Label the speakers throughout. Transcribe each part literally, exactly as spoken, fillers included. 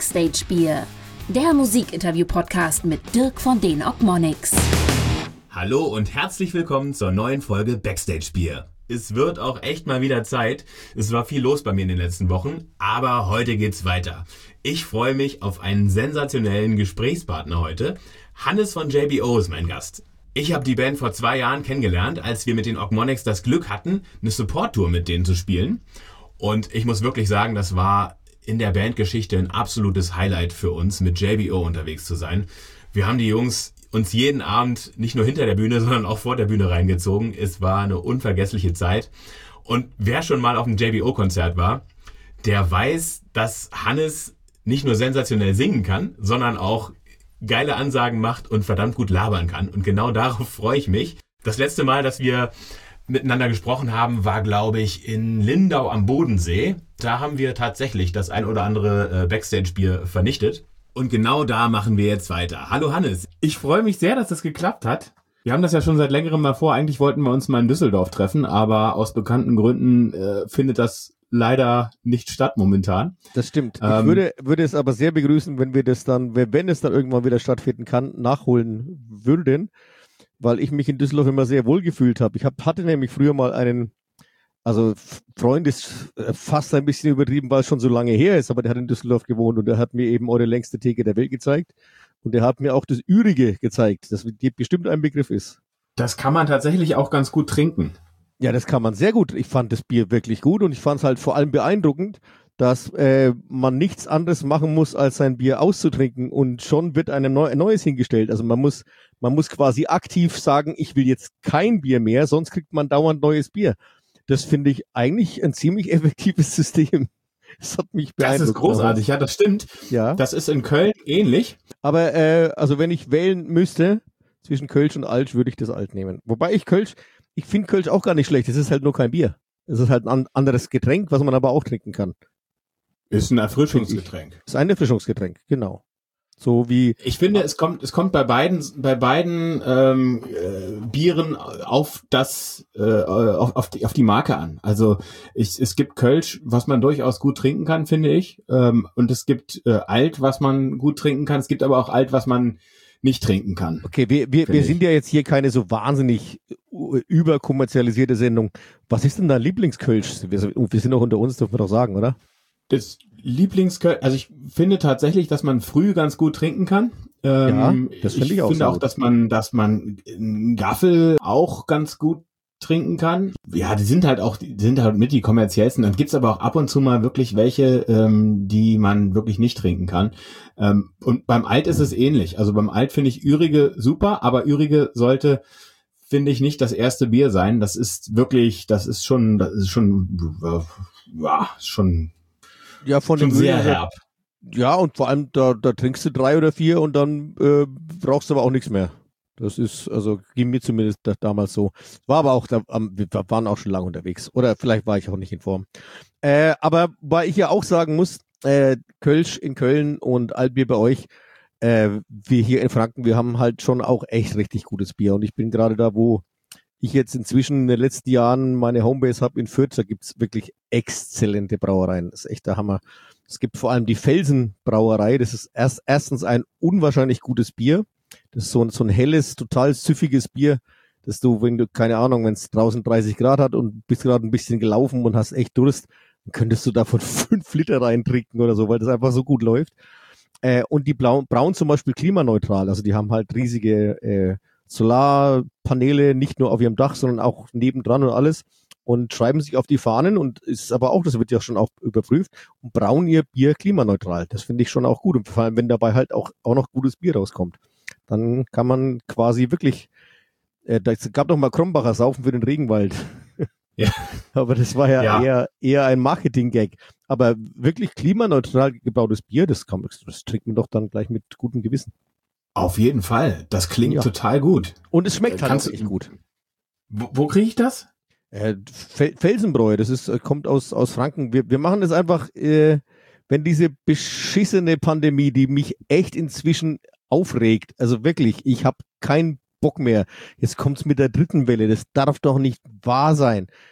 Speaker 1: Backstage Bier, der Musikinterview-Podcast mit Dirk von den Ogmonics.
Speaker 2: Hallo und herzlich willkommen zur neuen Folge Backstage Bier. Es wird auch echt mal wieder Zeit. Es war viel los bei mir in den letzten Wochen, aber heute geht's weiter. Ich freue mich auf einen sensationellen Gesprächspartner heute. Hannes von J B O ist mein Gast. Ich habe die Band vor zwei Jahren kennengelernt, als wir mit den Ogmonics das Glück hatten, eine Support-Tour mit denen zu spielen. Und ich muss wirklich sagen, das war in der Bandgeschichte ein absolutes Highlight für uns, mit J B O unterwegs zu sein. Wir haben die Jungs uns jeden Abend nicht nur hinter der Bühne, sondern auch vor der Bühne reingezogen. Es war eine unvergessliche Zeit. Und wer schon mal auf einem J B O-Konzert war, der weiß, dass Hannes nicht nur sensationell singen kann, sondern auch geile Ansagen macht und verdammt gut labern kann. Und genau darauf freue ich mich. Das letzte Mal, dass wir miteinander gesprochen haben, war, glaube ich, in Lindau am Bodensee. Da haben wir tatsächlich das ein oder andere Backstage-Bier vernichtet. Und genau da machen wir jetzt weiter. Hallo Hannes.
Speaker 3: Ich freue mich sehr, dass das geklappt hat. Wir haben das ja schon seit längerem mal vor. Eigentlich wollten wir uns mal in Düsseldorf treffen, aber aus bekannten Gründen äh, findet das leider nicht statt momentan.
Speaker 4: Das stimmt.
Speaker 3: Ähm,
Speaker 4: ich würde, würde es aber sehr begrüßen, wenn wir das dann, wenn es dann irgendwann wieder stattfinden kann, nachholen würden, weil ich mich in Düsseldorf immer sehr wohl gefühlt habe. Ich hab, hatte nämlich früher mal einen, also Freund ist fast ein bisschen übertrieben, weil es schon so lange her ist, aber der hat in Düsseldorf gewohnt und der hat mir eben eure längste Theke der Welt gezeigt und der hat mir auch das Ürige gezeigt, das bestimmt ein Begriff ist.
Speaker 3: Das kann man tatsächlich auch ganz gut trinken.
Speaker 4: Ja, das kann man sehr gut. Ich fand das Bier wirklich gut und ich fand es halt vor allem beeindruckend, dass äh, man nichts anderes machen muss, als sein Bier auszutrinken und schon wird einem neu, ein neues hingestellt. Also man muss, man muss quasi aktiv sagen, ich will jetzt kein Bier mehr, sonst kriegt man dauernd neues Bier. Das finde ich eigentlich ein ziemlich effektives System. Das hat mich beeindruckt.
Speaker 3: Das ist großartig, ja, das stimmt.
Speaker 4: Ja.
Speaker 3: Das ist in Köln ähnlich.
Speaker 4: Aber äh, also wenn ich wählen müsste zwischen Kölsch und Alsch, würde ich das Alt nehmen. Wobei ich Kölsch, ich finde Kölsch auch gar nicht schlecht. Es ist halt nur kein Bier. Es ist halt ein anderes Getränk, was man aber auch trinken kann.
Speaker 3: Ist ein Erfrischungsgetränk.
Speaker 4: Ist ein Erfrischungsgetränk, genau. So wie.
Speaker 3: Ich finde, es kommt, es kommt bei beiden, bei beiden ähm, äh, Bieren auf das, äh, auf, auf, die, auf die Marke an. Also ich, es gibt Kölsch, was man durchaus gut trinken kann, finde ich, ähm, und es gibt äh, Alt, was man gut trinken kann. Es gibt aber auch Alt, was man nicht trinken kann.
Speaker 4: Okay, wir, wir, wir sind ja jetzt hier keine so wahnsinnig überkommerzialisierte Sendung. Was ist denn dein Lieblingskölsch? Wir, wir sind auch unter uns, dürfen wir doch sagen, oder?
Speaker 3: Das Lieblingskölsch, also ich finde tatsächlich, dass man früh ganz gut trinken kann. Ähm,
Speaker 4: ja, das finde ich,
Speaker 3: ich
Speaker 4: auch.
Speaker 3: Ich finde auch,
Speaker 4: gut.
Speaker 3: dass man, dass man einen Gaffel auch ganz gut trinken kann. Ja, die sind halt auch, die sind halt mit die kommerziellsten. Dann gibt's aber auch ab und zu mal wirklich welche, ähm, die man wirklich nicht trinken kann. Ähm, und beim Alt ist es ähnlich. Also beim Alt finde ich Ürige super, aber Ürige sollte, finde ich, nicht das erste Bier sein. Das ist wirklich, das ist schon, das ist schon, äh, ja, schon,
Speaker 4: ja, von
Speaker 3: schon
Speaker 4: dem
Speaker 3: sehr
Speaker 4: Ürige,
Speaker 3: herb.
Speaker 4: Ja, und vor allem, da, da trinkst du drei oder vier und dann äh, brauchst du aber auch nichts mehr. Das ist, also ging mir zumindest da, damals so. War aber auch, da, um, wir waren auch schon lange unterwegs. Oder vielleicht war ich auch nicht in Form. Äh, aber weil ich ja auch sagen muss, äh, Kölsch in Köln und Altbier bei euch, äh, wir hier in Franken, wir haben halt schon auch echt richtig gutes Bier. Und ich bin gerade da, wo ich jetzt inzwischen in den letzten Jahren meine Homebase habe in Fürth, da gibt's wirklich exzellente Brauereien. Das ist echt der Hammer. Es gibt vor allem die Felsenbrauerei. Das ist erst, erstens ein unwahrscheinlich gutes Bier. Das ist so ein, so ein helles, total süffiges Bier, dass du, wenn du, keine Ahnung, wenn es draußen dreißig Grad hat und bist gerade ein bisschen gelaufen und hast echt Durst, dann könntest du davon fünf Liter reintrinken oder so, weil das einfach so gut läuft. Äh, und die Blau, brauen zum Beispiel klimaneutral. Also die haben halt riesige äh, Solarpaneele, nicht nur auf ihrem Dach, sondern auch nebendran und alles. Und schreiben sich auf die Fahnen und ist aber auch, das wird ja schon auch überprüft, und brauen ihr Bier klimaneutral. Das finde ich schon auch gut. Und vor allem, wenn dabei halt auch, auch noch gutes Bier rauskommt. Dann kann man quasi wirklich, äh, da gab doch mal Krombacher Saufen für den Regenwald.
Speaker 3: Ja.
Speaker 4: Aber das war ja,
Speaker 3: ja.
Speaker 4: eher eher ein Marketing-Gag. Aber wirklich klimaneutral gebrautes Bier, das, kann, das trinkt man doch dann gleich mit gutem Gewissen.
Speaker 3: Auf jeden Fall. Das klingt ja. total gut.
Speaker 4: Und es schmeckt halt
Speaker 3: Kannst
Speaker 4: echt gut.
Speaker 3: Wo, wo kriege ich das?
Speaker 4: Äh, Fel- Felsenbräu, das ist, kommt aus, aus Franken. Wir, wir machen das einfach, äh, wenn diese beschissene Pandemie, die mich echt inzwischen aufregt, also wirklich, ich habe keinen Bock mehr. Jetzt kommt's mit der dritten Welle, das darf doch nicht wahr sein.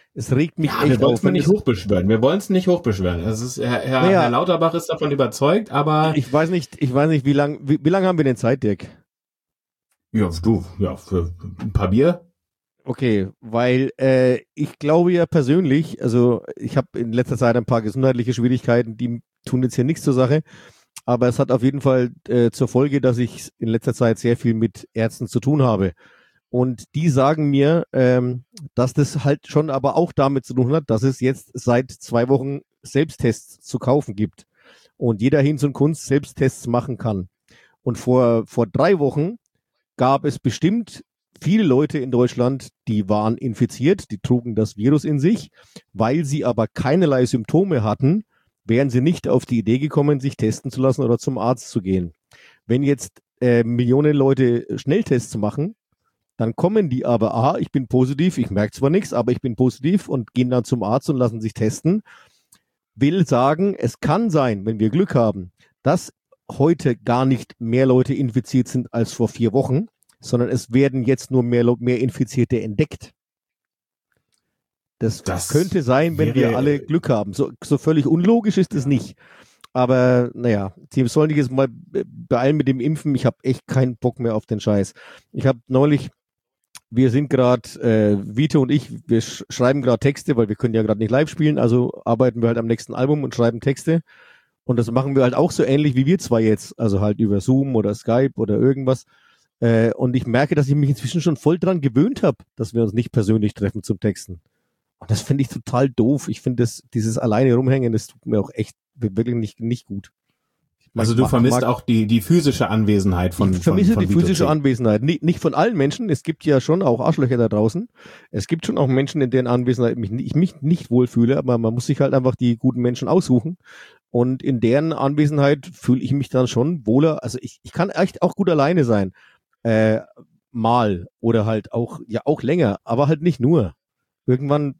Speaker 4: es regt mich
Speaker 3: Ja,
Speaker 4: echt
Speaker 3: wir wollen es
Speaker 4: auf.
Speaker 3: mal
Speaker 4: wenn
Speaker 3: nicht
Speaker 4: es-
Speaker 3: hochbeschwören. Wir wollen es nicht hochbeschwören. Es ist, Herr, Herr,
Speaker 4: Naja.
Speaker 3: Herr Lauterbach ist davon überzeugt, aber
Speaker 4: Ich weiß nicht, ich weiß nicht, wie lang, wie, wie lange haben wir denn Zeit, Dirk?
Speaker 3: ja, du, ja, für ein paar Bier.
Speaker 4: Okay, weil äh, ich glaube ja persönlich, also ich habe in letzter Zeit ein paar gesundheitliche Schwierigkeiten, die tun jetzt hier nichts zur Sache, aber es hat auf jeden Fall äh, zur Folge, dass ich in letzter Zeit sehr viel mit Ärzten zu tun habe. Und die sagen mir, ähm, dass das halt schon aber auch damit zu tun hat, dass es jetzt seit zwei Wochen Selbsttests zu kaufen gibt und jeder Hinz und Kunst Selbsttests machen kann. Und vor, vor drei Wochen gab es bestimmt viele Leute in Deutschland, die waren infiziert, die trugen das Virus in sich, weil sie aber keinerlei Symptome hatten, wären sie nicht auf die Idee gekommen, sich testen zu lassen oder zum Arzt zu gehen. Wenn jetzt äh, Millionen Leute Schnelltests machen, dann kommen die aber, aha, ich bin positiv, ich merke zwar nichts, aber ich bin positiv und gehen dann zum Arzt und lassen sich testen. Will sagen, es kann sein, wenn wir Glück haben, dass heute gar nicht mehr Leute infiziert sind als vor vier Wochen, sondern es werden jetzt nur mehr, mehr Infizierte entdeckt. Das,
Speaker 3: Das
Speaker 4: könnte sein, wenn
Speaker 3: wäre-
Speaker 4: wir alle Glück haben. So, so völlig unlogisch ist es nicht. Aber naja, sie sollen sich jetzt mal beeilen mit dem Impfen. Ich habe echt keinen Bock mehr auf den Scheiß. Ich habe neulich, wir sind gerade, äh, Vito und ich, wir sch schreiben gerade Texte, weil wir können ja gerade nicht live spielen, also arbeiten wir halt am nächsten Album und schreiben Texte. Und das machen wir halt auch so ähnlich wie wir zwei jetzt, also halt über Zoom oder Skype oder irgendwas. Äh, und ich merke, dass ich mich inzwischen schon voll dran gewöhnt habe, dass wir uns nicht persönlich treffen zum Texten. Und das finde ich total doof. Ich finde das, dieses alleine rumhängen, das tut mir auch echt wirklich nicht, nicht gut. Ich mag-
Speaker 3: Also du
Speaker 4: mag-
Speaker 3: vermisst
Speaker 4: mag-
Speaker 3: auch die, die physische Anwesenheit von
Speaker 4: ich vermisse
Speaker 3: von, von
Speaker 4: die physische
Speaker 3: Vito.
Speaker 4: Anwesenheit. Nicht, nicht von allen Menschen. Es gibt ja schon auch Arschlöcher da draußen. Es gibt schon auch Menschen, in deren Anwesenheit mich, ich mich nicht wohlfühle, aber man muss sich halt einfach die guten Menschen aussuchen. Und in deren Anwesenheit fühle ich mich dann schon wohler. Also ich, ich kann echt auch gut alleine sein. Äh, mal. Oder halt auch, ja auch länger. Aber halt nicht nur. Irgendwann.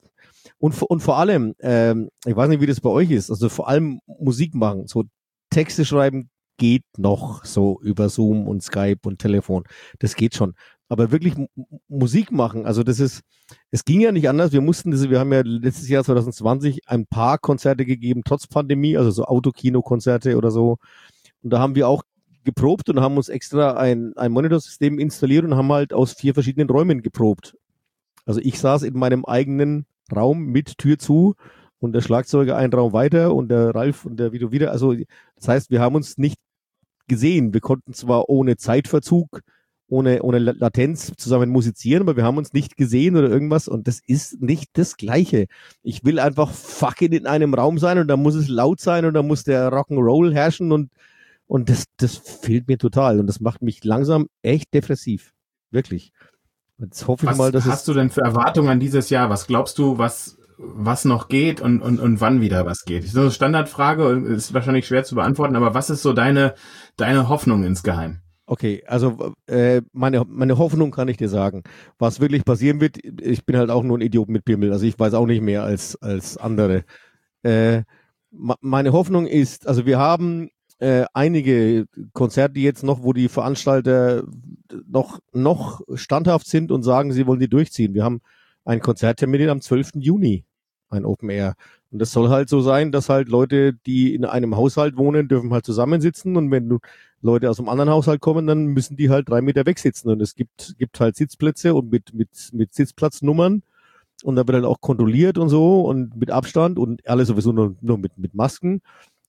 Speaker 4: Und, vor- und vor allem, ähm, ich weiß nicht, wie das bei euch ist, also vor allem Musik machen, so Texte schreiben geht noch so über Zoom und Skype und Telefon. Das geht schon. Aber wirklich M Musik machen, also das ist, es ging ja nicht anders. Wir mussten das, wir haben ja letztes Jahr zwanzig zwanzig ein paar Konzerte gegeben, trotz Pandemie, also so Autokino-Konzerte oder so. Und da haben wir auch geprobt und haben uns extra ein, ein Monitorsystem installiert und haben halt aus vier verschiedenen Räumen geprobt. Also ich saß in meinem eigenen Raum mit Tür zu und der Schlagzeuger einen Raum weiter und der Ralf und der Vito wieder. Also das heißt, wir haben uns nicht gesehen. Wir konnten zwar ohne Zeitverzug, ohne, ohne Latenz zusammen musizieren, aber wir haben uns nicht gesehen oder irgendwas und das ist nicht das Gleiche. Ich will einfach fucking in einem Raum sein und da muss es laut sein und da muss der Rock'n'Roll herrschen und, und das, das fehlt mir total und das macht mich langsam echt depressiv. Wirklich. Jetzt hoffe ich
Speaker 3: Was
Speaker 4: mal, dass
Speaker 3: hast
Speaker 4: es
Speaker 3: du denn für Erwartungen an dieses Jahr? Was glaubst du, was was noch geht und und und wann wieder was geht? Das ist so eine Standardfrage und ist wahrscheinlich schwer zu beantworten, aber was ist so deine deine Hoffnung insgeheim?
Speaker 4: Okay, also äh, meine, meine Hoffnung kann ich dir sagen. Was wirklich passieren wird, ich bin halt auch nur ein Idiot mit Pimmel, also ich weiß auch nicht mehr als, als andere. Äh, ma- meine Hoffnung ist, also wir haben äh, einige Konzerte jetzt noch, wo die Veranstalter noch, noch standhaft sind und sagen, sie wollen die durchziehen. Wir haben ein Konzerttermin am zwölften Juni, ein Open Air. Und das soll halt so sein, dass halt Leute, die in einem Haushalt wohnen, dürfen halt zusammensitzen und wenn du Leute aus einem anderen Haushalt kommen, dann müssen die halt drei Meter weg sitzen und es gibt, gibt halt Sitzplätze und mit, mit, mit Sitzplatznummern und da wird halt auch kontrolliert und so und mit Abstand und alles sowieso nur, nur mit, mit Masken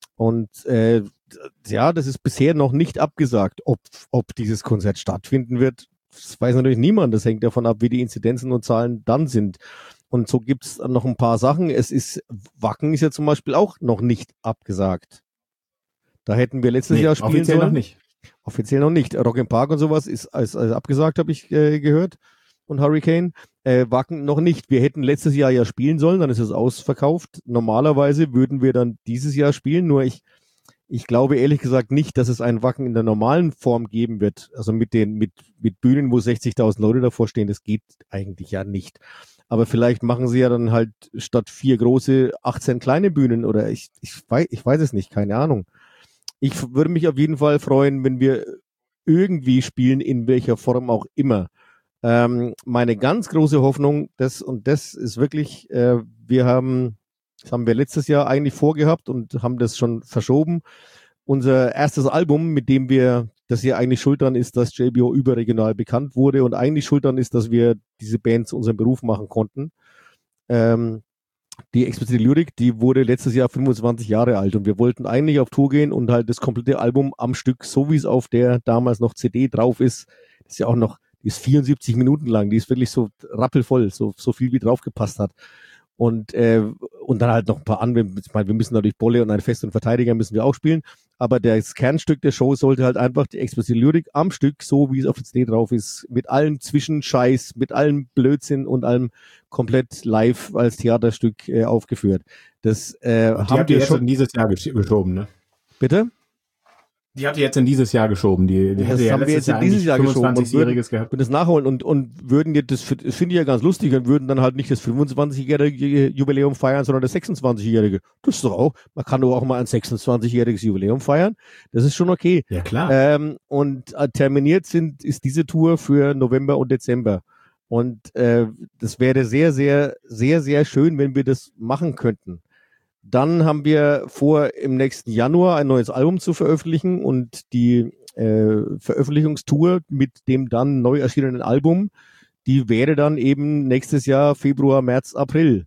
Speaker 4: und äh, ja, das ist bisher noch nicht abgesagt, ob, ob dieses Konzert stattfinden wird. Das weiß natürlich niemand, das hängt davon ab, wie die Inzidenzen und Zahlen dann sind. Und so gibt's noch ein paar Sachen. Es ist, Wacken ist ja zum Beispiel auch noch nicht abgesagt. Da hätten wir letztes
Speaker 3: Nee,
Speaker 4: Jahr spielen
Speaker 3: offiziell
Speaker 4: sollen.
Speaker 3: noch nicht.
Speaker 4: Offiziell noch nicht. Rock im Park und sowas ist als, als abgesagt, habe ich äh, gehört. Und Hurricane. Äh, Wacken noch nicht. Wir hätten letztes Jahr ja spielen sollen, dann ist es ausverkauft. Normalerweise würden wir dann dieses Jahr spielen, nur ich, ich glaube ehrlich gesagt nicht, dass es ein Wacken in der normalen Form geben wird. Also mit den, mit, mit Bühnen, wo sechzigtausend Leute davor stehen, das geht eigentlich ja nicht. Aber vielleicht machen sie ja dann halt statt vier große achtzehn kleine Bühnen oder ich, ich weiß, ich weiß es nicht, keine Ahnung. Ich würde mich auf jeden Fall freuen, wenn wir irgendwie spielen, in welcher Form auch immer. Ähm, meine ganz große Hoffnung, das und das ist wirklich, äh, wir haben, das haben wir letztes Jahr eigentlich vorgehabt und haben das schon verschoben. Unser erstes Album, mit dem wir, das ja eigentlich schuld dran ist, dass J B O überregional bekannt wurde und eigentlich schuld dran ist, dass wir diese Band zu unserem Beruf machen konnten. Ähm, die explizite Lyrik, die wurde letztes Jahr fünfundzwanzig Jahre alt und wir wollten eigentlich auf Tour gehen und halt das komplette Album am Stück, so wie es auf der damals noch C D drauf ist, das ist ja auch noch, die ist vierundsiebzig Minuten lang, die ist wirklich so rappelvoll, so, so viel wie drauf gepasst hat. Und, äh, und dann halt noch ein paar andere, ich meine, wir müssen natürlich Bolle und einen festen Verteidiger müssen wir auch spielen, aber das Kernstück der Show sollte halt einfach die explizite Lyrik am Stück, so wie es auf der C D drauf ist, mit allem Zwischenscheiß, mit allem Blödsinn und allem komplett live als Theaterstück äh, aufgeführt. Das äh,
Speaker 3: Und die
Speaker 4: haben
Speaker 3: habt ihr
Speaker 4: wir
Speaker 3: jetzt
Speaker 4: schon.
Speaker 3: in dieses Jahr gesch- geschoben, ne?
Speaker 4: Bitte?
Speaker 3: Die habt ihr jetzt in dieses Jahr geschoben. Die, die
Speaker 4: Das
Speaker 3: hätte ja
Speaker 4: haben wir
Speaker 3: letztes
Speaker 4: jetzt in dieses Jahr
Speaker 3: eigentlich
Speaker 4: geschoben und
Speaker 3: fünfundzwanzigjähriges gehabt.
Speaker 4: würden das nachholen und, und würden jetzt, das, das finde ich ja ganz lustig, und würden dann halt nicht das fünfundzwanzigjährige Jubiläum feiern, sondern das sechsundzwanzigjährige. Das ist doch auch, man kann doch auch mal ein sechsundzwanzigjähriges Jubiläum feiern. Das ist schon okay.
Speaker 3: Ja, klar.
Speaker 4: Ähm, und äh, terminiert sind, ist diese Tour für November und Dezember. Und äh, das wäre sehr, sehr, sehr, sehr schön, wenn wir das machen könnten. Dann haben wir vor, im nächsten Januar ein neues Album zu veröffentlichen und die äh, Veröffentlichungstour mit dem dann neu erschienenen Album, die wäre dann eben nächstes Jahr Februar, März, April.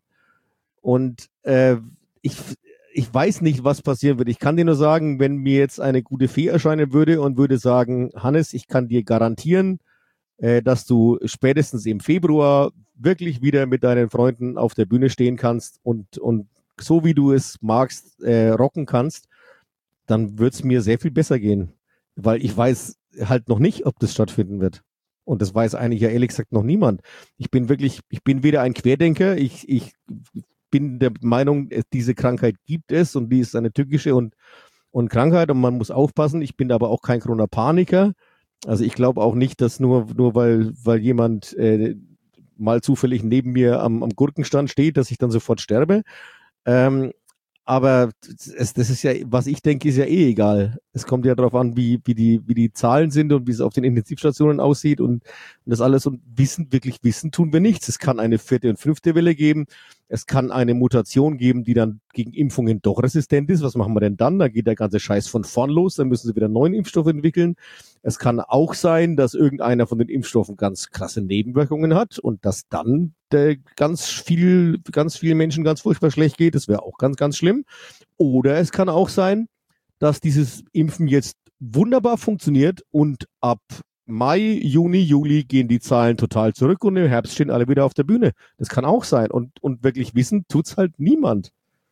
Speaker 4: Und äh, ich, ich weiß nicht, was passieren wird. Ich kann dir nur sagen, wenn mir jetzt eine gute Fee erscheinen würde und würde sagen, Hannes, ich kann dir garantieren, äh, dass du spätestens im Februar wirklich wieder mit deinen Freunden auf der Bühne stehen kannst und, und so wie du es magst, äh, rocken kannst, dann wird es mir sehr viel besser gehen. Weil ich weiß halt noch nicht, ob das stattfinden wird. Und das weiß eigentlich ja ehrlich gesagt noch niemand. Ich bin wirklich, ich bin weder ein Querdenker, ich, ich bin der Meinung, diese Krankheit gibt es und die ist eine tückische und, und Krankheit und man muss aufpassen. Ich bin aber auch kein Corona-Paniker. Also ich glaube auch nicht, dass nur, nur weil, weil jemand äh, mal zufällig neben mir am, am Gurkenstand steht, dass ich dann sofort sterbe. Ähm, aber es, das ist ja, was ich denke, ist ja eh egal. Es kommt ja darauf an, wie, wie die, wie die Zahlen sind und wie es auf den Intensivstationen aussieht und, und das alles. Und wissen, wirklich wissen tun wir nichts. Es kann eine vierte und fünfte Welle geben. Es kann eine Mutation geben, die dann gegen Impfungen doch resistent ist. Was machen wir denn dann? Da geht der ganze Scheiß von vorn los. Dann müssen sie wieder einen neuen Impfstoff entwickeln. Es kann auch sein, dass irgendeiner von den Impfstoffen ganz krasse Nebenwirkungen hat und dass dann der ganz viel, ganz vielen Menschen ganz furchtbar schlecht geht. Das wäre auch ganz, ganz schlimm. Oder es kann auch sein, dass dieses Impfen jetzt wunderbar funktioniert und ab Mai, Juni, Juli gehen die Zahlen total zurück und im Herbst stehen alle wieder auf der Bühne. Das kann auch sein. Und, und wirklich wissen tut's halt niemand.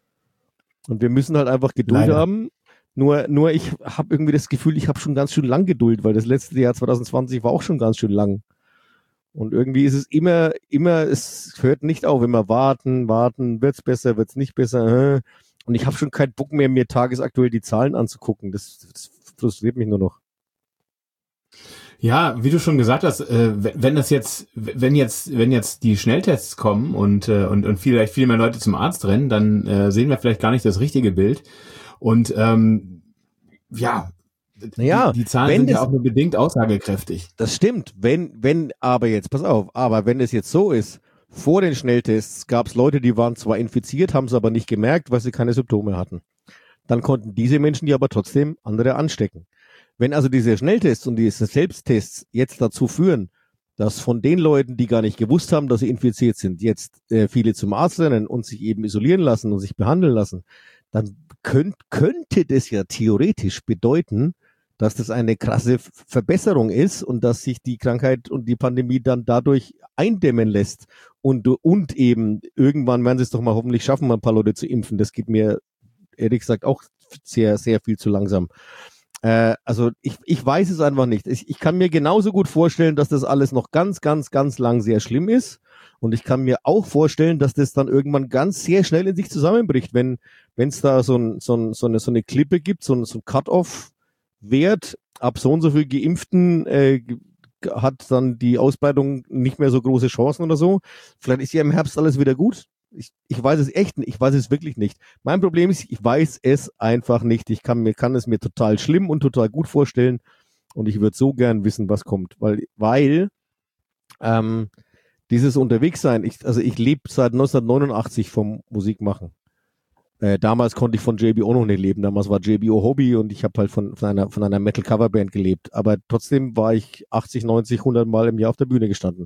Speaker 4: Und wir müssen halt einfach Geduld
Speaker 3: Leider.
Speaker 4: haben. Nur, nur ich habe irgendwie das Gefühl, ich habe schon ganz schön lang Geduld, weil das letzte Jahr zwanzig zwanzig war auch schon ganz schön lang. Und irgendwie ist es immer, immer, es hört nicht auf, immer warten, warten, wird's besser, wird's nicht besser. Und ich habe schon keinen Bock mehr, mir tagesaktuell die Zahlen anzugucken. Das, das frustriert mich nur noch.
Speaker 3: Ja, wie du schon gesagt hast, äh, wenn das jetzt, wenn jetzt, wenn jetzt die Schnelltests kommen und äh, und und vielleicht viel mehr Leute zum Arzt rennen, dann äh, sehen wir vielleicht gar nicht das richtige Bild. Und ähm, ja,
Speaker 4: Naja,
Speaker 3: die, die Zahlen
Speaker 4: wenn
Speaker 3: sind ja
Speaker 4: das-
Speaker 3: auch nur bedingt aussagekräftig.
Speaker 4: Das stimmt, wenn, wenn, aber jetzt, pass auf, aber wenn es jetzt so ist, vor den Schnelltests gab es Leute, die waren zwar infiziert, haben es aber nicht gemerkt, weil sie keine Symptome hatten. Dann konnten diese Menschen die aber trotzdem andere anstecken. Wenn also diese Schnelltests und diese Selbsttests jetzt dazu führen, dass von den Leuten, die gar nicht gewusst haben, dass sie infiziert sind, jetzt äh, viele zum Arzt rennen und sich eben isolieren lassen und sich behandeln lassen, dann könnt, könnte das ja theoretisch bedeuten, dass das eine krasse Verbesserung ist und dass sich die Krankheit und die Pandemie dann dadurch eindämmen lässt. Und, und eben irgendwann werden sie es doch mal hoffentlich schaffen, mal ein paar Leute zu impfen. Das geht mir ehrlich gesagt auch sehr, sehr viel zu langsam. Äh, also ich, ich weiß es einfach nicht. Ich, ich kann mir genauso gut vorstellen, dass das alles noch ganz, ganz, ganz lang sehr schlimm ist. Und ich kann mir auch vorstellen, dass das dann irgendwann ganz sehr schnell in sich zusammenbricht, wenn wenn es da so, ein, so, ein, so, eine, so eine Klippe gibt, so ein, so ein Cut-off-Wert, ab so und so viel Geimpften äh, hat dann die Ausbreitung nicht mehr so große Chancen oder so. Vielleicht ist ja im Herbst alles wieder gut. Ich, ich weiß es echt nicht. Ich weiß es wirklich nicht. Mein Problem ist, ich weiß es einfach nicht. Ich kann mir, kann es mir total schlimm und total gut vorstellen. Und ich würde so gern wissen, was kommt. Weil, weil Ähm, dieses Unterwegssein, ich, also ich lebe seit neunzehnhundertneunundachtzig vom Musikmachen. Äh, damals konnte ich von J B O noch nicht leben. Damals war J B O Hobby und ich habe halt von, von einer, von einer Metal-Cover-Band gelebt. Aber trotzdem war ich achtzig, neunzig, hundert Mal im Jahr auf der Bühne gestanden.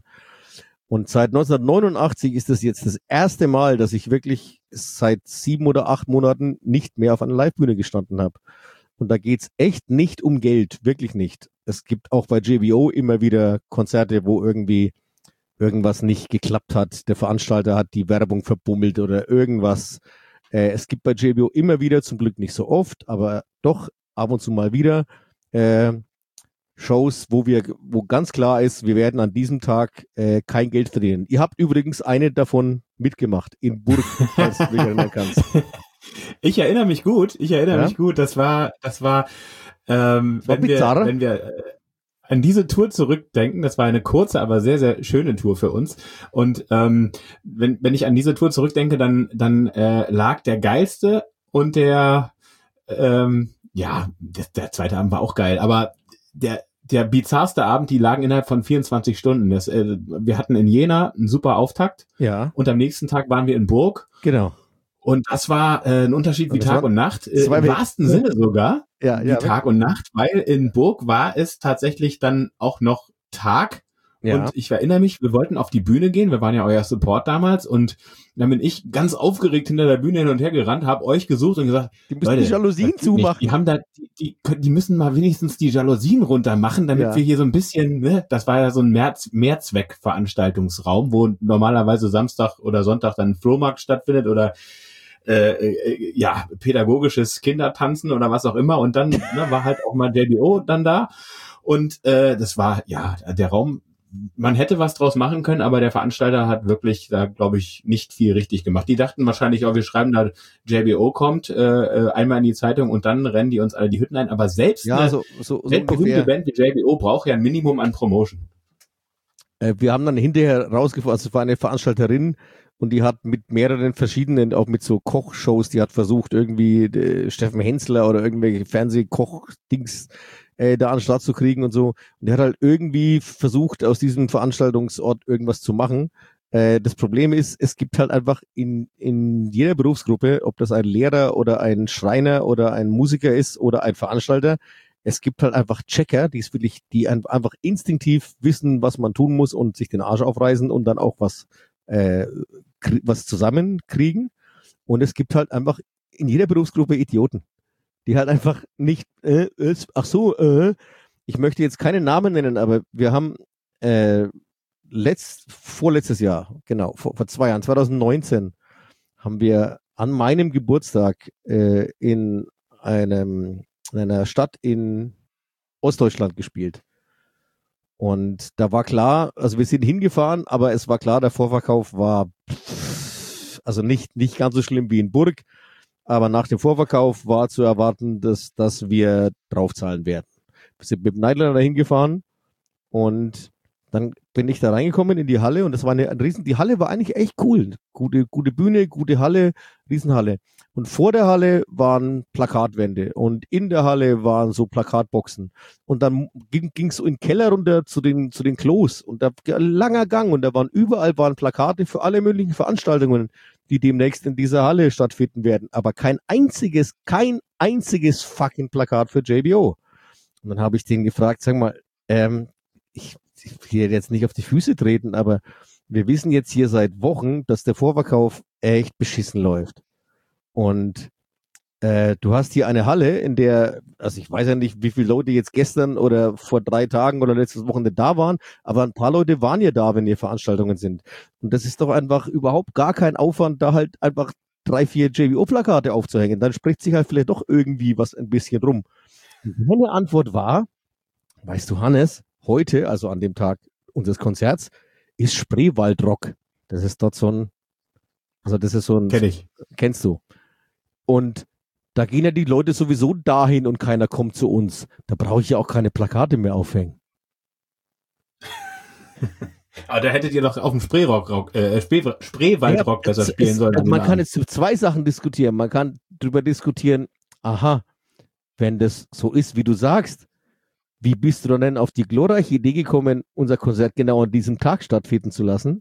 Speaker 4: Und seit neunzehnhundertneunundachtzig ist das jetzt das erste Mal, dass ich wirklich seit sieben oder acht Monaten nicht mehr auf einer Live-Bühne gestanden habe. Und da geht's echt nicht um Geld, wirklich nicht. Es gibt auch bei J B O immer wieder Konzerte, wo irgendwie irgendwas nicht geklappt hat. Der Veranstalter hat die Werbung verbummelt oder irgendwas. Äh, es gibt bei J B O immer wieder, zum Glück nicht so oft, aber doch ab und zu mal wieder äh, Shows, wo wir, wo ganz klar ist, wir werden an diesem Tag äh, kein Geld verdienen. Ihr habt übrigens eine davon mitgemacht in Burg, falls du dich erinnern kannst.
Speaker 3: Ich erinnere mich gut, ich erinnere
Speaker 4: Ja?
Speaker 3: mich gut, das war, das war, ähm,
Speaker 4: War
Speaker 3: wenn wir,
Speaker 4: bizarr.
Speaker 3: wenn wir äh, an diese Tour zurückdenken, das war eine kurze, aber sehr, sehr schöne Tour für uns. Und ähm, wenn, wenn ich an diese Tour zurückdenke, dann, dann äh, lag der geilste und der, ähm, ja, der, der zweite Abend war auch geil, aber der, der bizarrste Abend, die lagen innerhalb von vierundzwanzig Stunden. Das, äh, wir hatten in Jena einen super Auftakt
Speaker 4: Ja,
Speaker 3: und am nächsten Tag waren wir in Burg.
Speaker 4: genau.
Speaker 3: Und das war äh, ein Unterschied wie
Speaker 4: Und das
Speaker 3: Tag
Speaker 4: war-
Speaker 3: und Nacht, äh,
Speaker 4: das war
Speaker 3: im
Speaker 4: wie-
Speaker 3: wahrsten Sinne sogar,
Speaker 4: Ja,
Speaker 3: wie
Speaker 4: ja.
Speaker 3: Tag und Nacht, weil in Burg war es tatsächlich dann auch noch Tag.
Speaker 4: ja.
Speaker 3: Und ich erinnere mich, wir wollten auf die Bühne gehen, wir waren ja euer Support damals und dann bin ich ganz aufgeregt hinter der Bühne hin und her gerannt, habe euch gesucht und gesagt,
Speaker 4: Die müssen
Speaker 3: Leute,
Speaker 4: die Jalousien
Speaker 3: das geht nicht.
Speaker 4: zumachen.
Speaker 3: Die haben da, die, die, können- die müssen mal wenigstens die Jalousien runter machen, damit
Speaker 4: Ja.
Speaker 3: wir hier so ein bisschen, ne, das war ja so ein Mehrzweck- Mehrzweckveranstaltungsraum, wo normalerweise Samstag oder Sonntag dann ein Flohmarkt stattfindet oder äh, äh, ja, pädagogisches Kindertanzen oder was auch immer. Und dann ne, war halt auch mal J B O dann da. Und äh, das war, ja, der Raum, man hätte was draus machen können, aber der Veranstalter hat wirklich da, glaube ich, nicht viel richtig gemacht. Die dachten wahrscheinlich, oh, wir schreiben da, J B O kommt äh, einmal in die Zeitung und dann rennen die uns alle die Hütten ein. Aber selbst
Speaker 4: Ja,
Speaker 3: eine
Speaker 4: so, so, so
Speaker 3: weltberühmte
Speaker 4: ungefähr.
Speaker 3: Band wie J B O braucht ja ein Minimum an Promotion.
Speaker 4: Äh, wir haben dann hinterher rausgefunden, also es war eine Veranstalterin und die hat mit mehreren verschiedenen, auch mit so Kochshows, die hat versucht, irgendwie äh, Steffen Hensler oder irgendwelche Fernsehkoch-Dings äh, da an den Start zu kriegen und so. Und die hat halt irgendwie versucht, aus diesem Veranstaltungsort irgendwas zu machen. Äh, das Problem ist, es gibt halt einfach in, in jeder Berufsgruppe, ob das ein Lehrer oder ein Schreiner oder ein Musiker ist oder ein Veranstalter, es gibt halt einfach Checker, die es wirklich, die ein- einfach instinktiv wissen, was man tun muss und sich den Arsch aufreißen und dann auch was, äh, krie- was zusammenkriegen. Und es gibt halt einfach in jeder Berufsgruppe Idioten, die halt einfach nicht, äh, äh, ach so, äh, ich möchte jetzt keine Namen nennen, aber wir haben äh, letzt, vorletztes Jahr, genau, vor, vor zwei Jahren, zwanzig neunzehn, haben wir an meinem Geburtstag äh, in einem in einer Stadt in Ostdeutschland gespielt. Und da war klar, also wir sind hingefahren, aber es war klar, der Vorverkauf war pff, also nicht, nicht ganz so schlimm wie in Burg, aber nach dem Vorverkauf war zu erwarten, dass, dass wir draufzahlen werden. Wir sind mit dem Nightliner da hingefahren und dann bin ich da reingekommen in die Halle und das war eine, ein riesen, die Halle war eigentlich echt cool. Gute, gute Bühne, gute Halle, Riesenhalle. Und vor der Halle waren Plakatwände und in der Halle waren so Plakatboxen. Und dann ging es so in den Keller runter zu den, zu den Klos und da war ein langer Gang und da waren überall waren Plakate für alle möglichen Veranstaltungen, die demnächst in dieser Halle stattfinden werden. Aber kein einziges, kein einziges fucking Plakat für J B O. Und dann habe ich den gefragt, sag mal, ähm, ich, ich will jetzt nicht auf die Füße treten, aber wir wissen jetzt hier seit Wochen, dass der Vorverkauf echt beschissen läuft. Und äh, du hast hier eine Halle, in der, also ich weiß ja nicht, wie viele Leute jetzt gestern oder vor drei Tagen oder letztes Wochenende da waren, aber ein paar Leute waren ja da, wenn hier Veranstaltungen sind. Und das ist doch einfach überhaupt gar kein Aufwand, da halt einfach drei, vier J B O-Plakate aufzuhängen. Dann spricht sich halt vielleicht doch irgendwie was ein bisschen rum. Und meine Antwort war, weißt du, Hannes, heute, also an dem Tag unseres Konzerts, ist Spreewaldrock. Das ist dort so ein, also das ist so ein,
Speaker 3: Kenn ich.
Speaker 4: kennst du. Und da gehen ja die Leute sowieso dahin und keiner kommt zu uns. Da brauche ich ja auch keine Plakate mehr aufhängen.
Speaker 3: Aber da hättet ihr doch auf dem Spreerock, äh, Spree, Spreewaldrock besser
Speaker 4: es,
Speaker 3: spielen
Speaker 4: es,
Speaker 3: sollen. an
Speaker 4: Man
Speaker 3: dem
Speaker 4: kann
Speaker 3: Abend.
Speaker 4: jetzt zwei Sachen diskutieren. Man kann darüber diskutieren, aha, wenn das so ist, wie du sagst, wie bist du denn auf die glorreiche Idee gekommen, unser Konzert genau an diesem Tag stattfinden zu lassen?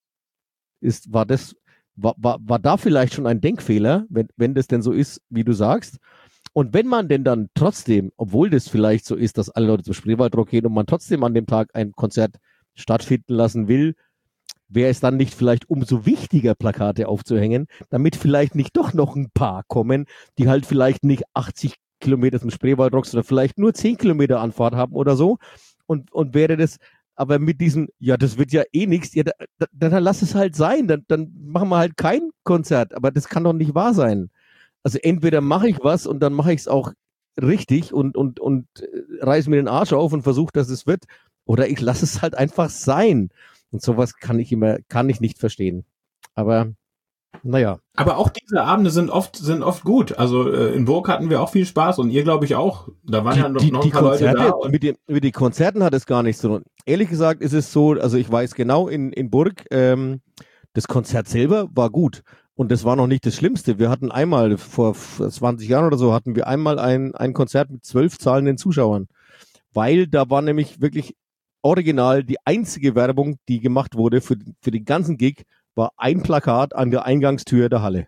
Speaker 4: Ist, war das, war, war, war da vielleicht schon ein Denkfehler, wenn, wenn das denn so ist, wie du sagst? Und wenn man denn dann trotzdem, obwohl das vielleicht so ist, dass alle Leute zum Spreewaldrock gehen und man trotzdem an dem Tag ein Konzert stattfinden lassen will, wäre es dann nicht vielleicht umso wichtiger, Plakate aufzuhängen, damit vielleicht nicht doch noch ein paar kommen, die halt vielleicht nicht achtzig Kilometer zum Spreewaldrock, sondern vielleicht nur zehn Kilometer Anfahrt haben oder so. Und, und wäre das, aber mit diesem, ja, das wird ja eh nichts, ja, da, da, dann lass es halt sein, dann, dann machen wir halt kein Konzert, aber das kann doch nicht wahr sein. Also entweder mache ich was und dann mache ich es auch richtig und, und, und reiß mir den Arsch auf und versuche, dass es wird, oder ich lasse es halt einfach sein. Und sowas kann ich immer, kann ich nicht verstehen. Aber naja.
Speaker 3: Aber auch diese Abende sind oft, sind oft gut. Also äh, in Burg hatten wir auch viel Spaß und ihr, glaube ich, auch. Da waren
Speaker 4: die,
Speaker 3: ja noch,
Speaker 4: die,
Speaker 3: noch ein
Speaker 4: die
Speaker 3: paar
Speaker 4: Konzerte,
Speaker 3: Leute da. Und
Speaker 4: mit, dem, mit den Konzerten hat es gar nichts zu tun. Ehrlich gesagt ist es so, also ich weiß genau, in, in Burg, ähm, das Konzert selber war gut. Und das war noch nicht das Schlimmste. Wir hatten einmal, vor zwanzig Jahren oder so, hatten wir einmal ein, ein Konzert mit zwölf zahlenden Zuschauern. Weil da war nämlich wirklich original die einzige Werbung, die gemacht wurde für, für den ganzen Gig, war ein Plakat an der Eingangstür der Halle.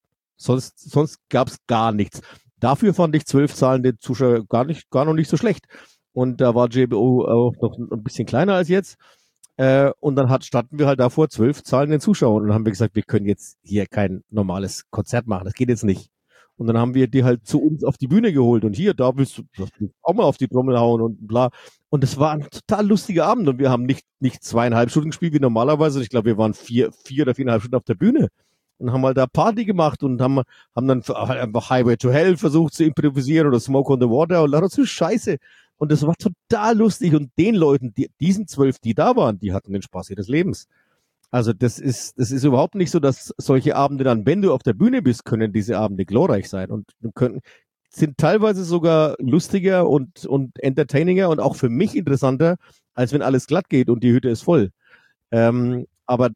Speaker 4: Sonst, sonst gab es gar nichts. Dafür fand ich zwölf zahlende Zuschauer gar nicht, gar noch nicht so schlecht. Und da war J B O auch noch ein bisschen kleiner als jetzt. Äh, und dann hat, standen wir halt davor zwölf zahlenden Zuschauern und haben wir gesagt, wir können jetzt hier kein normales Konzert machen. Das geht jetzt nicht. Und dann haben wir die halt zu uns auf die Bühne geholt und hier, da willst du auch mal auf die Trommel hauen und bla. Und es war ein total lustiger Abend und wir haben nicht, nicht zweieinhalb Stunden gespielt wie normalerweise. Ich glaube, wir waren vier, vier oder viereinhalb Stunden auf der Bühne und haben halt da Party gemacht und haben, haben dann halt einfach Highway to Hell versucht zu improvisieren oder Smoke on the Water und lauter so Scheiße. Und das war total lustig und den Leuten, die, diesen zwölf, die da waren, die hatten den Spaß ihres Lebens. Also das ist, das ist überhaupt nicht so, dass solche Abende dann, wenn du auf der Bühne bist, können diese Abende glorreich sein und können, sind teilweise sogar lustiger und, und entertaininger und auch für mich interessanter, als wenn alles glatt geht und die Hütte ist voll. Ähm, aber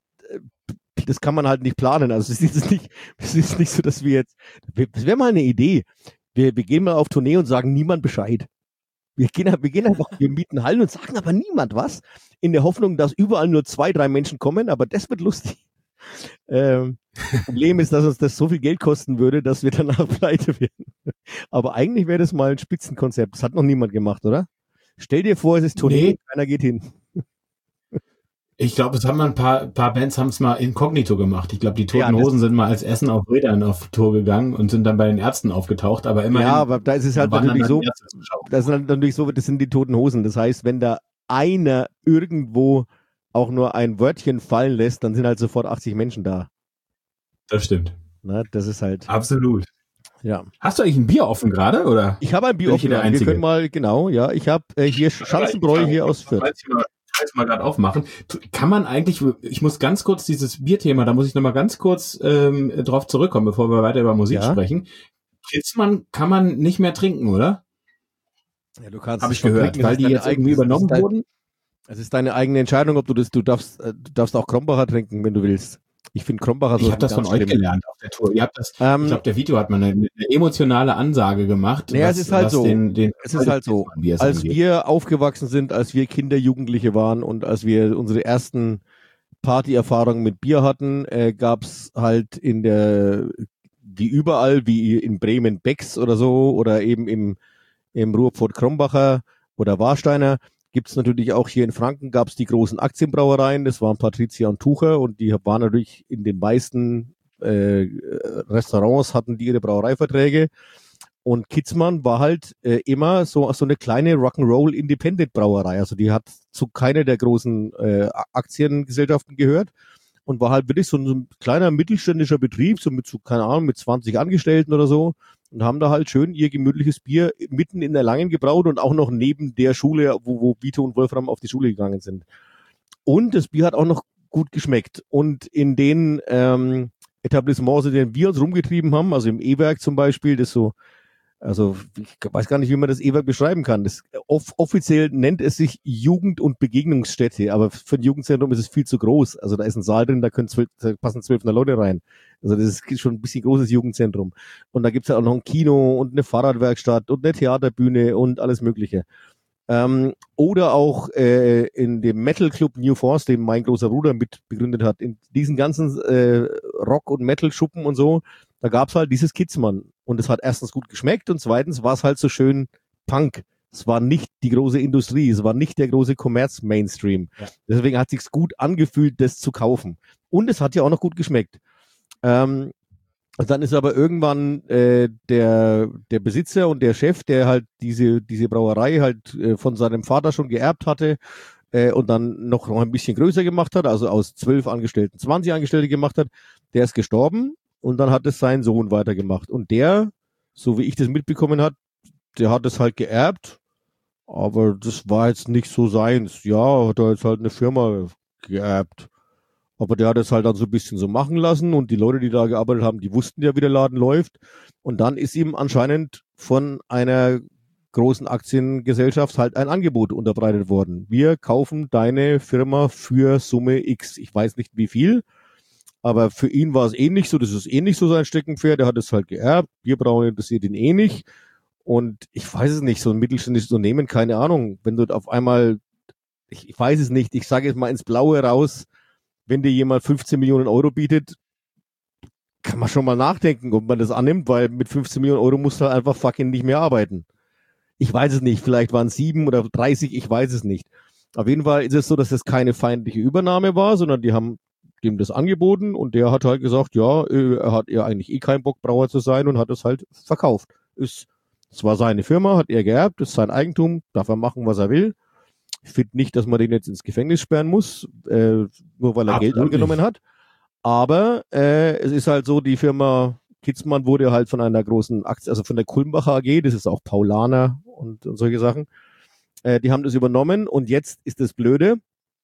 Speaker 4: das kann man halt nicht planen. Also es ist nicht, es ist nicht so, dass wir jetzt, das wäre mal eine Idee. Wir, wir gehen mal auf Tournee und sagen niemand Bescheid. Wir gehen, wir gehen einfach, wir mieten Hallen und sagen aber niemand was, in der Hoffnung, dass überall nur zwei, drei Menschen kommen, aber das wird lustig. Ähm, Problem ist, dass uns das so viel Geld kosten würde, dass wir danach pleite werden. Aber eigentlich wäre das mal ein Spitzenkonzept. Das hat noch niemand gemacht, oder? Stell dir vor, es ist Tournee,
Speaker 3: Nee.
Speaker 4: keiner geht hin.
Speaker 3: ich glaube, es haben mal ein paar, paar Bands haben es mal inkognito gemacht. Ich glaube, die Toten
Speaker 4: Ja, das-
Speaker 3: Hosen sind mal als Essen auf Rädern auf Tour gegangen und sind dann bei den Ärzten aufgetaucht, aber immerhin.
Speaker 4: Ja, aber da ist es halt
Speaker 3: waren dann
Speaker 4: natürlich so,
Speaker 3: die Ärzte Zuschauer.
Speaker 4: das ist halt natürlich so, das sind die Toten Hosen. Das heißt, wenn da einer irgendwo auch nur ein Wörtchen fallen lässt, dann sind halt sofort achtzig Menschen da.
Speaker 3: Das stimmt.
Speaker 4: Ne? Das ist halt,
Speaker 3: Absolut.
Speaker 4: ja.
Speaker 3: Hast du eigentlich ein Bier offen gerade, oder?
Speaker 4: Ich habe ein Bier
Speaker 3: Bin ich hier
Speaker 4: offen.
Speaker 3: der
Speaker 4: Wir
Speaker 3: Einzige?
Speaker 4: können mal, genau, ja, ich habe äh, hier Schanzenbräu hier aus Fürth.
Speaker 3: Ich mal, ich mal gerade aufmachen. Kann man eigentlich, ich muss ganz kurz dieses Bierthema, da muss ich nochmal ganz kurz ähm, drauf zurückkommen, bevor wir weiter über Musik
Speaker 4: Ja.
Speaker 3: sprechen. Pilzmann kann man nicht mehr trinken, oder?
Speaker 4: Ja, du kannst
Speaker 3: Habe
Speaker 4: es
Speaker 3: ich
Speaker 4: schon
Speaker 3: gehört,
Speaker 4: trinken,
Speaker 3: weil
Speaker 4: es
Speaker 3: die
Speaker 4: ist
Speaker 3: jetzt
Speaker 4: deine
Speaker 3: irgendwie
Speaker 4: eigene-
Speaker 3: übernommen
Speaker 4: es ist dein-
Speaker 3: wurden.
Speaker 4: Es ist deine eigene Entscheidung, ob du das, du darfst, äh, du darfst auch Krombacher trinken, wenn du willst. Ich finde Krombacher so
Speaker 3: Ich habe das von
Speaker 4: ganz
Speaker 3: euch
Speaker 4: schlimm.
Speaker 3: gelernt auf der Tour. Ihr habt das,
Speaker 4: Ähm,
Speaker 3: ich glaube, der Video hat mal eine, eine emotionale Ansage gemacht.
Speaker 4: Naja, es ist halt so.
Speaker 3: Den, den
Speaker 4: Es ist halt so,
Speaker 3: wie es
Speaker 4: als
Speaker 3: angeht.
Speaker 4: wir aufgewachsen sind, als wir Kinder, Jugendliche waren und als wir unsere ersten Partyerfahrungen mit Bier hatten, äh, gab's halt in der, wie überall, wie in Bremen Becks oder so oder eben im, im Ruhrpott Krombacher oder Warsteiner, gibt's natürlich auch hier in Franken, gab's die großen Aktienbrauereien, das waren Patricia und Tucher und die waren natürlich in den meisten äh, Restaurants, hatten die ihre Brauereiverträge. Und Kitzmann war halt äh, immer so, so eine kleine Rock'n'Roll Independent Brauerei. Also die hat zu keiner der großen äh, Aktiengesellschaften gehört und war halt wirklich so ein, so ein kleiner mittelständischer Betrieb, so mit so, keine Ahnung, mit zwanzig Angestellten oder so und haben da halt schön ihr gemütliches Bier mitten in der Langen gebraut und auch noch neben der Schule, wo, wo Vito und Wolfram auf die Schule gegangen sind. Und das Bier hat auch noch gut geschmeckt. Und in den ähm, Etablissements, in denen wir uns rumgetrieben haben, also im E-Werk zum Beispiel, das so, also ich weiß gar nicht, wie man das E-Werk beschreiben kann. Das, off- offiziell nennt es sich Jugend- und Begegnungsstätte, aber für ein Jugendzentrum ist es viel zu groß. Also da ist ein Saal drin, da können zwölf, da passen zwölfhundert Leute rein. Also das ist schon ein bisschen großes Jugendzentrum. Und da gibt's ja auch noch ein Kino und eine Fahrradwerkstatt und eine Theaterbühne und alles Mögliche. Ähm, oder auch äh, in dem Metal Club New Force, den mein großer Bruder mit begründet hat, in diesen ganzen äh, Rock- und Metal-Schuppen und so, da gab's halt dieses Kidsmann. Und es hat erstens gut geschmeckt und zweitens war es halt so schön Punk. Es war nicht die große Industrie, es war nicht der große Kommerz-Mainstream. Ja. Deswegen hat sich's gut angefühlt, das zu kaufen. Und es hat ja auch noch gut geschmeckt. Ähm, Dann ist aber irgendwann äh, der der Besitzer und der Chef, der halt diese diese Brauerei halt äh, von seinem Vater schon geerbt hatte äh, und dann noch, noch ein bisschen größer gemacht hat, also aus zwölf Angestellten zwanzig Angestellte gemacht hat, der ist gestorben und dann hat es sein Sohn weitergemacht. Und der, so wie ich das mitbekommen hat, der hat es halt geerbt, aber das war jetzt nicht so seins. Ja, hat er jetzt halt eine Firma geerbt. Aber der hat es halt dann so ein bisschen so machen lassen und die Leute, die da gearbeitet haben, die wussten ja, wie der Laden läuft. Und dann ist ihm anscheinend von einer großen Aktiengesellschaft halt ein Angebot unterbreitet worden. Wir kaufen deine Firma für Summe X. Ich weiß nicht wie viel, aber für ihn war es ähnlich so. Das ist ähnlich so sein Steckenpferd. Der hat es halt geerbt. Bierbrauen interessiert ihn eh nicht. Und ich weiß es nicht, so ein mittelständisches Unternehmen, keine Ahnung. Wenn du auf einmal, ich, ich weiß es nicht, ich sage jetzt mal ins Blaue raus, wenn dir jemand fünfzehn Millionen Euro bietet, kann man schon mal nachdenken, ob man das annimmt, weil mit fünfzehn Millionen Euro musst du halt einfach fucking nicht mehr arbeiten. Ich weiß es nicht, vielleicht waren es sieben oder dreißig, ich weiß es nicht. Auf jeden Fall ist es so, dass es keine feindliche Übernahme war, sondern die haben dem das angeboten und der hat halt gesagt, ja, er hat ja eigentlich eh keinen Bock, Brauer zu sein und hat es halt verkauft. Ist, es war seine Firma, hat er geerbt, ist sein Eigentum, darf er machen, was er will. Ich finde nicht, dass man den jetzt ins Gefängnis sperren muss, äh, nur weil er Absolut Geld angenommen nicht. hat. Aber äh, es ist halt so, die Firma Kidsmann wurde halt von einer großen Aktie, also von der Kulmbacher A G, das ist auch Paulaner und, und solche Sachen, äh, die haben das übernommen und jetzt ist das Blöde,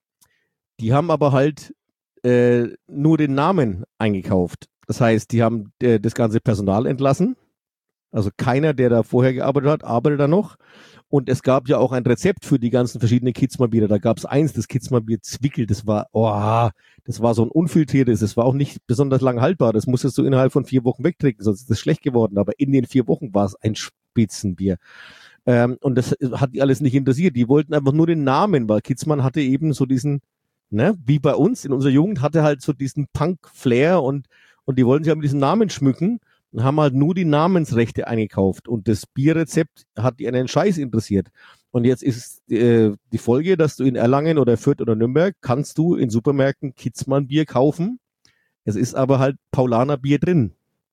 Speaker 4: die haben aber halt äh, nur den Namen eingekauft. Das heißt, die haben äh, das ganze Personal entlassen. Also keiner, der da vorher gearbeitet hat, arbeitet da noch. Und es gab ja auch ein Rezept für die ganzen verschiedenen Kidsmann-Biere. Da gab es eins, das Kidsmann-Bier Zwickel. Das war, oh, das war so ein unfiltriertes. Das war auch nicht besonders lang haltbar. Das musstest du innerhalb von vier Wochen wegtrinken, sonst ist das schlecht geworden. Aber in den vier Wochen war es ein Spitzenbier. Ähm, und das hat die alles nicht interessiert. Die wollten einfach nur den Namen, weil Kidsmann hatte eben so diesen, ne, wie bei uns in unserer Jugend, hatte halt so diesen Punk-Flair und, und die wollten sich aber mit diesem Namen schmücken. Und haben halt nur die Namensrechte eingekauft und das Bierrezept hat die einen Scheiß interessiert. Und jetzt ist äh, die Folge, dass du in Erlangen oder Fürth oder Nürnberg kannst du in Supermärkten Kidsmann Bier kaufen. Es ist aber halt Paulaner Bier drin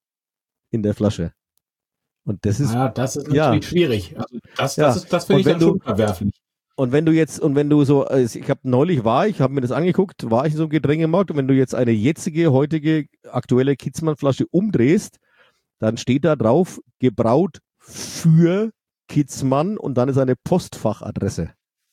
Speaker 4: in der Flasche. Und das ist
Speaker 3: ja, das ist natürlich
Speaker 4: ja.
Speaker 3: schwierig. Also das,
Speaker 4: ja.
Speaker 3: das ist, das finde ich dann schon verwerflich.
Speaker 4: Und wenn du jetzt, und wenn du so, ich habe neulich war, ich habe mir das angeguckt, war ich in so einem Getränkemarkt und wenn du jetzt eine jetzige, heutige, aktuelle Kidsmann-Flasche umdrehst, dann steht da drauf, gebraut für Kidsmann und dann ist eine Postfachadresse.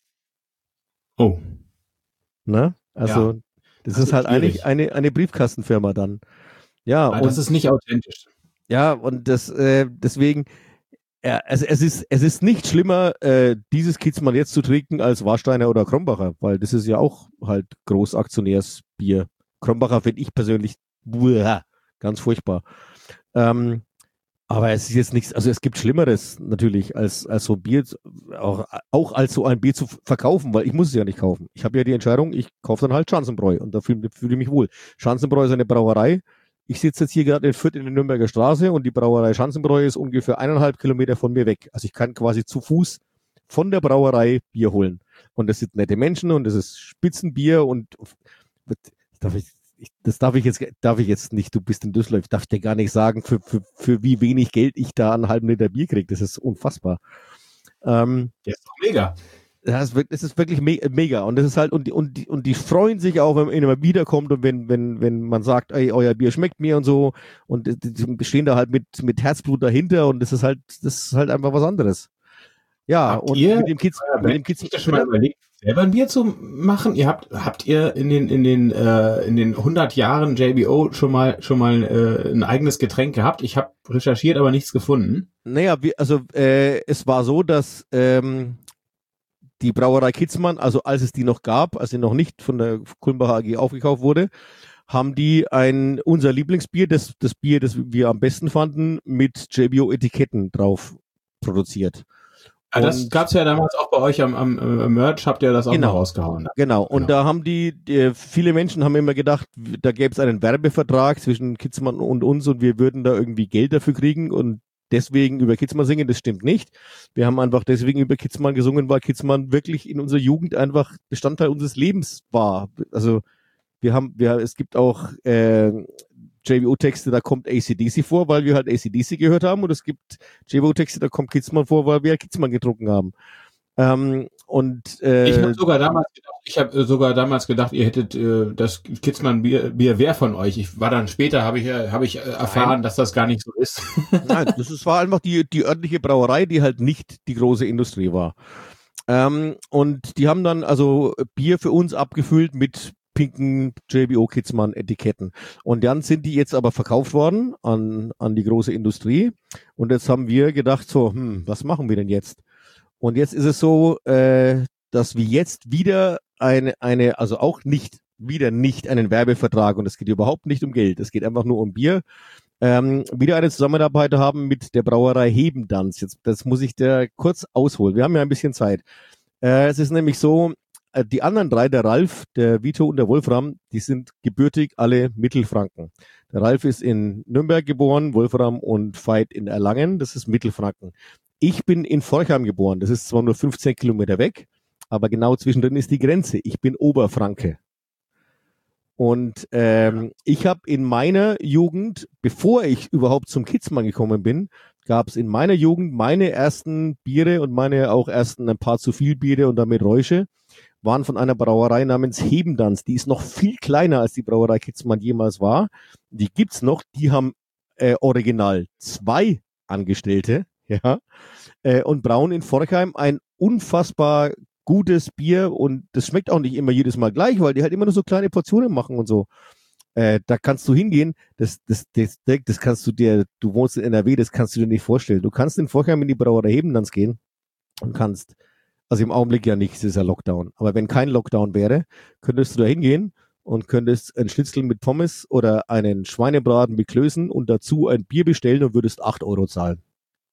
Speaker 3: Oh.
Speaker 4: Ne? Also, ja, das, das ist halt schwierig. Eigentlich eine, eine Briefkastenfirma dann. Ja,
Speaker 3: aber und das ist nicht authentisch.
Speaker 4: Ja, und das, äh, deswegen, ja, also es ist, es ist nicht schlimmer, äh, dieses Kidsmann jetzt zu trinken als Warsteiner oder Krombacher, weil das ist ja auch halt Großaktionärsbier. Krombacher finde ich persönlich buah, ganz furchtbar. Ähm, aber es ist jetzt nichts, also es gibt Schlimmeres natürlich, als, als so ein Bier, auch, auch als so ein Bier zu verkaufen, weil ich muss es ja nicht kaufen. Ich habe ja die Entscheidung, ich kaufe dann halt Schanzenbräu und da fühle fühl ich mich wohl. Schanzenbräu ist eine Brauerei. Ich sitze jetzt hier gerade in Fürth in der Nürnberger Straße und die Brauerei Schanzenbräu ist ungefähr eineinhalb Kilometer von mir weg. Also ich kann quasi zu Fuß von der Brauerei Bier holen. Und das sind nette Menschen und das ist Spitzenbier und darf ich Ich, das darf ich jetzt, darf ich jetzt nicht, du bist in Düsseldorf, ich darf dir gar nicht sagen, für, für, für wie wenig Geld ich da einen halben Liter Bier kriege. Das ist unfassbar. Ähm,
Speaker 3: das ist doch mega.
Speaker 4: Das ist, das ist wirklich me- mega. Und das ist halt, und die, und die, und die freuen sich auch, wenn man immer wiederkommt und wenn, wenn, wenn man sagt, ey, euer Bier schmeckt mir und so. Und die, die stehen da halt mit, mit Herzblut dahinter und das ist halt, das ist halt einfach was anderes. Ja,
Speaker 3: habt
Speaker 4: und
Speaker 3: ihr,
Speaker 4: mit dem Kids, mit dem Kids,
Speaker 3: habt ihr schon mal überlegt, selber ein Bier zu machen? Ihr habt, habt ihr in den, in den, äh, in den hundert Jahren J B O schon mal, schon mal äh, ein eigenes Getränk gehabt? Ich habe recherchiert, aber nichts gefunden.
Speaker 4: Naja, wir, also äh, es war so, dass ähm, die Brauerei Kidsmann, also als es die noch gab, als sie noch nicht von der Kulmbacher A G aufgekauft wurde, haben die ein unser Lieblingsbier, das das Bier, das wir am besten fanden, mit J B O-Etiketten drauf produziert.
Speaker 3: Aber das gab's ja damals auch bei euch am, am, am Merch, habt ihr das auch
Speaker 4: genau,
Speaker 3: mal rausgehauen.
Speaker 4: Genau, und genau. Da haben die, die, viele Menschen haben immer gedacht, da gäbe es einen Werbevertrag zwischen Kitzmann und uns und wir würden da irgendwie Geld dafür kriegen und deswegen über Kitzmann singen. Das stimmt nicht. Wir haben einfach deswegen über Kitzmann gesungen, weil Kitzmann wirklich in unserer Jugend einfach Bestandteil unseres Lebens war. Also wir haben, wir, es gibt auch äh, J B O-Texte, da kommt A C D C vor, weil wir halt A C D C gehört haben, und es gibt J B O-Texte, da kommt Kitzmann vor, weil wir halt Kitzmann getrunken haben. Ähm, und äh,
Speaker 3: ich habe sogar damals gedacht, ich habe sogar damals gedacht, ihr hättet äh, das Kitzmann Bier, Bier wäre von euch. Ich war dann später, habe ich habe ich erfahren, Nein. dass das gar nicht so ist.
Speaker 4: Nein, das ist, war einfach die die örtliche Brauerei, die halt nicht die große Industrie war. Ähm, und die haben dann also Bier für uns abgefüllt mit pinken J B O Kitzmann Etiketten. Und dann sind die jetzt aber verkauft worden an, an die große Industrie. Und jetzt haben wir gedacht so, hm, was machen wir denn jetzt? Und jetzt ist es so, äh, dass wir jetzt wieder eine, eine, also auch nicht, wieder nicht einen Werbevertrag, und es geht überhaupt nicht um Geld, es geht einfach nur um Bier, ähm, wieder eine Zusammenarbeit haben mit der Brauerei Hebendanz. Jetzt, das muss ich da kurz ausholen. Wir haben ja ein bisschen Zeit. Äh, es ist nämlich so, die anderen drei, der Ralf, der Vito und der Wolfram, die sind gebürtig alle Mittelfranken. Der Ralf ist in Nürnberg geboren, Wolfram und Veit in Erlangen, das ist Mittelfranken. Ich bin in Forchheim geboren, das ist zwar nur fünfzehn Kilometer weg, aber genau zwischendrin ist die Grenze. Ich bin Oberfranke. Und ähm, ich habe in meiner Jugend, bevor ich überhaupt zum Kitzmann gekommen bin, gab es in meiner Jugend meine ersten Biere und meine auch ersten ein paar zu viel Biere und damit Räusche, waren von einer Brauerei namens Hebendanz. Die ist noch viel kleiner, als die Brauerei Kitzmann jemals war. Die gibt's noch. Die haben äh, original zwei Angestellte, ja, äh, und brauen in Forchheim ein unfassbar gutes Bier, und das schmeckt auch nicht immer jedes Mal gleich, weil die halt immer nur so kleine Portionen machen und so. Äh, da kannst du hingehen, das, das, das, das kannst du dir, du wohnst in N R W, das kannst du dir nicht vorstellen. Du kannst in Forchheim in die Brauerei Hebendanz gehen und kannst, also im Augenblick ja nicht, es ist ja Lockdown, aber wenn kein Lockdown wäre, könntest du da hingehen und könntest ein Schnitzel mit Pommes oder einen Schweinebraten mit Klößen und dazu ein Bier bestellen und würdest acht Euro zahlen.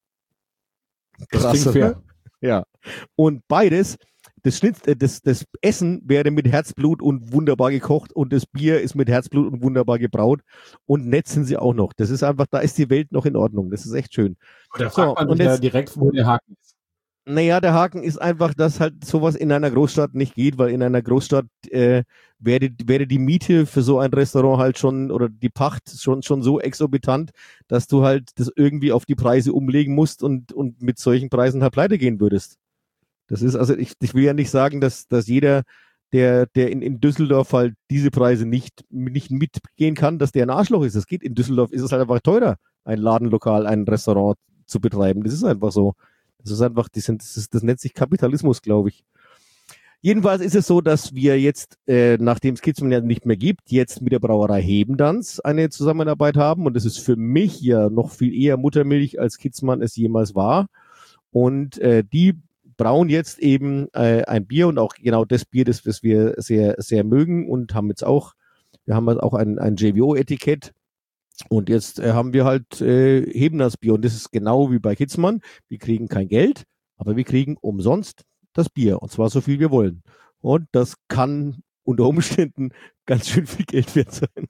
Speaker 4: Krass, oder? Ja. Und beides, das, Schnitz, das, das Essen wäre mit Herzblut und wunderbar gekocht, und das Bier ist mit Herzblut und wunderbar gebraut, und nett sind sie auch noch. Das ist einfach, da ist die Welt noch in Ordnung. Das ist echt schön.
Speaker 3: Oder fragt man sich ja direkt, wo der Haken ist.
Speaker 4: Naja, der Haken ist einfach, dass halt sowas in einer Großstadt nicht geht, weil in einer Großstadt äh, wäre, wäre die Miete für so ein Restaurant halt schon, oder die Pacht schon schon so exorbitant, dass du halt das irgendwie auf die Preise umlegen musst und und mit solchen Preisen halt pleite gehen würdest. Das ist, also ich, ich will ja nicht sagen, dass dass jeder, der der in, in Düsseldorf halt diese Preise nicht nicht mitgehen kann, dass der ein Arschloch ist. Das geht, in Düsseldorf ist es halt einfach teurer, ein Ladenlokal, ein Restaurant zu betreiben. Das ist einfach so. Das ist einfach, die sind, das, ist, das nennt sich Kapitalismus, glaube ich. Jedenfalls ist es so, dass wir jetzt, äh, nachdem es Kitzmann ja nicht mehr gibt, jetzt mit der Brauerei Hebendanz eine Zusammenarbeit haben, und das ist für mich ja noch viel eher Muttermilch, als Kitzmann es jemals war. Und äh, die brauen jetzt eben äh, ein Bier, und auch genau das Bier, das, das wir sehr, sehr mögen, und haben jetzt auch, wir haben jetzt auch ein, ein J B O-Etikett. Und jetzt äh, haben wir halt äh, Hebendanz Bier, und das ist genau wie bei Kitzmann. Wir kriegen kein Geld, aber wir kriegen umsonst das Bier, und zwar so viel wir wollen. Und das kann unter Umständen ganz schön viel Geld wert sein.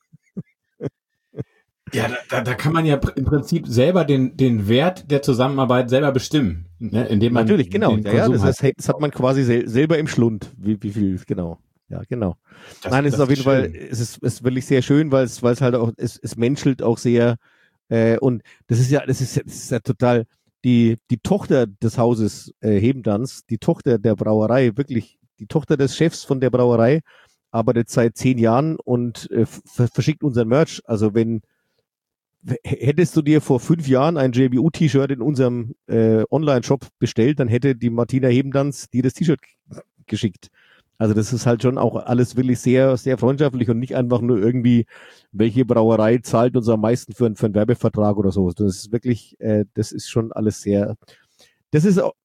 Speaker 3: Ja, da, da kann man ja im Prinzip selber den, den Wert der Zusammenarbeit selber bestimmen, ne? Indem man
Speaker 4: natürlich, genau.
Speaker 3: Den
Speaker 4: ja, ja, das,
Speaker 3: halt
Speaker 4: heißt, das hat man quasi sel- selber im Schlund, wie, wie viel, genau. Ja, genau.
Speaker 3: Das,
Speaker 4: Nein, es ist auf jeden
Speaker 3: schön.
Speaker 4: Fall, es ist, es ist wirklich sehr schön, weil es, weil es halt auch, es, es menschelt auch sehr, äh, und das ist ja, das ist, das ist ja total, die, die Tochter des Hauses äh, Hebendanz, die Tochter der Brauerei, wirklich, die Tochter des Chefs von der Brauerei, arbeitet seit zehn Jahren und äh, ver- verschickt unseren Merch. Also wenn, hättest du dir vor fünf Jahren ein J B U-T-Shirt in unserem äh, Online-Shop bestellt, dann hätte die Martina Hebendanz dir das T-Shirt g- geschickt. Also das ist halt schon auch alles wirklich sehr, sehr freundschaftlich und nicht einfach nur irgendwie, welche Brauerei zahlt uns am meisten für, für einen Werbevertrag oder so. Das ist wirklich, äh, das ist schon alles sehr, das ist auch.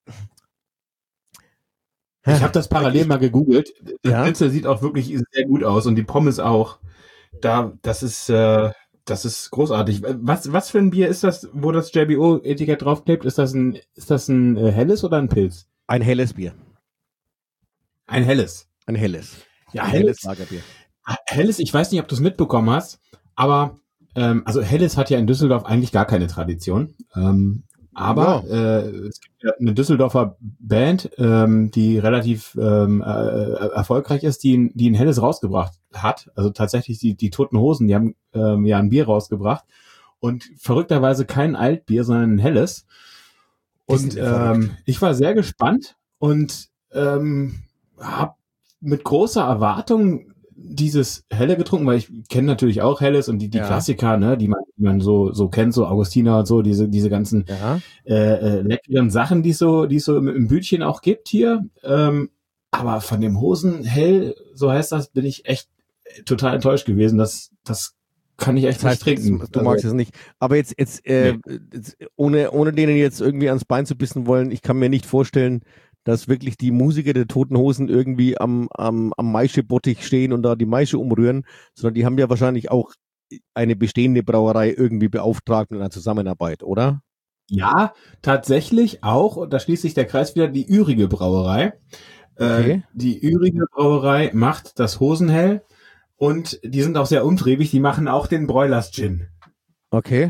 Speaker 3: Ich habe das parallel mal gegoogelt. Das
Speaker 4: Ja.
Speaker 3: Schnitzel sieht auch wirklich sehr gut aus, und die Pommes auch. Da, das ist, äh, Das ist großartig. Was, was für ein Bier ist das, wo das J B O-Etikett draufklebt? Ist das ein, ist das ein äh, helles oder ein Pilz?
Speaker 4: Ein helles Bier.
Speaker 3: Ein helles.
Speaker 4: Ein helles.
Speaker 3: Ja,
Speaker 4: ein
Speaker 3: helles.
Speaker 4: helles Lagerbier.
Speaker 3: Helles, ich weiß nicht, ob du es mitbekommen hast, aber ähm, also Helles hat ja in Düsseldorf eigentlich gar keine Tradition. Ähm, aber ja. äh, es gibt ja eine Düsseldorfer Band, ähm, die relativ ähm, äh, erfolgreich ist, die, die ein Helles rausgebracht hat. Also tatsächlich die, die Toten Hosen, die haben ähm, ja ein Bier rausgebracht. Und verrückterweise kein Altbier, sondern ein Helles. Und ähm, ich war sehr gespannt und ähm, habe mit großer Erwartung dieses Helle getrunken, weil ich kenne natürlich auch Helles und die, die ja. Klassiker, ne, die man, die man so so kennt, so Augustiner und so, diese diese ganzen ja. äh, äh, leckeren Sachen, die es so die es so im, im Bütchen auch gibt hier. Ähm, aber von dem Hosenhell, so heißt das, bin ich echt total enttäuscht gewesen. Das das kann ich echt
Speaker 4: das heißt,
Speaker 3: nicht trinken.
Speaker 4: Du also, magst es nicht. Aber jetzt jetzt, äh, nee. jetzt ohne ohne denen jetzt irgendwie ans Bein zu bissen wollen, ich kann mir nicht vorstellen, dass wirklich die Musiker der Toten Hosen irgendwie am, am, am Maischebottich stehen und da die Maische umrühren, sondern die haben ja wahrscheinlich auch eine bestehende Brauerei irgendwie beauftragt in einer Zusammenarbeit, oder?
Speaker 3: Ja, tatsächlich auch, und da schließt sich der Kreis wieder, die Ürige Brauerei. Okay. Äh, die Ürige Brauerei macht das Hosenhell und die sind auch sehr umtriebig, die machen auch den Broilers Gin.
Speaker 4: Okay.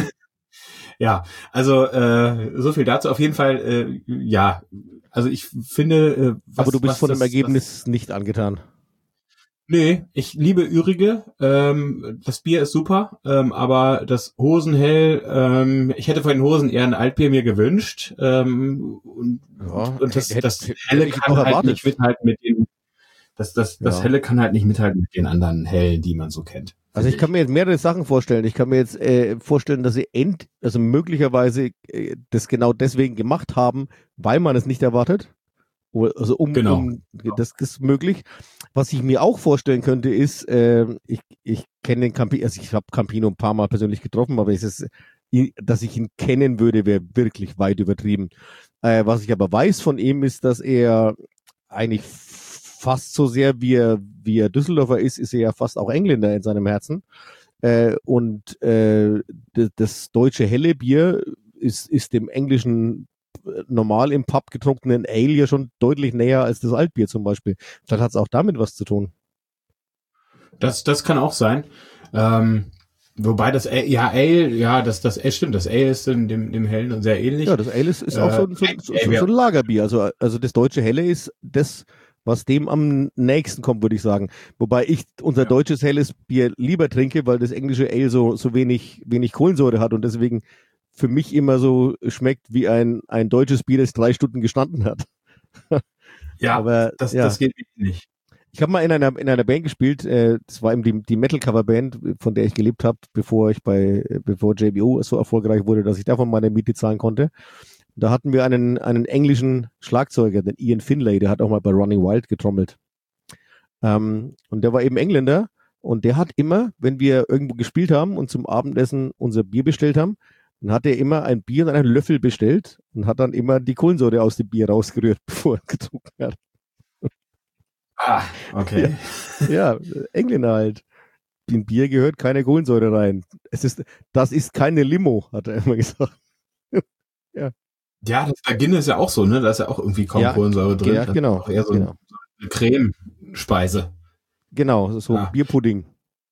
Speaker 3: Ja, also äh, so viel dazu. Auf jeden Fall, äh, ja, also ich finde... Äh, was,
Speaker 4: Aber du bist
Speaker 3: was
Speaker 4: von
Speaker 3: das,
Speaker 4: dem Ergebnis
Speaker 3: das,
Speaker 4: nicht angetan.
Speaker 3: Nee, ich liebe Ürige. Ähm, das Bier ist super, ähm, aber das Hosenhell, ähm, ich hätte von den Hosen eher ein Altbier mir gewünscht. Ähm, und,
Speaker 4: ja,
Speaker 3: und das,
Speaker 4: hätte,
Speaker 3: das
Speaker 4: hätte,
Speaker 3: Helle
Speaker 4: hätte
Speaker 3: kann halt erwartet. nicht mithalten mit den... Das, das, das
Speaker 4: ja.
Speaker 3: Helle kann halt nicht mithalten mit den anderen Hellen, die man so kennt.
Speaker 4: Also ich kann mir jetzt mehrere Sachen vorstellen. Ich kann mir jetzt äh, vorstellen, dass sie end, also möglicherweise äh, das genau deswegen gemacht haben, weil man es nicht erwartet. Also um,
Speaker 3: genau.
Speaker 4: um das ist möglich. Was ich mir auch vorstellen könnte, ist, äh, ich, ich kenne den Campino, also ich habe Campino ein paar Mal persönlich getroffen, aber es ist, dass ich ihn kennen würde, wäre wirklich weit übertrieben. Äh, was ich aber weiß von ihm ist, dass er eigentlich fast so sehr wie er, wie er Düsseldorfer ist, ist er ja fast auch Engländer in seinem Herzen. Äh, und äh, d- das deutsche helle Bier ist, ist dem englischen normal im Pub getrunkenen Ale ja schon deutlich näher als das Altbier zum Beispiel. Vielleicht hat es auch damit was zu tun.
Speaker 3: Das, das kann auch sein. Ähm, wobei das Ale, ja, Ale, ja, das, das Ale stimmt, das Ale ist dem, dem, dem Hellen sehr ähnlich.
Speaker 4: Ja, das Ale ist, ist äh, auch so, so, so, so, so ein Lagerbier. Also, also das deutsche Helle ist das, was dem am nächsten kommt, würde ich sagen. Wobei ich unser ja. deutsches helles Bier lieber trinke, weil das englische Ale so, so wenig, wenig Kohlensäure hat und deswegen für mich immer so schmeckt wie ein, ein deutsches Bier, das drei Stunden gestanden hat.
Speaker 3: Ja, aber das, ja. das geht nicht.
Speaker 4: Ich habe mal in einer in einer Band gespielt, äh, das war eben die, die Metal-Cover-Band, von der ich gelebt habe, bevor ich bei bevor J B O so erfolgreich wurde, dass ich davon meine Miete zahlen konnte. Da hatten wir einen einen englischen Schlagzeuger, den Ian Finlay, der hat auch mal bei Running Wild getrommelt. Ähm, und der war eben Engländer und der hat immer, wenn wir irgendwo gespielt haben und zum Abendessen unser Bier bestellt haben, dann hat er immer ein Bier und einen Löffel bestellt und hat dann immer die Kohlensäure aus dem Bier rausgerührt, bevor er getrunken hat.
Speaker 3: Ah, okay.
Speaker 4: Ja, ja, Engländer halt. In Bier gehört keine Kohlensäure rein. Es ist, das ist keine Limo, hat er immer gesagt.
Speaker 3: Ja. Ja, das bei Guinness ist ja auch so, ne? Da ist ja auch irgendwie kaum ja, Kohlensäure drin.
Speaker 4: Ja, genau.
Speaker 3: Das ist auch eher so
Speaker 4: genau.
Speaker 3: eine Cremespeise.
Speaker 4: Genau, so
Speaker 3: ja.
Speaker 4: Bierpudding.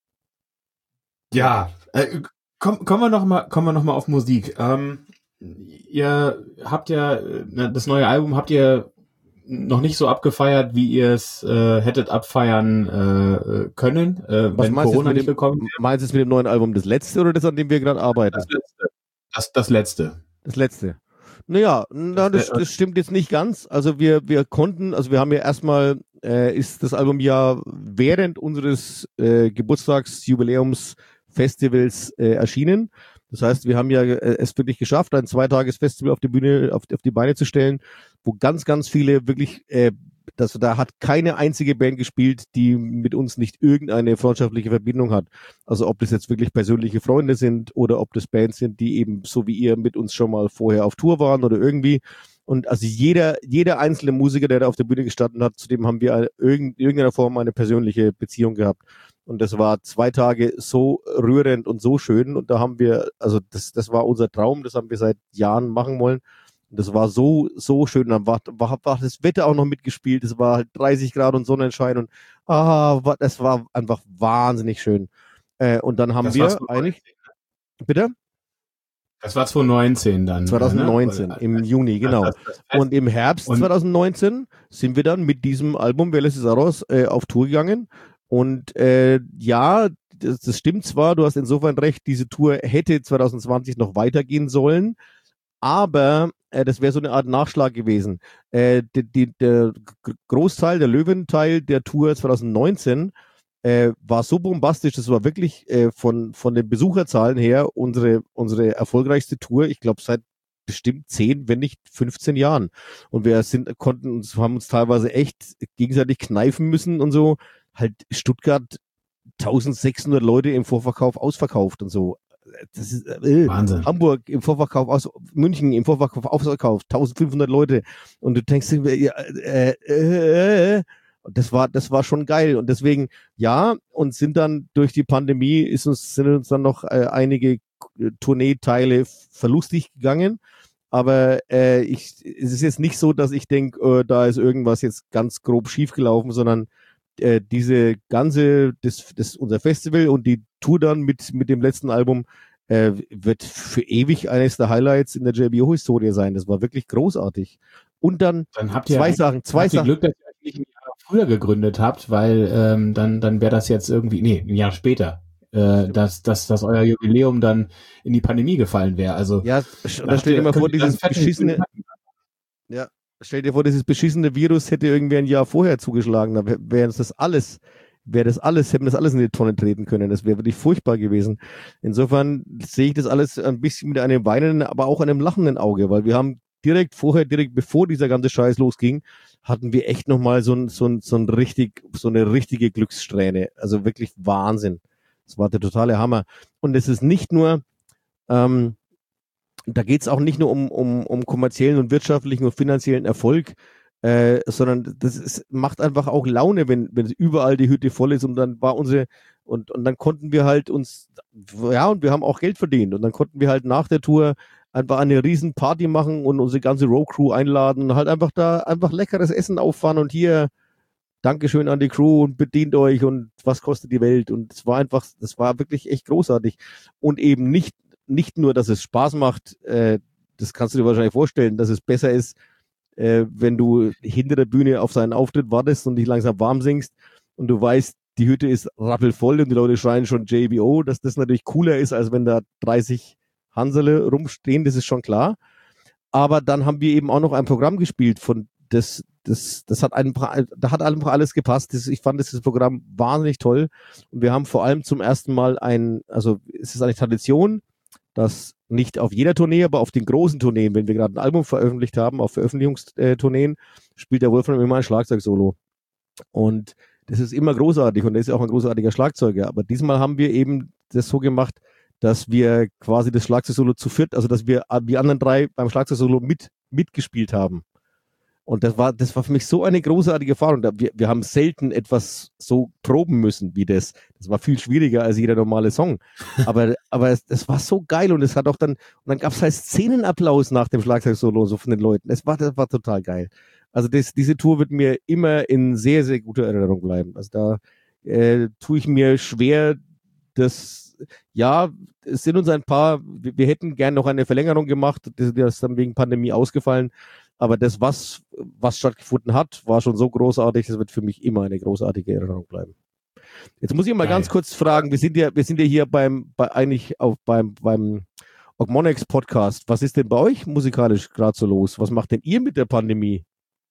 Speaker 3: Ja, äh, komm, kommen wir noch mal, kommen wir noch mal auf Musik. Ähm, ihr habt ja das neue Album habt ihr noch nicht so abgefeiert, wie ihr es äh, hättet abfeiern äh, können, äh,
Speaker 4: Was
Speaker 3: wenn Corona nicht gekommen wäre.
Speaker 4: Meinst du es mit dem neuen Album das letzte oder das, an dem wir gerade arbeiten?
Speaker 3: Das letzte. Das, das letzte.
Speaker 4: Das letzte. Naja, na, das, das stimmt jetzt nicht ganz. Also wir, wir konnten, also wir haben ja erstmal, äh, ist das Album ja während unseres äh, Geburtstagsjubiläumsfestivals äh, erschienen. Das heißt, wir haben ja äh, es wirklich geschafft, ein Zweitages-Festival auf die Bühne, auf, auf die Beine zu stellen, wo ganz, ganz viele wirklich, äh, das, da hat keine einzige Band gespielt, die mit uns nicht irgendeine freundschaftliche Verbindung hat. Also ob das jetzt wirklich persönliche Freunde sind oder ob das Bands sind, die eben so wie ihr mit uns schon mal vorher auf Tour waren oder irgendwie. Und also jeder, jeder einzelne Musiker, der da auf der Bühne gestanden hat, zu dem haben wir eine, in irgendeiner Form eine persönliche Beziehung gehabt. Und das war zwei Tage so rührend und so schön. Und da haben wir, also das, das war unser Traum, das haben wir seit Jahren machen wollen. Und das war so, so schön. Dann war, war, war das Wetter auch noch mitgespielt. Es war halt dreißig Grad und Sonnenschein und ah, war, das war einfach wahnsinnig schön. Äh, und dann haben
Speaker 3: Das
Speaker 4: wir
Speaker 3: zwanzig
Speaker 4: eigentlich, bitte?
Speaker 3: Das war zwanzig neunzehn dann.
Speaker 4: zwanzig neunzehn,
Speaker 3: ne?
Speaker 4: im Juni, genau.
Speaker 3: Das, das, das
Speaker 4: Und im Herbst
Speaker 3: und
Speaker 4: zwanzig neunzehn sind wir dann mit diesem Album Vélez Cesaros äh, auf Tour gegangen. Und äh, ja, das, das stimmt zwar, du hast insofern recht, diese Tour hätte zwanzig zwanzig noch weitergehen sollen, aber äh, das wäre so eine Art Nachschlag gewesen. Äh, die, die, der Großteil, der Löwenteil der Tour zwanzig neunzehn äh, war so bombastisch, das war wirklich äh, von, von den Besucherzahlen her unsere, unsere erfolgreichste Tour, ich glaube seit bestimmt zehn, wenn nicht fünfzehn Jahren. Und wir sind, konnten uns, haben uns teilweise echt gegenseitig kneifen müssen und so. Halt Stuttgart eintausendsechshundert Leute im Vorverkauf ausverkauft und so. Das ist äh,
Speaker 3: Wahnsinn.
Speaker 4: Hamburg im Vorverkauf aus, München im Vorverkauf ausverkauft, eintausendfünfhundert Leute. Und du denkst, ja, äh, äh, äh, das war, das war schon geil. Und deswegen, ja, und sind dann durch die Pandemie ist uns, sind uns dann noch äh, einige Tourneeteile verlustig gegangen. Aber äh, ich, es ist jetzt nicht so, dass ich denke, äh, da ist irgendwas jetzt ganz grob schiefgelaufen, sondern äh, diese ganze, das, das, unser Festival und die Tour dann mit, mit dem letzten Album äh, wird für ewig eines der Highlights in der J B O-Historie sein. Das war wirklich großartig. Und dann,
Speaker 3: dann habt ihr
Speaker 4: zwei Sachen, zwei
Speaker 3: habt ihr
Speaker 4: Sachen.
Speaker 3: Glück, dass ihr euch nicht ein Jahr früher gegründet habt, weil ähm, dann, dann wäre das jetzt irgendwie, nee, ein Jahr später. Äh, dass, dass, dass euer Jubiläum dann in die Pandemie gefallen wäre. Also
Speaker 4: ja, da stell dir mal vor, dieses beschissene, ja, stell dir vor, dieses beschissene Virus hätte irgendwie ein Jahr vorher zugeschlagen. Da wäre wär das alles, wäre das alles, hätten das alles in die Tonne treten können. Das wäre wirklich furchtbar gewesen. Insofern sehe ich das alles ein bisschen mit einem weinenden, aber auch einem lachenden Auge, weil wir haben direkt vorher, direkt bevor dieser ganze Scheiß losging, hatten wir echt nochmal so ein, so ein, so ein richtig, so eine richtige Glückssträhne. Also wirklich Wahnsinn. Das war der totale Hammer. Und es ist nicht nur, ähm, da geht es auch nicht nur um, um, um kommerziellen und wirtschaftlichen und finanziellen Erfolg, äh, sondern das ist, macht einfach auch Laune, wenn, wenn überall die Hütte voll ist und dann war unsere, und, und dann konnten wir halt uns, ja, und wir haben auch Geld verdient und dann konnten wir halt nach der Tour einfach eine riesen Party machen und unsere ganze Row-Crew einladen und halt einfach da einfach leckeres Essen auffahren und hier Dankeschön an die Crew und bedient euch und was kostet die Welt und es war einfach, das war wirklich echt großartig und eben nicht nicht nur, dass es Spaß macht, äh, das kannst du dir wahrscheinlich vorstellen, dass es besser ist, äh, wenn du hinter der Bühne auf seinen Auftritt wartest und dich langsam warm singst und du weißt, die Hütte ist rappelvoll und die Leute schreien schon J B O, dass das natürlich cooler ist, als wenn da dreißig Hansele rumstehen, das ist schon klar. Aber dann haben wir eben auch noch ein Programm gespielt, von das Das, das hat einfach, da hat einfach alles gepasst. Das, ich fand dieses Programm wahnsinnig toll. Und wir haben vor allem zum ersten Mal ein, also es ist eine Tradition, dass nicht auf jeder Tournee, aber auf den großen Tourneen, wenn wir gerade ein Album veröffentlicht haben, auf Veröffentlichungstourneen, spielt der Wolfram immer ein Schlagzeugsolo. Und das ist immer großartig und er ist ja auch ein großartiger Schlagzeuger. Aber diesmal haben wir eben das so gemacht, dass wir quasi das Schlagzeugsolo zu viert, also dass wir die anderen drei beim Schlagzeugsolo mit, mitgespielt haben. Und das war, das war für mich so eine großartige Erfahrung. Wir, wir haben selten etwas so proben müssen wie das. Das war viel schwieriger als jeder normale Song. Aber, aber es, es war so geil und es hat auch dann, und dann gab es halt Szenenapplaus nach dem Schlagzeugsolo so von den Leuten. Es war, das war total geil. Also das, diese Tour wird mir immer in sehr, sehr guter Erinnerung bleiben. Also da äh, tue ich mir schwer, das, ja, es sind uns ein paar, wir, wir hätten gern noch eine Verlängerung gemacht, das, das ist dann wegen Pandemie ausgefallen. Aber das, was, was stattgefunden hat, war schon so großartig, das wird für mich immer eine großartige Erinnerung bleiben. Jetzt muss ich mal Geil. ganz kurz fragen, wir sind ja, wir sind ja hier beim, bei, eigentlich auf, beim, beim Ogmonix Podcast. Was ist denn bei euch musikalisch gerade so los? Was macht denn ihr mit der Pandemie?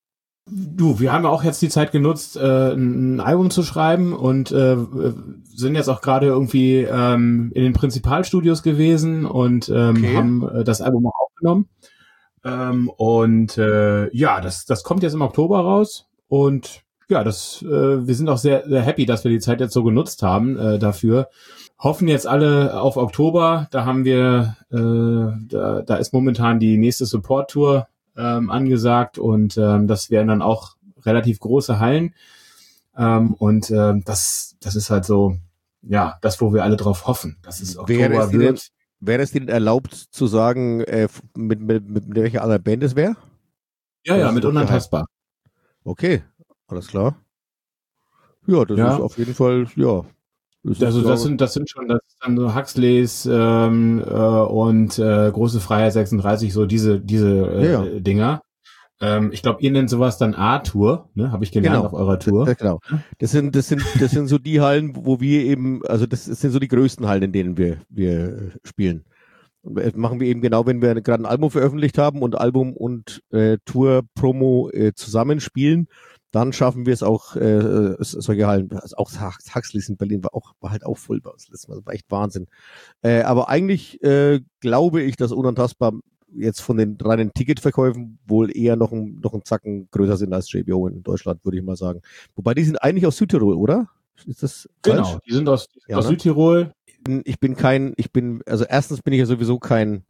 Speaker 3: Du, wir haben ja auch jetzt die Zeit genutzt, äh, ein Album zu schreiben und äh, sind jetzt auch gerade irgendwie ähm, in den Prinzipalstudios gewesen und ähm, okay. haben äh, das Album auch aufgenommen. Ähm, und äh, ja, das, das kommt jetzt im Oktober raus und ja, das, äh, wir sind auch sehr, sehr happy, dass wir die Zeit jetzt so genutzt haben äh, dafür. Hoffen jetzt alle auf Oktober. Da haben wir, äh, da, da ist momentan die nächste Support-Tour ähm, angesagt und ähm, das wären dann auch relativ große Hallen. Ähm, und ähm, das, das ist halt so, ja, das, wo wir alle drauf hoffen, dass es Oktober
Speaker 4: Wäre es dir denn,
Speaker 3: wird.
Speaker 4: wäre es dir denn erlaubt zu sagen, äh, mit, mit, mit welcher anderen Band es wäre?
Speaker 3: Ja, ja, mit Unantastbar.
Speaker 4: Okay, alles klar. Ja, das
Speaker 3: Ja.
Speaker 4: ist auf jeden Fall, ja. Das
Speaker 3: Also
Speaker 4: ist,
Speaker 3: das sind, das sind schon, das ist dann so Huxleys ähm, äh, und äh, Große Freiheit sechsunddreißig, so diese diese äh,
Speaker 4: Ja, ja.
Speaker 3: Dinger. Ähm, ich glaube, ihr nennt sowas dann A-Tour, ne? Habe ich gelernt
Speaker 4: Genau.
Speaker 3: auf eurer Tour.
Speaker 4: Das, genau. Das sind, das sind, das sind so die Hallen, wo wir eben, also das sind so die größten Hallen, in denen wir, wir spielen. Und das machen wir eben genau, wenn wir gerade ein Album veröffentlicht haben und Album und äh, Tour-Promo äh, zusammenspielen, dann schaffen wir es auch, äh, solche Hallen, also auch Huxleys in Berlin war auch, war halt auch voll bei uns letztes Mal, das war echt Wahnsinn. Äh, aber eigentlich äh, glaube ich, dass Unantastbar jetzt von den reinen Ticketverkäufen wohl eher noch ein, noch ein Zacken größer sind als J B O in Deutschland, würde ich mal sagen. Wobei die sind eigentlich aus Südtirol, oder? Ist das
Speaker 3: Genau,
Speaker 4: falsch?
Speaker 3: die sind aus,
Speaker 4: Ja,
Speaker 3: aus
Speaker 4: ne?
Speaker 3: Südtirol.
Speaker 4: Ich bin kein, ich bin, also erstens bin ich ja sowieso kein,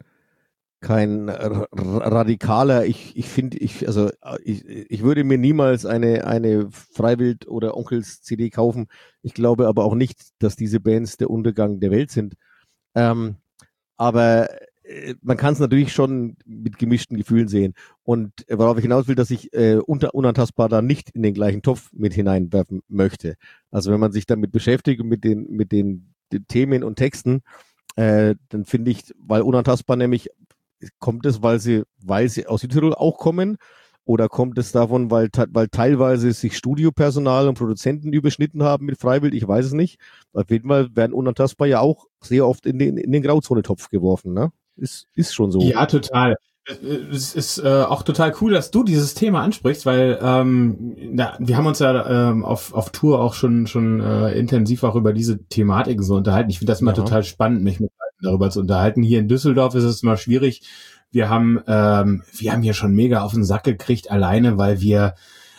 Speaker 4: kein r- r- radikaler, ich, ich finde, ich, also ich, ich würde mir niemals eine, eine Freiwild oder Onkels C D kaufen. Ich glaube aber auch nicht, dass diese Bands der Untergang der Welt sind. Ähm, aber äh, man kann es natürlich schon mit gemischten Gefühlen sehen. Und äh, worauf ich hinaus will, dass ich äh, unter Unantastbar da nicht in den gleichen Topf mit hineinwerfen möchte. Also wenn man sich damit beschäftigt und mit den, mit den, den Themen und Texten, äh, dann finde ich, weil Unantastbar nämlich, kommt es, weil sie, weil sie aus Südtirol auch kommen, oder kommt es davon, weil, weil teilweise sich Studiopersonal und Produzenten überschnitten haben mit Freiwild? Ich weiß es nicht. Auf jeden Fall werden Unantastbar ja auch sehr oft in den, in den Grauzone-Topf geworfen, ne? Ist, ist schon so.
Speaker 3: Ja, total. Es ist äh, auch total cool, dass du dieses Thema ansprichst, weil ähm, na, wir haben uns ja ähm, auf, auf Tour auch schon schon äh, intensiv auch über diese Thematiken so unterhalten. Ich finde das immer
Speaker 4: Ja.
Speaker 3: total spannend, mich mit Leuten darüber zu unterhalten. Hier in Düsseldorf ist es immer schwierig. Wir haben ähm, wir haben hier schon mega auf den Sack gekriegt, alleine, weil wir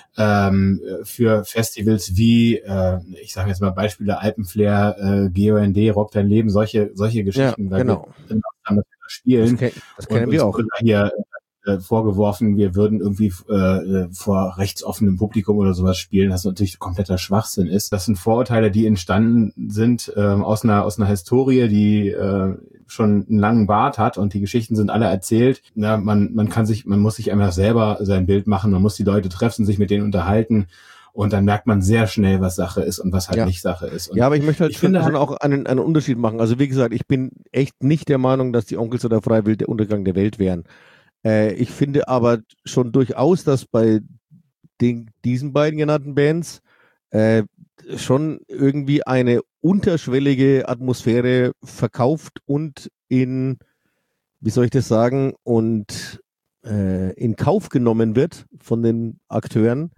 Speaker 3: ähm, für Festivals wie, äh, ich sage jetzt mal Beispiele Alpenflair, äh, G O N D, Rock dein Leben, solche solche Geschichten,
Speaker 4: Ja,
Speaker 3: weil
Speaker 4: genau.
Speaker 3: wir haben, dass wir da spielen.
Speaker 4: Das, ke- das kennen
Speaker 3: Und
Speaker 4: wir
Speaker 3: uns
Speaker 4: auch.
Speaker 3: wurde hier äh, vorgeworfen, wir würden irgendwie äh, vor rechtsoffenem Publikum oder sowas spielen, was natürlich kompletter Schwachsinn ist. Das sind Vorurteile, die entstanden sind äh, aus einer aus einer Historie, die äh, schon einen langen Bart hat, und die Geschichten sind alle erzählt. Na, man man kann sich, man muss sich einfach selber sein Bild machen, man muss die Leute treffen, sich mit denen unterhalten, und dann merkt man sehr schnell, was Sache ist und was halt
Speaker 4: Ja.
Speaker 3: nicht Sache ist. Und
Speaker 4: Ja, aber ich möchte halt
Speaker 3: ich
Speaker 4: schon,
Speaker 3: finde
Speaker 4: schon
Speaker 3: halt-
Speaker 4: auch einen, einen Unterschied machen. Also wie gesagt, ich bin echt nicht der Meinung, dass die Onkels oder Freiwild der Untergang der Welt wären. Äh, ich finde aber schon durchaus, dass bei den, diesen beiden genannten Bands äh, schon irgendwie eine unterschwellige Atmosphäre verkauft und in, wie soll ich das sagen, und äh, in Kauf genommen wird von den Akteuren,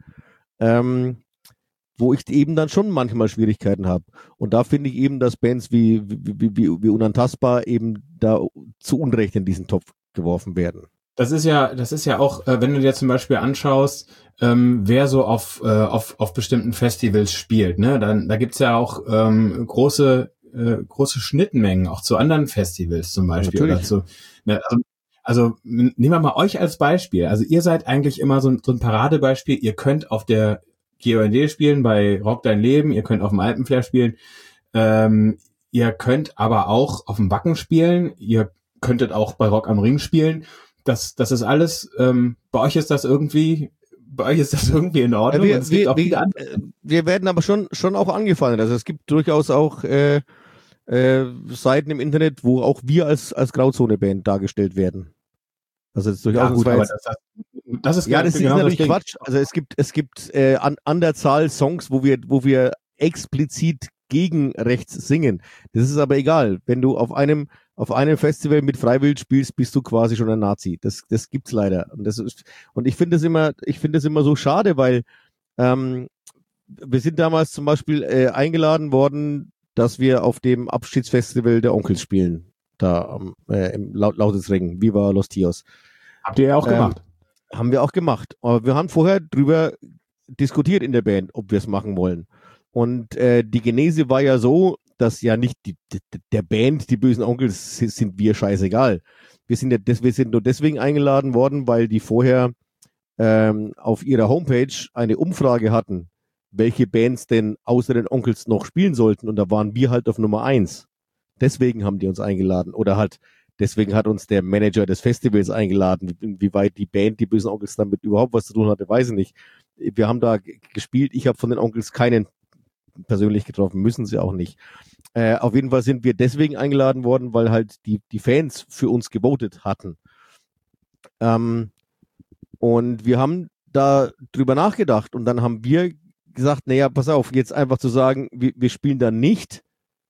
Speaker 4: ähm, wo ich eben dann schon manchmal Schwierigkeiten habe. Und da finde ich eben, dass Bands wie, wie, wie, wie, wie Unantastbar eben da zu Unrecht in diesen Topf geworfen werden.
Speaker 3: Das ist ja, das ist ja auch, äh, wenn du dir zum Beispiel anschaust, ähm, wer so auf, äh, auf, auf bestimmten Festivals spielt, ne, dann, da gibt's ja auch ähm, große, äh, große Schnittmengen, auch zu anderen Festivals zum Beispiel.
Speaker 4: Natürlich.
Speaker 3: Oder zu, ne, also, also n- nehmen wir mal euch als Beispiel. Also ihr seid eigentlich immer so ein, so ein Paradebeispiel. Ihr könnt auf der G O N D spielen, bei Rock dein Leben, ihr könnt auf dem Alpenflair spielen, ähm, ihr könnt aber auch auf dem Wacken spielen, ihr könntet auch bei Rock am Ring spielen. Das, das ist alles, ähm, bei euch ist das irgendwie, bei euch ist das irgendwie in Ordnung.
Speaker 4: wir,
Speaker 3: Und es gibt
Speaker 4: wir,
Speaker 3: auch viele andere.
Speaker 4: wir, äh, wir werden aber schon, schon auch angefallen. Also es gibt durchaus auch äh, äh, Seiten im Internet, wo auch wir als, als Grauzone-Band dargestellt werden. Also es ist durchaus
Speaker 3: Ja, gut,
Speaker 4: das war
Speaker 3: aber
Speaker 4: jetzt,
Speaker 3: das, das, das ist
Speaker 4: ja, das ist
Speaker 3: genau
Speaker 4: natürlich
Speaker 3: Ding.
Speaker 4: Quatsch. Also es gibt, es gibt äh, an, an der Zahl Songs, wo wir, wo wir explizit gegen rechts singen. Das ist aber egal. Wenn du auf einem, auf einem Festival mit Freiwild spielst, bist du quasi schon ein Nazi. Das, das gibt's leider. Und das ist, und ich finde es immer, ich finde es immer so schade, weil ähm, wir sind damals zum Beispiel äh, eingeladen worden, dass wir auf dem Abschiedsfestival der Onkels spielen. Da am, äh, im Laut Lautersring, Viva Los Tios.
Speaker 3: Habt ihr ja auch
Speaker 4: Ähm,
Speaker 3: gemacht.
Speaker 4: Haben wir auch gemacht. Aber wir haben vorher drüber diskutiert in der Band, ob wir es machen wollen. Und äh, die Genese war ja so, dass ja nicht die, die, der Band, die bösen Onkels, sind, sind wir scheißegal. Wir sind ja des, wir sind nur deswegen eingeladen worden, weil die vorher ähm, auf ihrer Homepage eine Umfrage hatten, welche Bands denn außer den Onkels noch spielen sollten. Und da waren wir halt auf Nummer eins. Deswegen haben die uns eingeladen. Oder halt, deswegen hat uns der Manager des Festivals eingeladen. Inwieweit die Band, die Bösen Onkels, damit überhaupt was zu tun hatte, weiß ich nicht. Wir haben da g- gespielt. Ich habe von den Onkels keinen persönlich getroffen. Müssen sie auch nicht. Äh, auf jeden Fall sind wir deswegen eingeladen worden, weil halt die, die Fans für uns gewotet hatten. Ähm, und wir haben da drüber nachgedacht und dann haben wir gesagt, naja, pass auf, jetzt einfach zu sagen, wir, wir spielen da nicht,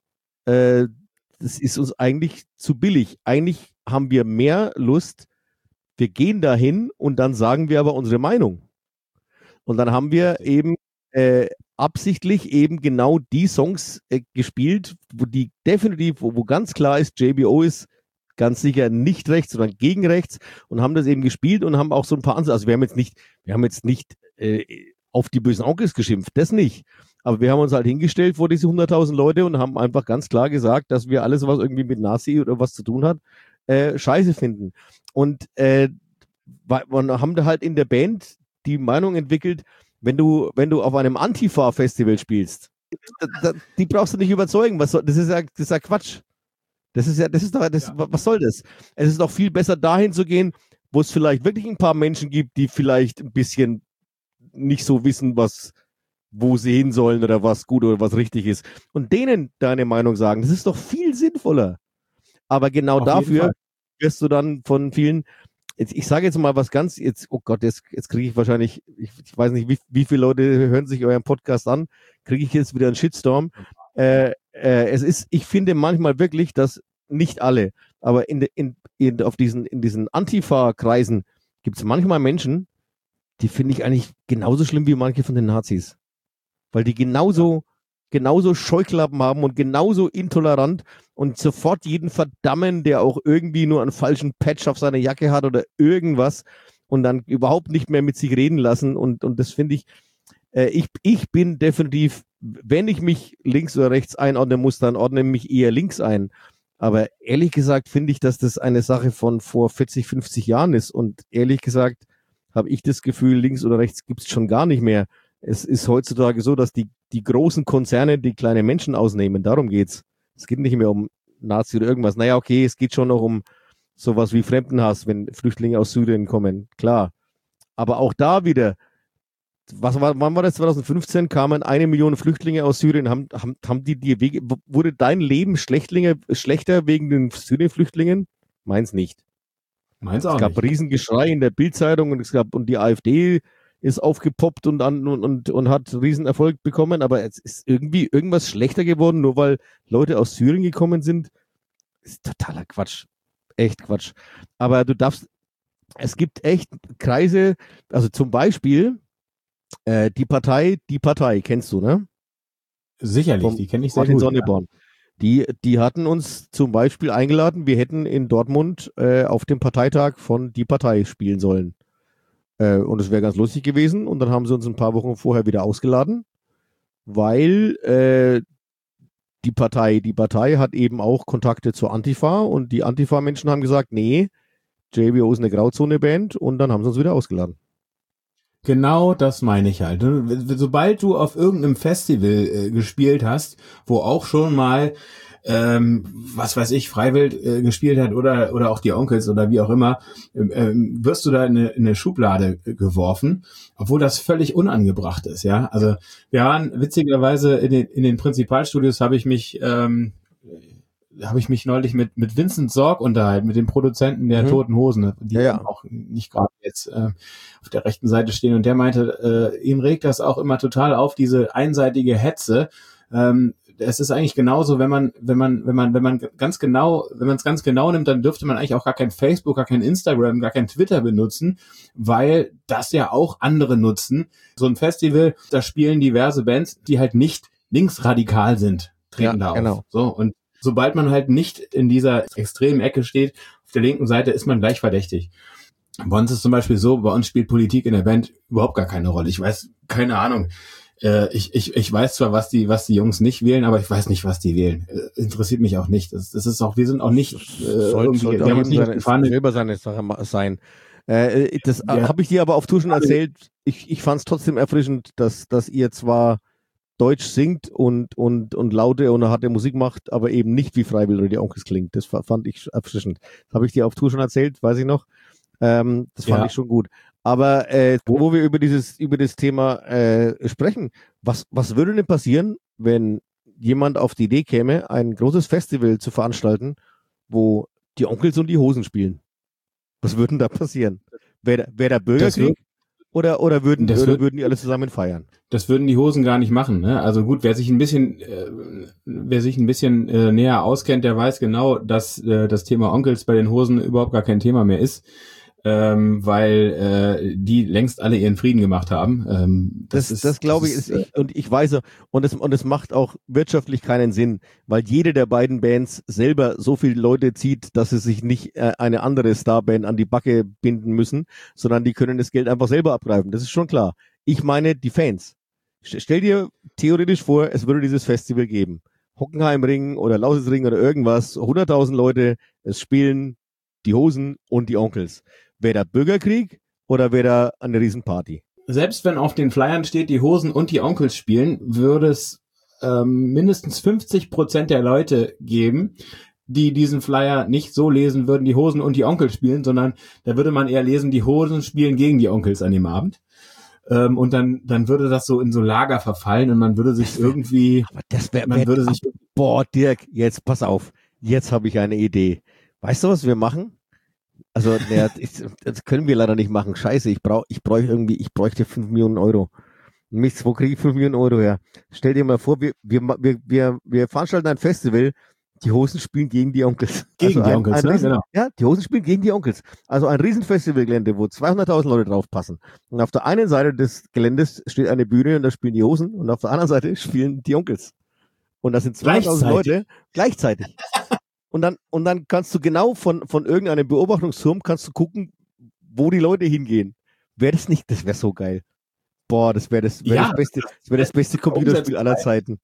Speaker 4: äh, das ist uns eigentlich zu billig. Eigentlich haben wir mehr Lust, wir gehen dahin und dann sagen wir aber unsere Meinung. Und dann haben wir eben äh, absichtlich eben genau die Songs äh, gespielt, wo die definitiv, wo, wo ganz klar ist, J B O ist ganz sicher nicht rechts, sondern gegen rechts und haben das eben gespielt und haben auch so ein paar Ansätze, also wir haben jetzt nicht, wir haben jetzt nicht äh, auf die bösen Onkels geschimpft, das nicht. Aber wir haben uns halt hingestellt vor diese hunderttausend Leute und haben einfach ganz klar gesagt, dass wir alles, was irgendwie mit Nazi oder was zu tun hat, äh, scheiße finden. Und äh, wir haben da halt in der Band die Meinung entwickelt, wenn du, wenn du auf einem Antifa-Festival spielst, da, da, die brauchst du nicht überzeugen. Was soll, das ist ja, das ist ja Quatsch. Das ist ja, das ist doch, das, ja. Was soll das? Es ist doch viel besser dahin zu gehen, wo es vielleicht wirklich ein paar Menschen gibt, die vielleicht ein bisschen nicht so wissen, was, wo sie hin sollen oder was gut oder was richtig ist. Und denen deine Meinung sagen. Das ist doch viel sinnvoller. Aber genau auf dafür wirst du dann von vielen, jetzt, ich sage jetzt mal was ganz, jetzt, oh Gott, jetzt, jetzt kriege ich wahrscheinlich, ich, ich weiß nicht, wie, wie viele Leute hören sich euren Podcast an, kriege ich jetzt wieder einen Shitstorm. Äh, äh, es ist, ich finde manchmal wirklich, dass nicht alle, aber in, de, in, in, auf diesen, in diesen Antifa-Kreisen gibt es manchmal Menschen, die finde ich eigentlich genauso schlimm wie manche von den Nazis. Weil die genauso, genauso Scheuklappen haben und genauso intolerant und sofort jeden verdammen, der auch irgendwie nur einen falschen Patch auf seiner Jacke hat oder irgendwas und dann überhaupt nicht mehr mit sich reden lassen. Und, und das finde ich, äh, ich, ich bin definitiv, wenn ich mich links oder rechts einordnen muss, dann ordne ich mich eher links ein. Aber ehrlich gesagt finde ich, dass das eine Sache von vor vierzig, fünfzig Jahren ist. Und ehrlich gesagt habe ich das Gefühl, links oder rechts gibt es schon gar nicht mehr. Es ist heutzutage so, dass die, die großen Konzerne die kleinen Menschen ausnehmen. Darum geht's. Es geht nicht mehr um Nazi oder irgendwas. Naja, okay, es geht schon noch um sowas wie Fremdenhass, wenn Flüchtlinge aus Syrien kommen. Klar. Aber auch da wieder, was war, wann war das? zwanzig fünfzehn kamen eine Million Flüchtlinge aus Syrien. Haben, haben, haben die dir Wege, wurde dein Leben Schlechtlinge, schlechter wegen den Syrien-Flüchtlingen? Meins nicht.
Speaker 3: Meins auch
Speaker 4: Es gab
Speaker 3: nicht.
Speaker 4: Riesengeschrei in der Bildzeitung und es gab, und die AfD ist aufgepoppt und, an, und, und, und hat Riesenerfolg bekommen, aber es ist irgendwie irgendwas schlechter geworden, nur weil Leute aus Syrien gekommen sind. Das ist totaler Quatsch. Echt Quatsch. Aber du darfst, es gibt echt Kreise, also zum Beispiel äh, die Partei, die Partei, kennst du, ne?
Speaker 3: Sicherlich,
Speaker 4: Vom
Speaker 3: die kenne ich sehr
Speaker 4: Martin
Speaker 3: gut.
Speaker 4: Sonneborn. Die, die hatten uns zum Beispiel eingeladen, wir hätten in Dortmund äh, auf dem Parteitag von Die Partei spielen sollen. Äh, und es wäre ganz lustig gewesen. Und dann haben sie uns ein paar Wochen vorher wieder ausgeladen, weil äh, die Partei, die Partei hat eben auch Kontakte zur Antifa und die Antifa-Menschen haben gesagt, nee, J B O ist eine Grauzone-Band und dann haben sie uns wieder ausgeladen.
Speaker 3: Genau das meine ich halt. Sobald du auf irgendeinem Festival äh, gespielt hast, wo auch schon mal, ähm, was weiß ich, Freiwild äh, gespielt hat oder oder auch die Onkels oder wie auch immer, äh, wirst du da in eine, in eine Schublade geworfen, obwohl das völlig unangebracht ist, ja. Also wir waren witzigerweise in den, in den Prinzipalstudios, habe ich mich ähm, habe ich mich neulich mit mit Vincent Sorg unterhalten, mit dem Produzenten der
Speaker 4: Mhm.
Speaker 3: Toten Hosen, die
Speaker 4: Ja, ja.
Speaker 3: auch nicht gerade jetzt äh, auf der rechten Seite stehen. Und der meinte, äh, ihm regt das auch immer total auf, diese einseitige Hetze. Ähm, es ist eigentlich genauso, wenn man, wenn man, wenn man, wenn man ganz genau, wenn man es ganz genau nimmt, dann dürfte man eigentlich auch gar kein Facebook, gar kein Instagram, gar kein Twitter benutzen, weil das ja auch andere nutzen. So ein Festival, da spielen diverse Bands, die halt nicht linksradikal sind, treten
Speaker 4: Ja,
Speaker 3: da auf.
Speaker 4: genau.
Speaker 3: So, und sobald man halt nicht in dieser extremen Ecke steht, auf der linken Seite ist man gleich verdächtig. Bei uns ist zum Beispiel so, bei uns spielt Politik in der Band überhaupt gar keine Rolle. Ich weiß, keine Ahnung. Äh, ich, ich, ich weiß zwar, was die, was die Jungs nicht wählen, aber ich weiß nicht, was die wählen. Äh, interessiert mich auch nicht. Das, das ist auch, wir sind auch nicht, äh,
Speaker 4: Soll,
Speaker 3: irgendwie,
Speaker 4: sollte
Speaker 3: wir haben
Speaker 4: auch
Speaker 3: uns nicht auf
Speaker 4: seine,
Speaker 3: die Fahne.
Speaker 4: selber seine Sache ma- sein. Äh, das
Speaker 3: Ja.
Speaker 4: habe ich dir aber auf Tour schon erzählt. Ich, ich fand es trotzdem erfrischend, dass, dass ihr zwar Deutsch singt und, und, und laute und harte Musik macht, aber eben nicht wie Freiwill oder die Onkels klingt. Das fa- fand ich erfrischend. Das habe ich dir auf Tour schon erzählt, weiß ich noch. Ähm, das fand
Speaker 3: Ja.
Speaker 4: ich schon gut. Aber äh, wo wir über dieses über das Thema äh, sprechen, was, was würde denn passieren, wenn jemand auf die Idee käme, ein großes Festival zu veranstalten, wo die Onkels und die Hosen spielen? Was würde denn da passieren? Wäre wär der Bürgerkrieg oder, oder, würden,
Speaker 3: das
Speaker 4: oder
Speaker 3: würd-
Speaker 4: würden die alle zusammen feiern?
Speaker 3: Das würden die Hosen gar nicht machen. Ne? Also gut, wer sich ein bisschen, äh, wer sich ein bisschen äh, näher auskennt, der weiß genau, dass äh, das Thema Onkels bei den Hosen überhaupt gar kein Thema mehr ist, ähm, weil äh, die längst alle ihren Frieden gemacht haben. Ähm,
Speaker 4: Das,
Speaker 3: das,
Speaker 4: das,
Speaker 3: ist,
Speaker 4: glaube ich,
Speaker 3: ist,
Speaker 4: ist, ich, und ich weiß, und es, und es macht auch wirtschaftlich keinen Sinn, weil jede der beiden Bands selber so viele Leute zieht, dass sie sich nicht äh, eine andere Starband an die Backe binden müssen, sondern die können das Geld einfach selber abgreifen. Das ist schon klar. Ich meine die Fans. St- Stell dir theoretisch vor, es würde dieses Festival geben. Hockenheimring oder Lausitzring oder irgendwas, hunderttausend Leute, es spielen die Hosen und die Onkels. Wäre da Bürgerkrieg oder wäre da eine Riesenparty?
Speaker 3: Selbst wenn auf den Flyern steht, die Hosen und die Onkels spielen, würde es ähm, mindestens fünfzig Prozent der Leute geben, die diesen Flyer nicht so lesen würden, die Hosen und die Onkels spielen, sondern da würde man eher lesen, die Hosen spielen gegen die Onkels an dem Abend. Ähm, und dann, dann würde das so in so Lager verfallen und man würde sich irgendwie,
Speaker 4: Aber das wäre,
Speaker 3: man
Speaker 4: wär,
Speaker 3: würde sich,
Speaker 4: boah, Dirk, jetzt pass auf, jetzt habe ich eine Idee. Weißt du, was wir machen? Also, naja, ich, das können wir leider nicht machen. Scheiße, ich brauche, ich bräuchte irgendwie, ich bräuchte fünf Millionen Euro. Mist, wo kriege ich fünf Millionen Euro her? Stell dir mal vor, wir, wir, wir, wir, wir veranstalten ein Festival, die Hosen spielen gegen die Onkels.
Speaker 3: Gegen
Speaker 4: also
Speaker 3: die
Speaker 4: ein,
Speaker 3: Onkels,
Speaker 4: ein
Speaker 3: ne?
Speaker 4: Riesen,
Speaker 3: Genau.
Speaker 4: Ja, die Hosen spielen gegen die Onkels. Also ein Riesenfestivalgelände, wo zweihunderttausend Leute draufpassen. Und auf der einen Seite des Geländes steht eine Bühne und da spielen die Hosen und auf der anderen Seite spielen die Onkels. Und das sind zweihunderttausend
Speaker 3: Gleichzeitig.
Speaker 4: Leute gleichzeitig. Und dann, und dann kannst du genau von, von irgendeinem Beobachtungsturm kannst du gucken, wo die Leute hingehen. Wäre das nicht, das wäre so geil. Boah, das wäre das, wär
Speaker 3: Ja,
Speaker 4: das beste, das wäre das beste Computerspiel aller Zeiten.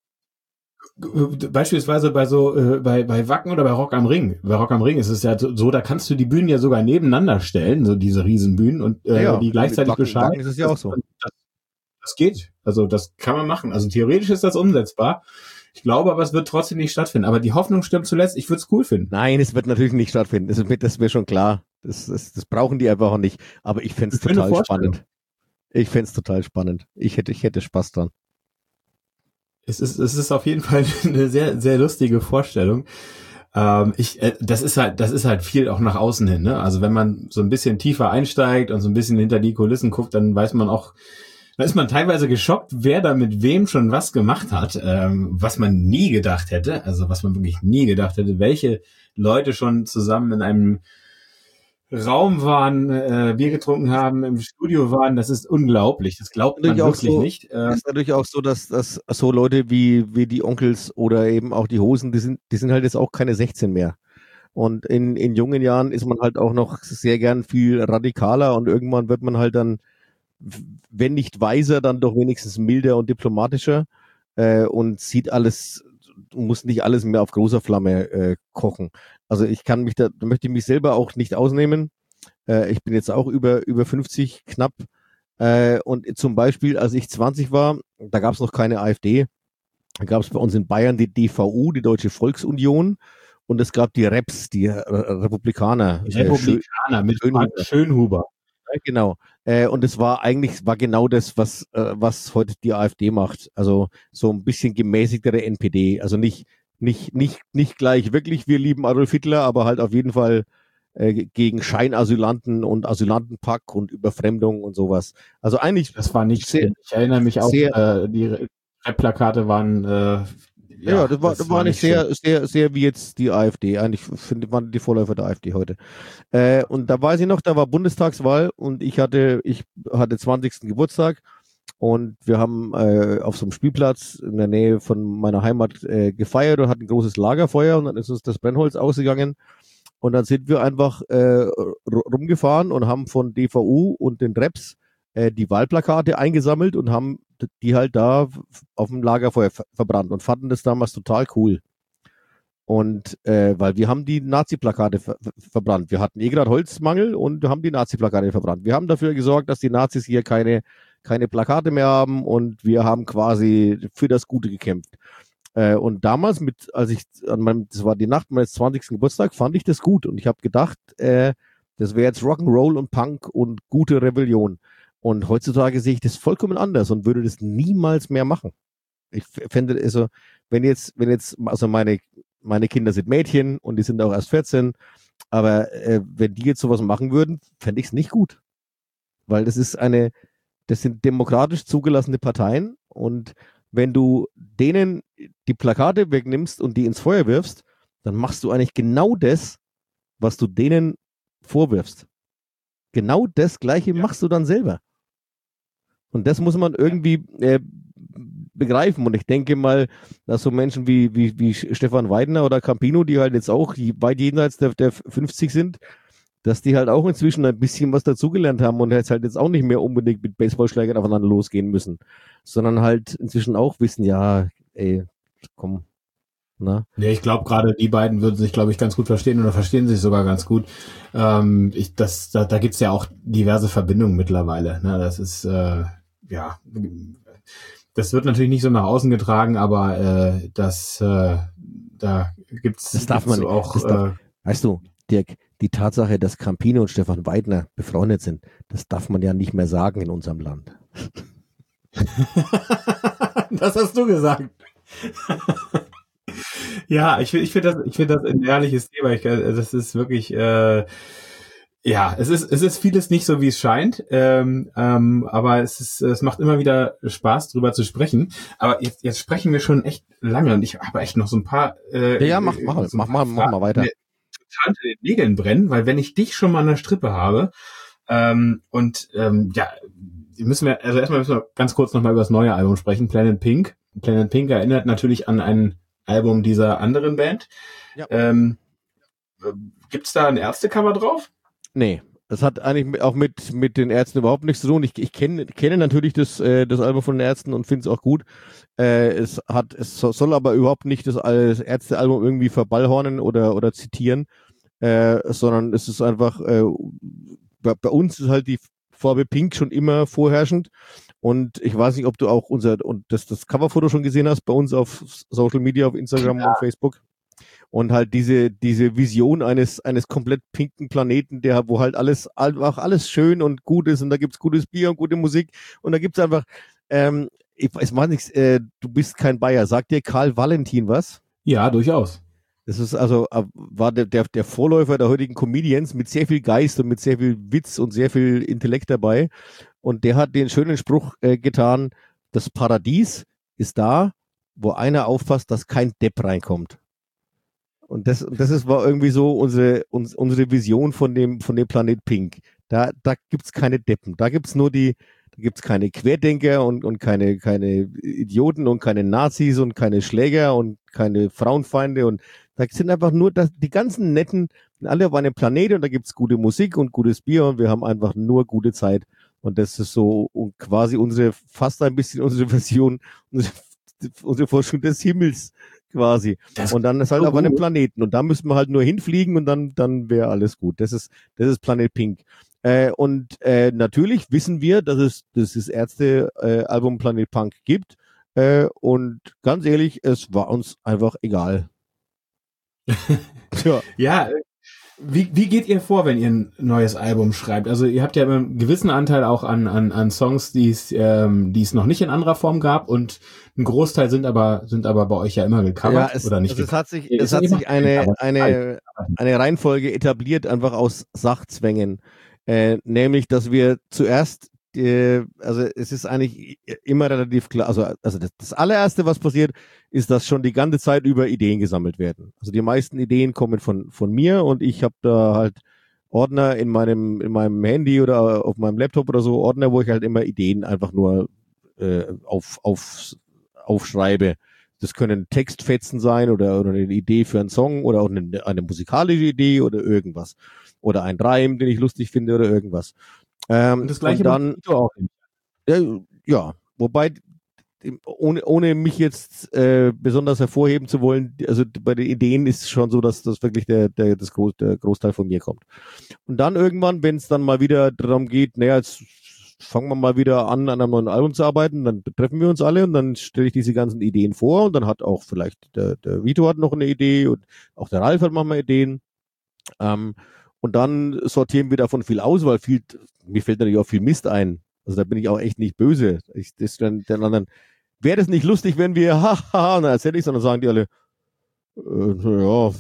Speaker 3: Beispielsweise bei so äh, bei bei Wacken oder bei Rock am Ring. Bei Rock am Ring ist es ja so, da kannst du die Bühnen ja sogar nebeneinander stellen, so diese Riesenbühnen und äh,
Speaker 4: Ja,
Speaker 3: die gleichzeitig
Speaker 4: Wacken-
Speaker 3: beschallen.
Speaker 4: Wacken ist es ja auch so.
Speaker 3: Das, das geht. Also das kann man machen. Also theoretisch ist das umsetzbar. Ich glaube, aber es wird trotzdem nicht stattfinden. Aber die Hoffnung stirbt zuletzt. Ich würde es cool finden.
Speaker 4: Nein, es wird natürlich nicht stattfinden. Das ist mir, das ist mir schon klar. Das, das, das brauchen die einfach auch nicht. Aber ich fände es
Speaker 3: Schöne
Speaker 4: total
Speaker 3: Vorstellung.
Speaker 4: spannend. Ich fände es total spannend. Ich hätte, ich hätte Spaß dran.
Speaker 3: Es ist, es ist auf jeden Fall eine sehr, sehr lustige Vorstellung. Ähm, ich, äh, das ist halt, das ist halt viel auch nach außen hin, ne? Also wenn man so ein bisschen tiefer einsteigt und so ein bisschen hinter die Kulissen guckt, dann weiß man auch, da ist man teilweise geschockt, wer da mit wem schon was gemacht hat, ähm, was man nie gedacht hätte, also was man wirklich nie gedacht hätte, welche Leute schon zusammen in einem Raum waren, äh, Bier getrunken haben, im Studio waren, das ist unglaublich. Das glaubt man
Speaker 4: Natürlich auch
Speaker 3: wirklich
Speaker 4: so-
Speaker 3: nicht.
Speaker 4: Es
Speaker 3: Ähm,
Speaker 4: ist natürlich auch so, dass, dass so Leute wie, wie die Onkels oder eben auch die Hosen, die sind, die sind halt jetzt auch keine sechzehn mehr. Und in, in jungen Jahren ist man halt auch noch sehr gern viel radikaler und irgendwann wird man halt dann, wenn nicht weiser, dann doch wenigstens milder und diplomatischer äh, und sieht alles, muss nicht alles mehr auf großer Flamme äh, kochen. Also ich kann mich da, da möchte ich mich selber auch nicht ausnehmen. Äh, ich bin jetzt auch über, über fünfzig knapp. Äh, und zum Beispiel, als ich zwanzig war, da gab es noch keine AfD. Da gab es bei uns in Bayern die D V U, die Deutsche Volksunion. Und es gab die Reps, die äh, Republikaner. Äh, Schö-
Speaker 3: Republikaner mit
Speaker 4: Schönhuber.
Speaker 3: Frank Schönhuber.
Speaker 4: Ja, genau. Äh, und es war eigentlich, war genau das, was, äh, was heute die AfD macht. Also so ein bisschen gemäßigtere N P D. Also nicht, nicht, nicht, nicht gleich wirklich, wir lieben Adolf Hitler, aber halt auf jeden Fall äh, gegen Scheinasylanten und Asylantenpack und Überfremdung und sowas. Also eigentlich,
Speaker 3: Das war nicht
Speaker 4: Sehr-
Speaker 3: schön. Ich erinnere mich auch,
Speaker 4: sehr-
Speaker 3: äh, die Rap-Plakate waren, äh,
Speaker 4: ja, das war, das war nicht sehr,
Speaker 3: schön.
Speaker 4: sehr, sehr wie jetzt die AfD. Eigentlich finde waren die Vorläufer der AfD heute. Äh, und da weiß ich noch, da war Bundestagswahl und ich hatte, ich hatte zwanzigsten Geburtstag und wir haben äh, auf so einem Spielplatz in der Nähe von meiner Heimat äh, gefeiert und hatten ein großes Lagerfeuer und dann ist uns das Brennholz ausgegangen und dann sind wir einfach äh, r- rumgefahren und haben von D V U und den Reps äh, die Wahlplakate eingesammelt und haben die halt da auf dem Lagerfeuer ver verbrannt und fanden das damals total cool. Und äh, weil wir haben die Nazi-Plakate ver verbrannt. Wir hatten eh gerade Holzmangel und wir haben die Nazi-Plakate verbrannt. Wir haben dafür gesorgt, dass die Nazis hier keine, keine Plakate mehr haben und wir haben quasi für das Gute gekämpft. Äh, und damals, mit, als ich an meinem, das war die Nacht meines zwanzigsten Geburtstag, fand ich das gut. Und ich habe gedacht, äh, das wäre jetzt Rock'n'Roll und Punk und gute Rebellion. Und heutzutage sehe ich das vollkommen anders und würde das niemals mehr machen. Ich fände, also, wenn jetzt, wenn jetzt, also meine, meine Kinder sind Mädchen und die sind auch erst vierzehn, aber äh, wenn die jetzt sowas machen würden, fände ich es nicht gut. Weil das ist eine, das sind demokratisch zugelassene Parteien und wenn du denen die Plakate wegnimmst und die ins Feuer wirfst, dann machst du eigentlich genau das, was du denen vorwirfst. Genau das Gleiche ja. machst du dann selber. Und das muss man irgendwie äh, begreifen. Und ich denke mal, dass so Menschen wie, wie, wie Stefan Weidner oder Campino, die halt jetzt auch weit jenseits der, der fünfzig sind, dass die halt auch inzwischen ein bisschen was dazugelernt haben und jetzt halt jetzt auch nicht mehr unbedingt mit Baseballschlägern aufeinander losgehen müssen, sondern halt inzwischen auch wissen, ja, ey, komm. Na?
Speaker 3: Ja, ich glaube gerade die beiden würden sich, glaube ich, ganz gut verstehen oder verstehen sich sogar ganz gut. Ähm, ich, das, da, da gibt's ja auch diverse Verbindungen mittlerweile. Ne? Das ist, äh, ja, das wird natürlich nicht so nach außen getragen, aber äh, das, äh, da gibt's,
Speaker 4: das darf man
Speaker 3: so auch.
Speaker 4: Das darf,
Speaker 3: äh,
Speaker 4: weißt du, Dirk, die Tatsache, dass Campino und Stefan Weidner befreundet sind, das darf man ja nicht mehr sagen in unserem Land.
Speaker 3: Das hast du gesagt. Ja, ich finde, ich finde das, ich finde das ein ehrliches Thema. Ich, das ist wirklich, äh, ja, es ist, es ist vieles nicht so, wie es scheint, ähm, ähm, aber es ist, es macht immer wieder Spaß, drüber zu sprechen. Aber jetzt, jetzt sprechen wir schon echt lange und ich habe echt noch so ein paar. Äh,
Speaker 4: ja, ja, mach, mach, so mach, mach, mach mal weiter.
Speaker 3: Total unter den Nägeln brennen, weil wenn ich dich schon mal an der Strippe habe, ähm, und ähm, ja, müssen wir, also erstmal müssen wir ganz kurz nochmal über das neue Album sprechen, Planet Pink. Planet Pink erinnert natürlich an ein Album dieser anderen Band. Ja. Ähm, gibt's da ein Ärzte-Cover drauf?
Speaker 4: Nee, das hat eigentlich auch mit mit den Ärzten überhaupt nichts zu tun. Ich, ich kenne kenne natürlich das äh, das Album von den Ärzten und finde es auch gut. Äh, es hat es soll aber überhaupt nicht das, das Ärzte-Album irgendwie verballhornen oder oder zitieren, äh, sondern es ist einfach äh, bei, bei uns ist halt die Farbe Pink schon immer vorherrschend. Und ich weiß nicht, ob du auch unser und das, das Coverfoto schon gesehen hast bei uns auf Social Media, auf Instagram ja. und Facebook. Und halt diese diese Vision eines eines komplett pinken Planeten, der wo halt alles einfach alles schön und gut ist und da gibt's gutes Bier und gute Musik und da gibt's einfach ähm, ich weiß nicht, äh, du bist kein Bayer. Sagt dir Karl Valentin was?
Speaker 3: Ja, durchaus.
Speaker 4: Das ist also war der der der Vorläufer der heutigen Comedians mit sehr viel Geist und mit sehr viel Witz und sehr viel Intellekt dabei. Und der hat den schönen Spruch äh, getan, das Paradies ist da, wo einer aufpasst, dass kein Depp reinkommt. Und das, das ist, war irgendwie so unsere, uns, unsere Vision von dem, von dem Planet Pink. Da, da gibt's keine Deppen. Da gibt's nur die, da gibt's keine Querdenker und, und keine, keine Idioten und keine Nazis und keine Schläger und keine Frauenfeinde und da sind einfach nur das, die ganzen Netten, alle auf einem Planet und da gibt's gute Musik und gutes Bier und wir haben einfach nur gute Zeit. Und das ist so quasi unsere, fast ein bisschen unsere Version, unsere, unsere Vorstellung des Himmels quasi. Das und dann ist halt so auf einem Planeten und da müssen wir halt nur hinfliegen und dann, dann wäre alles gut. Das ist, das ist Planet Pink. Äh, und äh, natürlich wissen wir, dass es, dass das erste äh, Album Planet Punk gibt. Äh, und ganz ehrlich, es war uns einfach egal.
Speaker 3: ja. ja. Wie, wie geht ihr vor, wenn ihr ein neues Album schreibt? Also ihr habt ja einen gewissen Anteil auch an, an, an Songs, die es, ähm, die es noch nicht in anderer Form gab und ein Großteil sind aber, sind aber bei euch ja immer gecovert
Speaker 4: ja, es,
Speaker 3: oder nicht.
Speaker 4: Also es hat sich, es hat sich eine, eine, eine Reihenfolge etabliert, einfach aus Sachzwängen. Äh, nämlich, dass wir zuerst äh, also es ist eigentlich immer relativ klar, also, also das, das allererste, was passiert, ist, dass schon die ganze Zeit über Ideen gesammelt werden. Also die meisten Ideen kommen von von mir und ich habe da halt Ordner in meinem in meinem Handy oder auf meinem Laptop oder so, Ordner, wo ich halt immer Ideen einfach nur äh, auf, auf, aufschreibe. Das können Textfetzen sein oder, oder eine Idee für einen Song oder auch eine, eine musikalische Idee oder irgendwas. Oder ein Reim, den ich lustig finde oder irgendwas. Ähm,
Speaker 3: und das gleiche
Speaker 4: und dann,
Speaker 3: auch nicht.
Speaker 4: Ja, ja, wobei ohne, ohne mich jetzt äh, besonders hervorheben zu wollen, also bei den Ideen ist es schon so, dass das wirklich der, der, das Groß, der Großteil von mir kommt. Und dann irgendwann, wenn es dann mal wieder darum geht, naja, jetzt fangen wir mal wieder an, an einem neuen Album zu arbeiten, dann treffen wir uns alle und dann stelle ich diese ganzen Ideen vor und dann hat auch vielleicht der, der Vito hat noch eine Idee und auch der Ralf hat manchmal Ideen. Ähm, und dann sortieren wir davon viel aus, weil viel, mir fällt natürlich auch viel Mist ein. Also da bin ich auch echt nicht böse. Ich, das dann den anderen, wäre das nicht lustig, wenn wir, haha, und dann erzähle ich es und dann sagen die alle, äh, ja,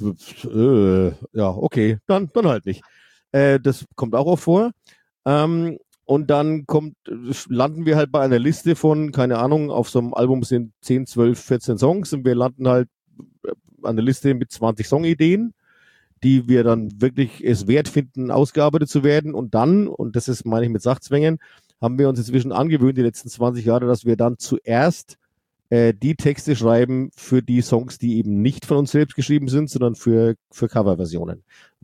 Speaker 4: äh, ja, okay, dann, dann halt nicht. Äh, das kommt auch oft vor. Ähm, und dann kommt, landen wir halt bei einer Liste von, keine Ahnung, auf so einem Album sind zehn, zwölf, vierzehn Songs und wir landen halt an der Liste mit zwanzig Songideen, die wir dann wirklich es wert finden, ausgearbeitet zu werden. Und dann, und das ist, meine ich, mit Sachzwängen, haben wir uns inzwischen angewöhnt, die letzten zwanzig Jahre, dass wir dann zuerst äh, die Texte schreiben für die Songs, die eben nicht von uns selbst geschrieben sind, sondern für, für Coverversionen.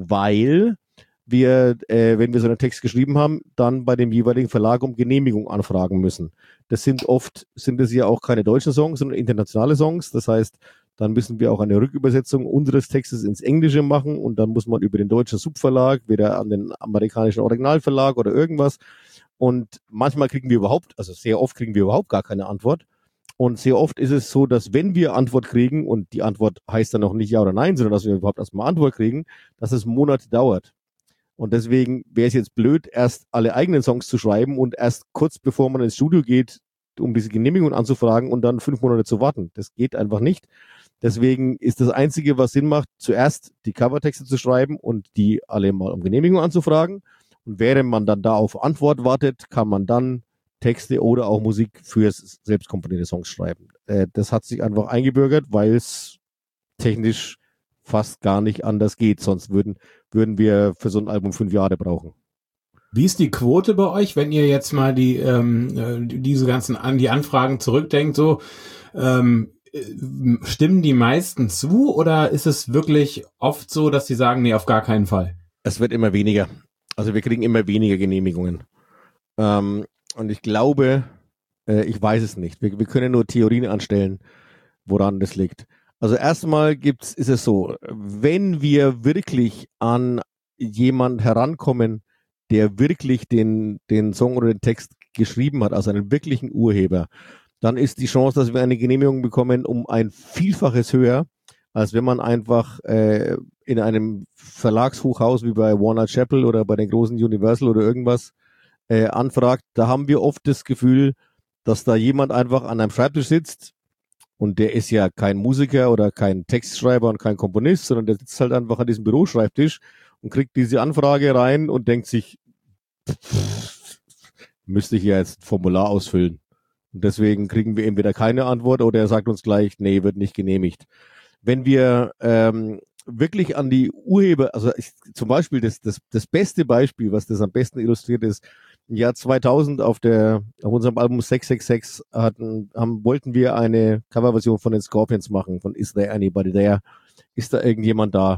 Speaker 4: Weil wir, äh, wenn wir so einen Text geschrieben haben, dann bei dem jeweiligen Verlag um Genehmigung anfragen müssen. Das sind oft, sind es ja auch keine deutschen Songs, sondern internationale Songs. Das heißt, dann müssen wir auch eine Rückübersetzung unseres Textes ins Englische machen und dann muss man über den deutschen Subverlag, wieder an den amerikanischen Originalverlag oder irgendwas. Und manchmal kriegen wir überhaupt, also sehr oft kriegen wir überhaupt gar keine Antwort. Und sehr oft ist es so, dass wenn wir Antwort kriegen, und die Antwort heißt dann noch nicht Ja oder Nein, sondern dass wir überhaupt erstmal Antwort kriegen, dass es Monate dauert. Und deswegen wäre es jetzt blöd, erst alle eigenen Songs zu schreiben und erst kurz bevor man ins Studio geht, um diese Genehmigung anzufragen und dann fünf Monate zu warten. Das geht einfach nicht. Deswegen ist das Einzige, was Sinn macht, zuerst die Covertexte zu schreiben und die alle mal um Genehmigung anzufragen. Und während man dann da auf Antwort wartet, kann man dann Texte oder auch Musik für selbst komponierte Songs schreiben. Äh, das hat sich einfach eingebürgert, weil es technisch fast gar nicht anders geht. Sonst würden, würden wir für so ein Album fünf Jahre brauchen.
Speaker 3: Wie ist die Quote bei euch, wenn ihr jetzt mal die ähm, diese ganzen an die Anfragen zurückdenkt? So ähm, stimmen die meisten zu oder ist es wirklich oft so, dass sie sagen, nee, auf gar keinen Fall?
Speaker 4: Es wird immer weniger. Also wir kriegen immer weniger Genehmigungen. Ähm, und ich glaube, äh, ich weiß es nicht. Wir, wir können nur Theorien anstellen, woran das liegt. Also erstmal gibt's, ist es so, wenn wir wirklich an jemanden herankommen, der wirklich den, den Song oder den Text geschrieben hat, also einen wirklichen Urheber, dann ist die Chance, dass wir eine Genehmigung bekommen, um ein Vielfaches höher, als wenn man einfach äh, in einem Verlagshochhaus wie bei Warner Chappell oder bei den großen Universal oder irgendwas äh, anfragt. Da haben wir oft das Gefühl, dass da jemand einfach an einem Schreibtisch sitzt und der ist ja kein Musiker oder kein Textschreiber und kein Komponist, sondern der sitzt halt einfach an diesem Büroschreibtisch und kriegt diese Anfrage rein und denkt sich, pff, müsste ich ja jetzt ein Formular ausfüllen. Und deswegen kriegen wir entweder keine Antwort oder er sagt uns gleich, nee, wird nicht genehmigt. Wenn wir ähm, wirklich an die Urheber, also ich, zum Beispiel das, das, das beste Beispiel, was das am besten illustriert ist, im Jahr zweitausend auf der auf unserem Album sechs sechs sechs hatten, haben, wollten wir eine Coverversion von den Scorpions machen, von Is There Anybody There? Ist da irgendjemand da?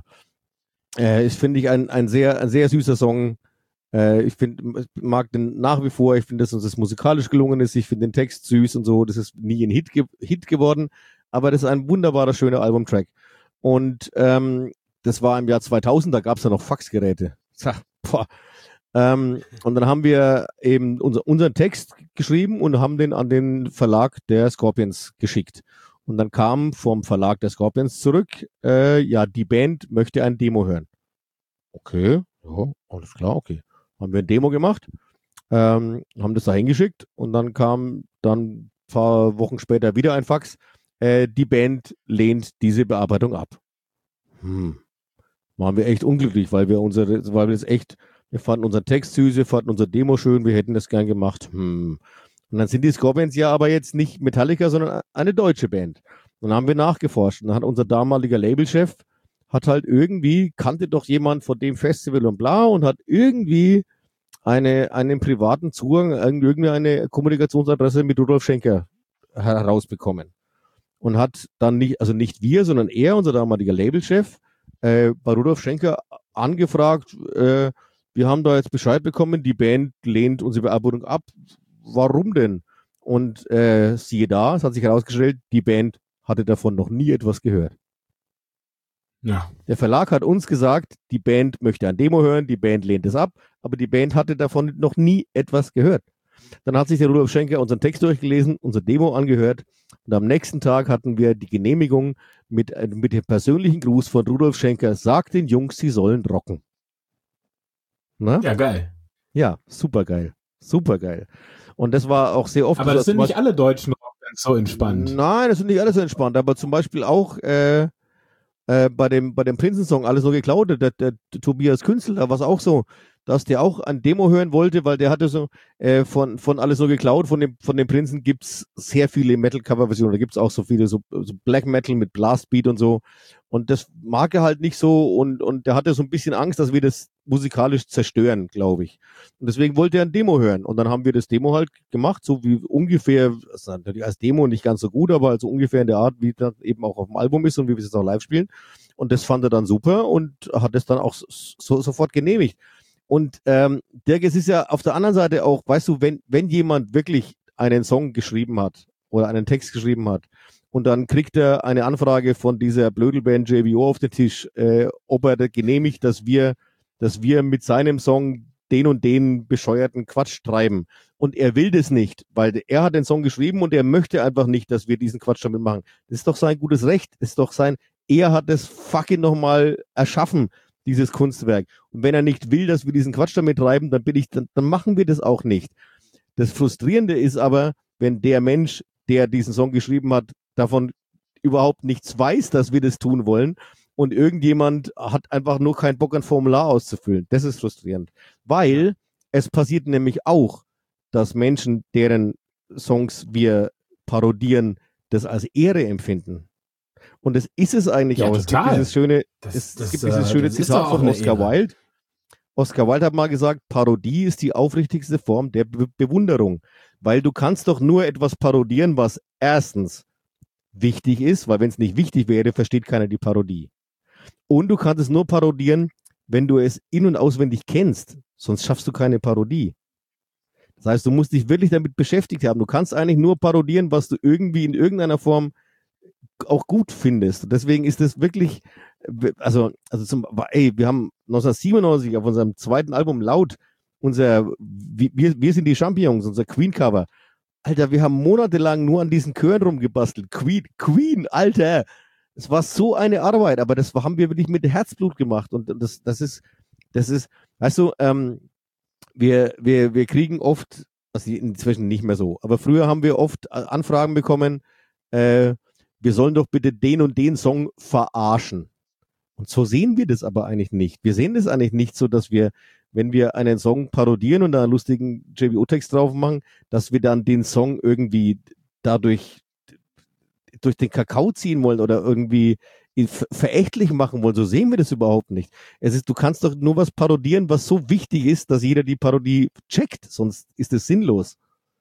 Speaker 4: Äh, ist, finde ich, ein, ein sehr, ein sehr süßer Song. Äh, ich finde, mag den nach wie vor. Ich finde, dass uns das musikalisch gelungen ist. Ich finde den Text süß und so. Das ist nie ein Hit, ge- Hit geworden, aber das ist ein wunderbarer, schöner Albumtrack. Und ähm, das war im Jahr zweitausend, da gab es ja noch Faxgeräte. Tja, boah. Ähm, und dann haben wir eben unser, unseren Text geschrieben und haben den an den Verlag der Scorpions geschickt. Und dann kam vom Verlag der Scorpions zurück, äh, ja, die Band möchte ein Demo hören. Okay, ja, alles klar, okay. Haben wir ein Demo gemacht, ähm, haben das da hingeschickt und dann kam dann ein paar Wochen später wieder ein Fax. Äh, die Band lehnt diese Bearbeitung ab. Hm. Waren wir echt unglücklich, weil wir unsere, weil wir das echt, wir fanden unseren Text süß, wir fanden unser Demo schön, wir hätten das gern gemacht. Hm. Und dann sind die Scorpions ja aber jetzt nicht Metallica, sondern eine deutsche Band. Und dann haben wir nachgeforscht. Und dann hat unser damaliger Labelchef, hat halt irgendwie, kannte doch jemand von dem Festival und bla und hat irgendwie eine, einen privaten Zugang, irgendwie eine Kommunikationsadresse mit Rudolf Schenker herausbekommen. Und hat dann nicht, also nicht wir, sondern er, unser damaliger Labelchef, äh, bei Rudolf Schenker angefragt, äh, wir haben da jetzt Bescheid bekommen, die Band lehnt unsere Bearbeitung ab. Warum denn? Und äh, siehe da, es hat sich herausgestellt, die Band hatte davon noch nie etwas gehört.
Speaker 3: Ja.
Speaker 4: Der Verlag hat uns gesagt, die Band möchte ein Demo hören, die Band lehnt es ab, aber die Band hatte davon noch nie etwas gehört. Dann hat sich der Rudolf Schenker unseren Text durchgelesen, unser Demo angehört und am nächsten Tag hatten wir die Genehmigung mit, äh, mit dem persönlichen Gruß von Rudolf Schenker, sagt den Jungs, sie sollen rocken. Na?
Speaker 3: Ja, geil.
Speaker 4: Ja, super geil. Super geil. Und das war auch sehr oft.
Speaker 3: Aber das sind nicht alle deutschen Rockbands so entspannt.
Speaker 4: Nein, das sind nicht alle so entspannt, aber zum Beispiel auch äh, äh, bei dem, bei dem Prinzen-Song Alles nur geklaut, der, der, der Tobias Künzel, da war es auch so, dass der auch ein Demo hören wollte, weil der hatte so äh, von, von Alles nur geklaut, von dem, von dem Prinzen gibt's sehr viele Metal-Cover-Versionen, da gibt's auch so viele, so, so Black Metal mit Blastbeat und so. Und das mag er halt nicht so und, und der hatte so ein bisschen Angst, dass wir das musikalisch zerstören, glaube ich. Und deswegen wollte er ein Demo hören. Und dann haben wir das Demo halt gemacht, so wie ungefähr, also natürlich als Demo nicht ganz so gut, aber also ungefähr in der Art, wie das eben auch auf dem Album ist und wie wir es jetzt auch live spielen. Und das fand er dann super und hat es dann auch so, sofort genehmigt. Und ähm, Dirk, es ist ja auf der anderen Seite auch, weißt du, wenn, wenn jemand wirklich einen Song geschrieben hat oder einen Text geschrieben hat, und dann kriegt er eine Anfrage von dieser Blödelband J B O auf den Tisch, äh, ob er da genehmigt, dass wir, dass wir mit seinem Song den und den bescheuerten Quatsch treiben. Und er will das nicht, weil er hat den Song geschrieben und er möchte einfach nicht, dass wir diesen Quatsch damit machen. Das ist doch sein gutes Recht. Das ist doch sein, er hat das fucking nochmal erschaffen, dieses Kunstwerk. Und wenn er nicht will, dass wir diesen Quatsch damit treiben, dann bin ich, dann, dann machen wir das auch nicht. Das Frustrierende ist aber, wenn der Mensch, der diesen Song geschrieben hat, davon überhaupt nichts weiß, dass wir das tun wollen und irgendjemand hat einfach nur keinen Bock, ein Formular auszufüllen. Das ist frustrierend, weil es passiert nämlich auch, dass Menschen, deren Songs wir parodieren, das als Ehre empfinden. Und das ist es eigentlich
Speaker 3: Ja,
Speaker 4: auch.
Speaker 3: total.
Speaker 4: Es gibt dieses schöne,
Speaker 3: Das-
Speaker 4: es,
Speaker 3: das,
Speaker 4: es gibt
Speaker 3: äh,
Speaker 4: dieses schöne
Speaker 3: das ist
Speaker 4: Zitat
Speaker 3: doch auch
Speaker 4: von
Speaker 3: eine
Speaker 4: Oscar
Speaker 3: Ehre.
Speaker 4: Wilde. Oscar Wilde hat mal gesagt, Parodie ist die aufrichtigste Form der Be- Bewunderung, weil du kannst doch nur etwas parodieren, was erstens wichtig ist, weil wenn es nicht wichtig wäre, versteht keiner die Parodie. Und du kannst es nur parodieren, wenn du es in- und auswendig kennst, sonst schaffst du keine Parodie. Das heißt, du musst dich wirklich damit beschäftigt haben. Du kannst eigentlich nur parodieren, was du irgendwie in irgendeiner Form auch gut findest. Und deswegen ist es wirklich, also, also zum, ey, wir haben neunzehnhundertsiebenundneunzig auf unserem zweiten Album Laut unser, wir, wir sind die Champions, unser Queen-Cover. Alter, wir haben monatelang nur an diesen Chören rumgebastelt. Queen, Queen, Alter. Es war so eine Arbeit, aber das haben wir wirklich mit Herzblut gemacht. Und das, das ist, das ist, weißt du, ähm, wir, wir, wir kriegen oft, also inzwischen nicht mehr so, aber früher haben wir oft Anfragen bekommen, äh, wir sollen doch bitte den und den Song verarschen. Und so sehen wir das aber eigentlich nicht. Wir sehen das eigentlich nicht so, dass wir, wenn wir einen Song parodieren und da einen lustigen J B O-Text drauf machen, dass wir dann den Song irgendwie dadurch durch den Kakao ziehen wollen oder irgendwie verächtlich machen wollen. So sehen wir das überhaupt nicht. Es ist, du kannst doch nur was parodieren, was so wichtig ist, dass jeder die Parodie checkt, sonst ist es sinnlos.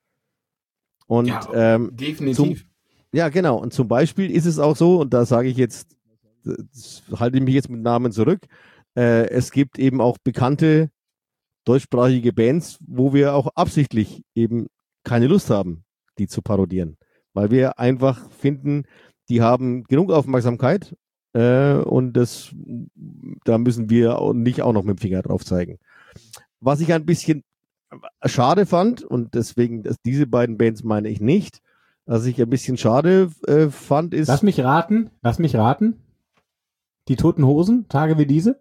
Speaker 4: Und
Speaker 3: Ja,
Speaker 4: ähm,
Speaker 3: definitiv.
Speaker 4: Zum, ja, genau. Und zum Beispiel ist es auch so, und da sage ich jetzt, das halte ich mich jetzt mit Namen zurück, äh, es gibt eben auch bekannte deutschsprachige Bands, wo wir auch absichtlich eben keine Lust haben, die zu parodieren. Weil wir einfach finden, die haben genug Aufmerksamkeit äh, und das, da müssen wir auch nicht auch noch mit dem Finger drauf zeigen. Was ich ein bisschen schade fand, und deswegen, dass diese beiden Bands meine ich nicht, was ich ein bisschen schade äh, fand, ist...
Speaker 3: Lass mich raten, lass mich raten. Die Toten Hosen, Tage wie diese?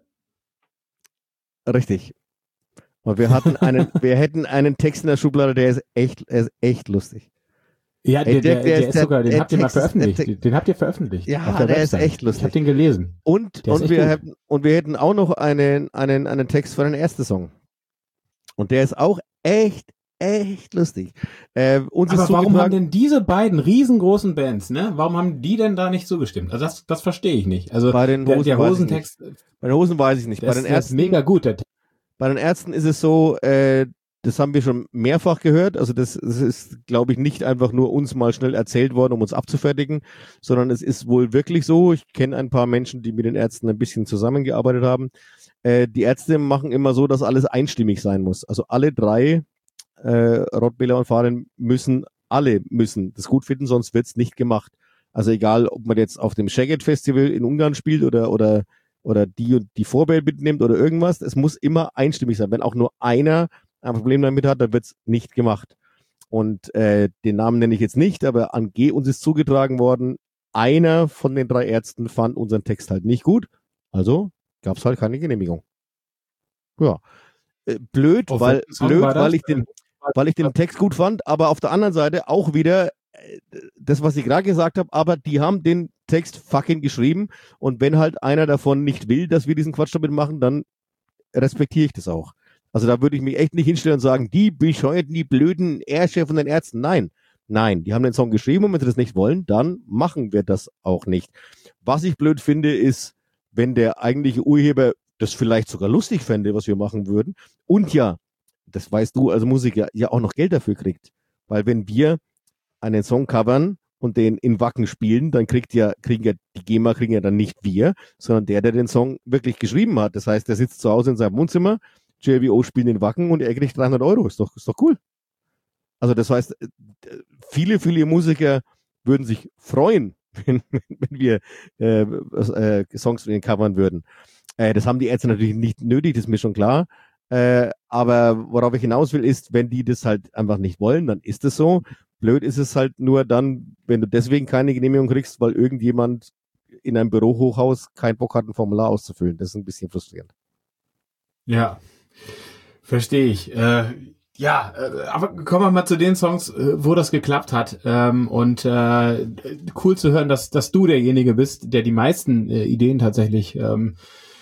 Speaker 4: Richtig. Und wir hatten einen, wir hätten einen Text in der Schublade, der ist echt, der ist echt lustig.
Speaker 3: Ja,
Speaker 4: Ey,
Speaker 3: der, der,
Speaker 4: der-
Speaker 3: der,
Speaker 4: der
Speaker 3: ist
Speaker 4: ist
Speaker 3: sogar,
Speaker 4: der-
Speaker 3: den habt ihr
Speaker 4: der
Speaker 3: mal
Speaker 4: Text ist-
Speaker 3: veröffentlicht.
Speaker 4: der
Speaker 3: Den, den habt ihr veröffentlicht.
Speaker 4: Ja,
Speaker 3: auf der,
Speaker 4: der ist
Speaker 3: Website.
Speaker 4: echt lustig.
Speaker 3: Ich hab den gelesen.
Speaker 4: Und,
Speaker 3: Der ist
Speaker 4: und,
Speaker 3: echt
Speaker 4: wir
Speaker 3: gut.
Speaker 4: hätten, und wir hätten auch noch einen, einen, einen Text für den ersten Song. Und der ist auch echt, echt lustig. Äh, uns
Speaker 3: Aber
Speaker 4: ist
Speaker 3: warum haben
Speaker 4: zugetragen,
Speaker 3: denn diese beiden riesengroßen Bands, ne, warum haben die denn da nicht zugestimmt? Also das, das verstehe ich nicht. Also
Speaker 4: Bei den
Speaker 3: der,
Speaker 4: Hosen
Speaker 3: der
Speaker 4: weiß ich
Speaker 3: Hosentext,
Speaker 4: bei den Hosen weiß ich nicht.
Speaker 3: der
Speaker 4: Bei
Speaker 3: ist,
Speaker 4: den
Speaker 3: der ist
Speaker 4: Ärzten,
Speaker 3: mega gut. Der Text.
Speaker 4: bei den Ärzten ist es so, äh, das haben wir schon mehrfach gehört. Also das, das ist, glaube ich, nicht einfach nur uns mal schnell erzählt worden, um uns abzufertigen, sondern es ist wohl wirklich so. Ich kenne ein paar Menschen, die mit den Ärzten ein bisschen zusammengearbeitet haben. Äh, die Ärzte machen immer so, dass alles einstimmig sein muss. Also alle drei, äh, Rottweiler und Fahren, müssen alle müssen das gut finden, sonst wird's nicht gemacht. Also egal, ob man jetzt auf dem Szeged Festival in Ungarn spielt oder, oder, oder die und die Vorband mitnimmt oder irgendwas, es muss immer einstimmig sein. Wenn auch nur einer ein Problem damit hat, dann wird's nicht gemacht. Und äh, den Namen nenne ich jetzt nicht, aber an G uns ist zugetragen worden, einer von den drei Ärzten fand unseren Text halt nicht gut. Also gab es halt keine Genehmigung. Ja. Äh, blöd,
Speaker 3: Auf
Speaker 4: weil,
Speaker 3: welchen Song
Speaker 4: blöd
Speaker 3: war das?
Speaker 4: weil, ich den, weil ich den Text gut fand, aber auf der anderen Seite auch wieder äh, das, was ich gerade gesagt habe, aber die haben den Text fucking geschrieben und wenn halt einer davon nicht will, dass wir diesen Quatsch damit machen, dann respektiere ich das auch. Also da würde ich mich echt nicht hinstellen und sagen, die bescheuerten, die blöden Ärzte von den Ärzten. Nein, nein, die haben den Song geschrieben und wenn sie das nicht wollen, dann machen wir das auch nicht. Was ich blöd finde, ist, wenn der eigentliche Urheber das vielleicht sogar lustig fände, was wir machen würden und ja, das weißt du als Musiker, ja auch noch Geld dafür kriegt. Weil wenn wir einen Song covern und den in Wacken spielen, dann kriegt ja, kriegen ja, die GEMA kriegen ja dann nicht wir, sondern der, der den Song wirklich geschrieben hat. Das heißt, der sitzt zu Hause in seinem Wohnzimmer, J V O spielt in Wacken und er kriegt dreihundert Euro. Ist doch, ist doch cool. Also das heißt, viele, viele Musiker würden sich freuen, wenn, wenn wir äh, äh, Songs von ihnen covern würden. Äh, das haben die Ärzte natürlich nicht nötig, das ist mir schon klar. Äh, aber worauf ich hinaus will, ist, wenn die das halt einfach nicht wollen, dann ist es so. Blöd ist es halt nur dann, wenn du deswegen keine Genehmigung kriegst, weil irgendjemand in einem Bürohochhaus keinen Bock hat, ein Formular auszufüllen. Das ist ein bisschen frustrierend.
Speaker 3: Ja, verstehe ich. Äh, ja, äh, aber kommen wir mal zu den Songs, äh, wo das geklappt hat. Ähm, und äh, cool zu hören, dass, dass du derjenige bist, der die meisten äh, Ideen tatsächlich ähm,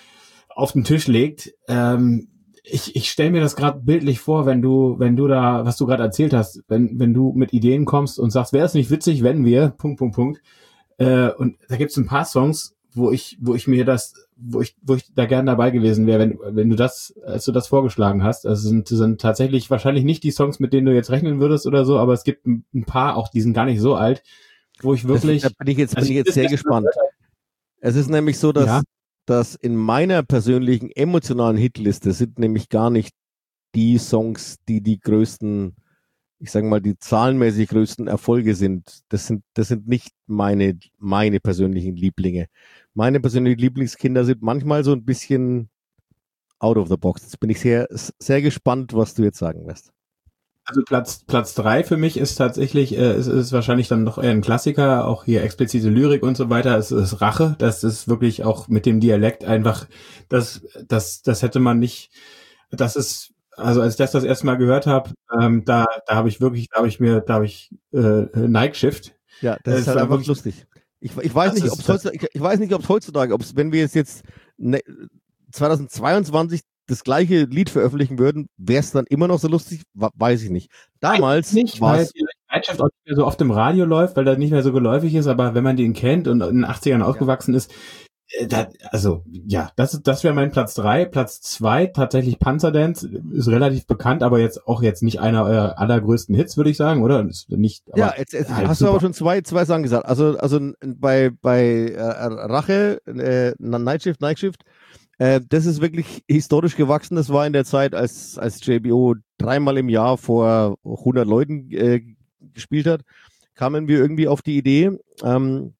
Speaker 3: auf den Tisch legt. Ähm, ich ich stelle mir das gerade bildlich vor, wenn du wenn du da, was du gerade erzählt hast, wenn wenn du mit Ideen kommst und sagst, wäre es nicht witzig, wenn wir, Punkt, Punkt, Punkt. Äh, und da gibt's ein paar Songs, wo ich wo ich mir das, wo ich wo ich da gern dabei gewesen wäre, wenn wenn du das, als du das vorgeschlagen hast. Also sind sind tatsächlich wahrscheinlich nicht die Songs, mit denen du jetzt rechnen würdest oder so, aber es gibt ein, ein paar, auch die sind gar nicht so alt, wo ich wirklich.
Speaker 4: Das, da bin ich jetzt
Speaker 3: also
Speaker 4: bin ich jetzt sehr gespannt. Es ist nämlich so, dass
Speaker 3: Ja.
Speaker 4: dass in meiner persönlichen emotionalen Hitliste sind nämlich gar nicht die Songs, die die größten, ich sage mal, die zahlenmäßig größten Erfolge sind. Das sind, das sind nicht meine, meine persönlichen Lieblinge. Meine persönlichen Lieblingskinder sind manchmal so ein bisschen out of the box. Jetzt bin ich sehr, sehr gespannt, was du jetzt sagen wirst.
Speaker 3: Also Platz Platz drei für mich ist tatsächlich, äh, es ist wahrscheinlich dann noch eher ein Klassiker, auch hier explizite Lyrik und so weiter. Es ist Rache, das ist wirklich auch mit dem Dialekt einfach, das das das hätte man nicht, das ist, also als ich das das erste Mal gehört habe, ähm, da da habe ich wirklich, da habe ich mir, da habe ich äh, Night Shift.
Speaker 4: Ja, das
Speaker 3: Äh,
Speaker 4: ist halt
Speaker 3: war
Speaker 4: einfach
Speaker 3: wirklich-
Speaker 4: lustig. Ich, ich weiß
Speaker 3: Das
Speaker 4: nicht,
Speaker 3: ist-
Speaker 4: ob es heutzutage, ich, ich weiß nicht, ob es heutzutage, ob es, wenn wir es jetzt ne, zweitausendzweiundzwanzig das gleiche Lied veröffentlichen würden, wäre es dann immer noch so lustig? Wa- Weiß ich nicht. Damals
Speaker 3: nicht,
Speaker 4: war
Speaker 3: weil
Speaker 4: es,
Speaker 3: die Night Shift auch nicht mehr so oft im Radio läuft, weil das nicht mehr so geläufig ist, aber wenn man den kennt und in den achtzigern aufgewachsen ist, äh, da, also ja, das das wäre mein Platz drei. Platz zwei tatsächlich Panzerdance, ist relativ bekannt, aber jetzt auch jetzt nicht einer eurer allergrößten Hits, würde ich sagen, oder? Ist nicht, aber
Speaker 4: ja, jetzt, jetzt
Speaker 3: halt
Speaker 4: hast du
Speaker 3: super.
Speaker 4: aber schon zwei, zwei Sachen gesagt. Also, also bei, bei äh, Rache, äh, Night Shift, Night Shift, äh, das ist wirklich historisch gewachsen. Das war in der Zeit, als, als J B O dreimal im Jahr vor hundert Leuten äh, gespielt hat, kamen wir irgendwie auf die Idee. Ähm,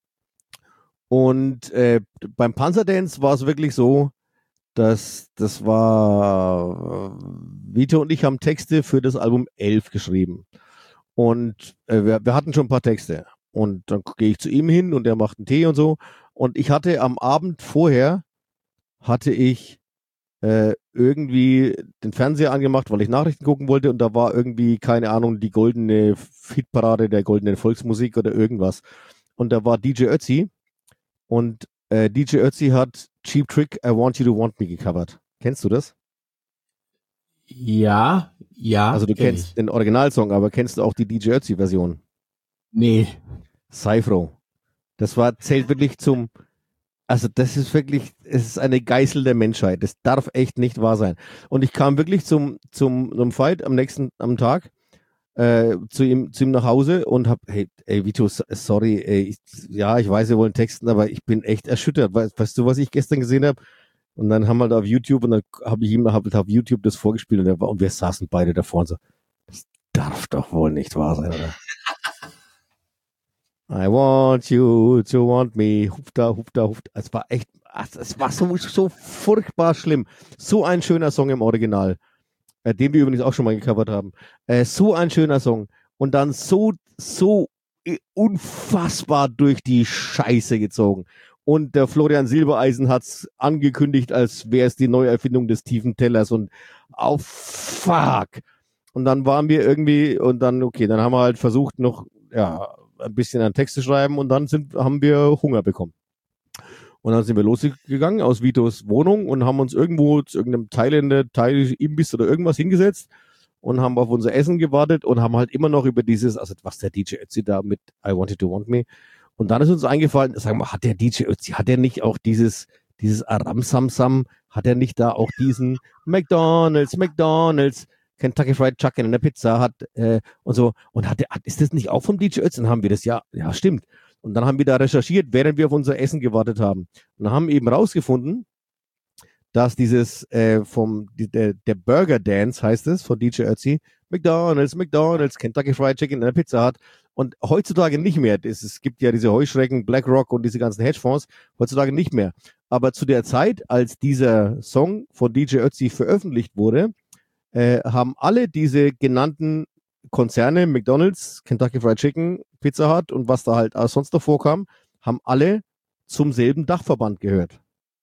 Speaker 4: und äh, beim Panzerdance war es wirklich so, dass das war, äh, Vito und ich haben Texte für das Album elf geschrieben. Und äh, wir, wir hatten schon ein paar Texte. Und dann gehe ich zu ihm hin und er macht einen Tee und so. Und ich hatte am Abend vorher, hatte ich äh, irgendwie den Fernseher angemacht, weil ich Nachrichten gucken wollte und da war irgendwie, keine Ahnung, die goldene Hitparade der goldenen Volksmusik oder irgendwas. Und da war D J Ötzi und äh, D J Ötzi hat Cheap Trick, I Want You to Want Me gecovert. Kennst du das?
Speaker 3: Ja, ja.
Speaker 4: Also du
Speaker 3: kenn
Speaker 4: kennst
Speaker 3: ich.
Speaker 4: den Originalsong, aber kennst du auch die D J Ötzi-Version?
Speaker 3: Nee.
Speaker 4: Cyphro. Das war, zählt wirklich zum, also das ist wirklich, es ist eine Geißel der Menschheit. Das darf echt nicht wahr sein. Und ich kam wirklich zum, zum, zum Fight am nächsten, am Tag, äh, zu ihm, zu ihm nach Hause und hab, hey, ey, Vito, sorry, ey, ich, ja, ich weiß, wir wollen texten, aber ich bin echt erschüttert. Weißt, weißt du, was ich gestern gesehen habe? Und dann haben wir da auf YouTube und dann habe ich ihm hab, auf YouTube das vorgespielt und, er war, und wir saßen beide davor und so, das darf doch wohl nicht wahr sein, oder? I want you to want me. Hufta, hufta, hufta. Es war echt, es war so, so furchtbar schlimm. So ein schöner Song im Original, äh, den wir übrigens auch schon mal gecovert haben. Äh, so ein schöner Song. Und dann so, so unfassbar durch die Scheiße gezogen. Und der Florian Silbereisen hat's angekündigt, als wäre es die Neuerfindung des tiefen Tellers und oh fuck. Und dann waren wir irgendwie, und dann, okay, dann haben wir halt versucht noch, ja, ein bisschen an Text zu schreiben und dann sind, haben wir Hunger bekommen. Und dann sind wir losgegangen aus Vitos Wohnung und haben uns irgendwo zu irgendeinem Thailänder, Thai Imbiss oder irgendwas hingesetzt und haben auf unser Essen gewartet und haben halt immer noch über dieses, also was der D J Ötzi da mit I Want You to Want Me. Und dann ist uns eingefallen, sagen wir, hat der D J Ötzi, hat er nicht auch dieses, dieses Aram-Sam-Sam, hat er nicht da auch diesen McDonald's, McDonald's, Kentucky Fried Chicken in der Pizza hat äh, und so. Und hat, hat ist das nicht auch vom D J Ötzi? Dann haben wir das, ja, ja, stimmt. Und dann haben wir da recherchiert, während wir auf unser Essen gewartet haben. Und haben eben rausgefunden, dass dieses äh, vom die, der, der Burger Dance heißt es von D J Ötzi, McDonald's, McDonald's, Kentucky Fried Chicken in der Pizza hat. Und heutzutage nicht mehr. Es, es gibt ja diese Heuschrecken, BlackRock und diese ganzen Hedgefonds, heutzutage nicht mehr. Aber zu der Zeit, als dieser Song von D J Ötzi veröffentlicht wurde, äh, haben alle diese genannten Konzerne, McDonald's, Kentucky Fried Chicken, Pizza Hut und was da halt sonst noch vorkam, haben alle zum selben Dachverband gehört.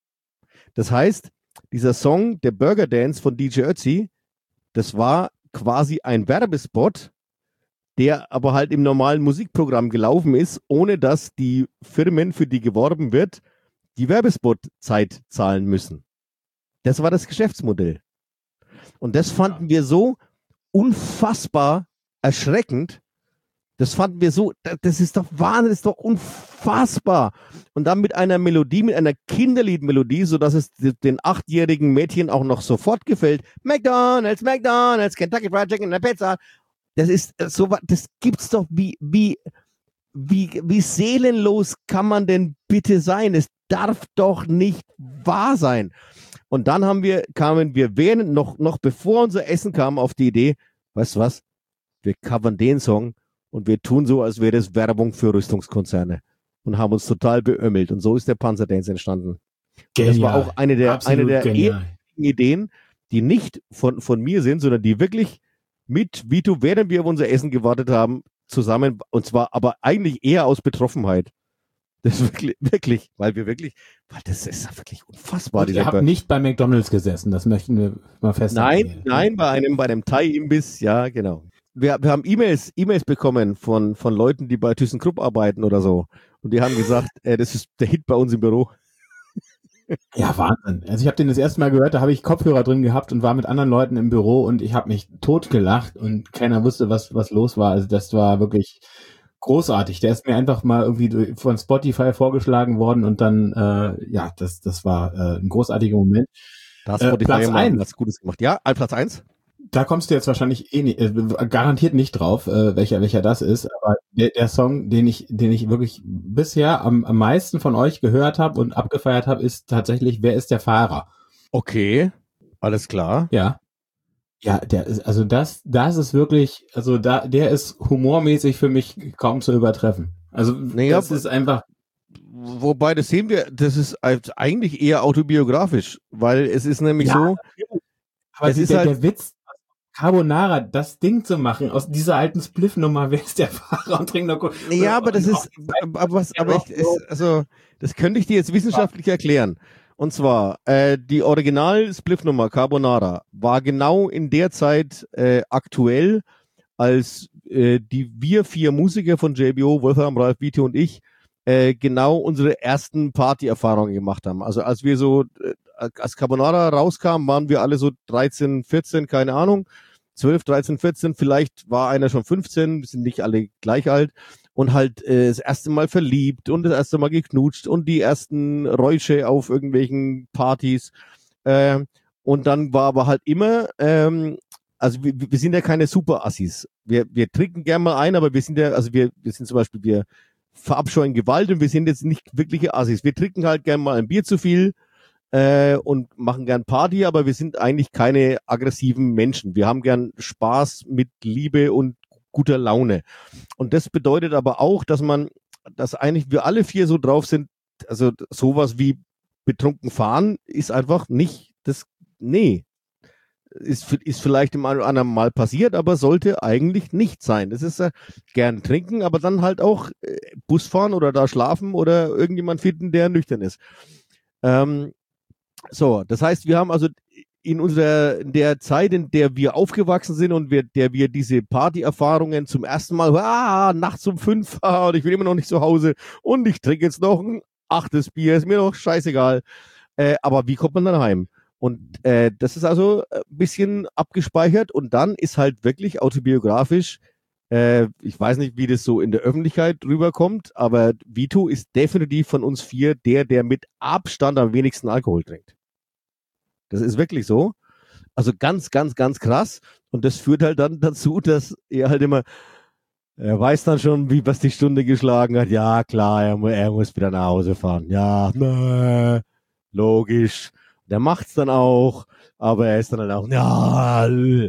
Speaker 4: Das heißt, dieser Song, der Burger Dance von D J Ötzi, das war quasi ein Werbespot, der aber halt im normalen Musikprogramm gelaufen ist, ohne dass die Firmen, für die geworben wird, die Werbespot-Zeit zahlen müssen. Das war das Geschäftsmodell. Und das fanden wir so unfassbar erschreckend. Das fanden wir so, das ist doch Wahnsinn, das ist doch unfassbar. Und dann mit einer Melodie, mit einer Kinderliedmelodie, sodass es den achtjährigen Mädchen auch noch sofort gefällt. McDonald's, McDonald's, Kentucky Fried Chicken in der Pizza. Das ist so, das gibt's doch, wie, wie, wie, wie seelenlos kann man denn bitte sein? Es darf doch nicht wahr sein. Und dann haben wir, kamen wir während, noch, noch bevor unser Essen kam, auf die Idee, weißt du was? Wir covern den Song und wir tun so, als wäre das Werbung für Rüstungskonzerne und haben uns total beömmelt. Und so ist der Panzerdance entstanden.
Speaker 3: Genial.
Speaker 4: Das war auch eine der, eine der
Speaker 3: genial.
Speaker 4: Ideen, die nicht von, von mir sind, sondern die wirklich mit Vito, während wir auf unser Essen gewartet haben, zusammen, und zwar aber eigentlich eher aus Betroffenheit. Das ist wirklich, wirklich, weil wir wirklich, weil das ist wirklich unfassbar.
Speaker 3: Und ihr habt nicht bei McDonald's gesessen, das möchten wir mal festhalten.
Speaker 4: Nein, nein, bei einem, bei einem Thai-Imbiss, ja, genau. Wir, wir haben E-Mails, E-Mails bekommen von, von Leuten, die bei ThyssenKrupp arbeiten oder so. Und die haben gesagt, äh, das ist der Hit bei uns im Büro.
Speaker 3: Ja, Wahnsinn. Also ich habe den das erste Mal gehört, da habe ich Kopfhörer drin gehabt und war mit anderen Leuten im Büro und ich habe mich totgelacht und keiner wusste, was was los war. Also das war wirklich großartig. Der ist mir einfach mal irgendwie von Spotify vorgeschlagen worden und dann, äh, ja, das das war äh, ein großartiger Moment.
Speaker 4: Da hast
Speaker 3: äh,
Speaker 4: Spotify
Speaker 3: Platz
Speaker 4: immer
Speaker 3: eins.
Speaker 4: was Gutes gemacht. Ja, Platz eins.
Speaker 3: Da kommst du jetzt wahrscheinlich eh nicht, äh, garantiert nicht drauf, äh, welcher welcher das ist, aber der, der Song, den ich den ich wirklich bisher am, am meisten von euch gehört habe und abgefeiert habe, ist tatsächlich Wer ist der Fahrer?
Speaker 4: Okay, alles klar.
Speaker 3: Ja. Ja, der ist, also das das ist wirklich, also da der ist humormäßig für mich kaum zu übertreffen. Also
Speaker 4: Naja,
Speaker 3: das ist einfach,
Speaker 4: Wobei, das sehen wir, das ist eigentlich eher autobiografisch, weil es ist nämlich
Speaker 3: Ja,
Speaker 4: so,
Speaker 3: aber
Speaker 4: es
Speaker 3: die,
Speaker 4: ist
Speaker 3: der,
Speaker 4: halt-
Speaker 3: der Witz, Carbonara, das Ding zu machen aus dieser alten Spliff-Nummer, wer ist der Fahrer und trinkt noch Cola.
Speaker 4: ja, aber das
Speaker 3: Und
Speaker 4: ist, aber was, aber ich, es, also, das könnte ich dir jetzt wissenschaftlich erklären. Und zwar, äh, die Original-Spliff-Nummer Carbonara war genau in der Zeit äh, aktuell, als äh, die wir vier Musiker von J B O, Wolfram, Ralf, Vito und ich, äh, genau unsere ersten Party-Erfahrungen gemacht haben. Also als wir so, äh, als Carbonara rauskam, waren wir alle so dreizehn, vierzehn, keine Ahnung, zwölf, dreizehn, vierzehn, vielleicht war einer schon fünfzehn, wir sind nicht alle gleich alt und halt äh, das erste Mal verliebt und das erste Mal geknutscht und die ersten Räusche auf irgendwelchen Partys. Äh, und dann war aber halt immer, ähm, also wir, wir sind ja keine Super-Assis. Wir, wir trinken gern mal ein, aber wir sind ja, also wir, wir sind zum Beispiel, wir verabscheuen Gewalt und wir sind jetzt nicht wirkliche Assis. Wir trinken halt gern mal ein Bier zu viel äh, und machen gern Party, aber wir sind eigentlich keine aggressiven Menschen. Wir haben gern Spaß mit Liebe und guter Laune. Und das bedeutet aber auch, dass man dass eigentlich wir alle vier so drauf sind, also sowas wie betrunken fahren ist einfach nicht das, nee. Ist, ist vielleicht im einen oder anderen Mal passiert, aber sollte eigentlich nicht sein. Das ist äh, gern trinken, aber dann halt auch äh, Bus fahren oder da schlafen oder irgendjemand finden, der nüchtern ist. Ähm, so, das heißt, wir haben also in unserer, in der Zeit, in der wir aufgewachsen sind und wir, der wir diese Partyerfahrungen zum ersten Mal, ah, nachts um fünf, ah, und ich bin immer noch nicht zu Hause und ich trinke jetzt noch ein achtes Bier, ist mir doch scheißegal. Äh, aber wie kommt man dann heim? Und äh, das ist also ein bisschen abgespeichert und dann ist halt wirklich autobiografisch, äh, ich weiß nicht, wie das so in der Öffentlichkeit rüberkommt, aber Vito ist definitiv von uns vier der, der mit Abstand am wenigsten Alkohol trinkt. Das ist wirklich so. Also ganz, ganz, ganz krass. Und das führt halt dann dazu, dass er halt immer, er weiß dann schon, wie was die Stunde geschlagen hat. Ja, klar, er, er muss wieder nach Hause fahren. Ja, ne, logisch. Der macht's dann auch, aber er ist dann halt auch, ja,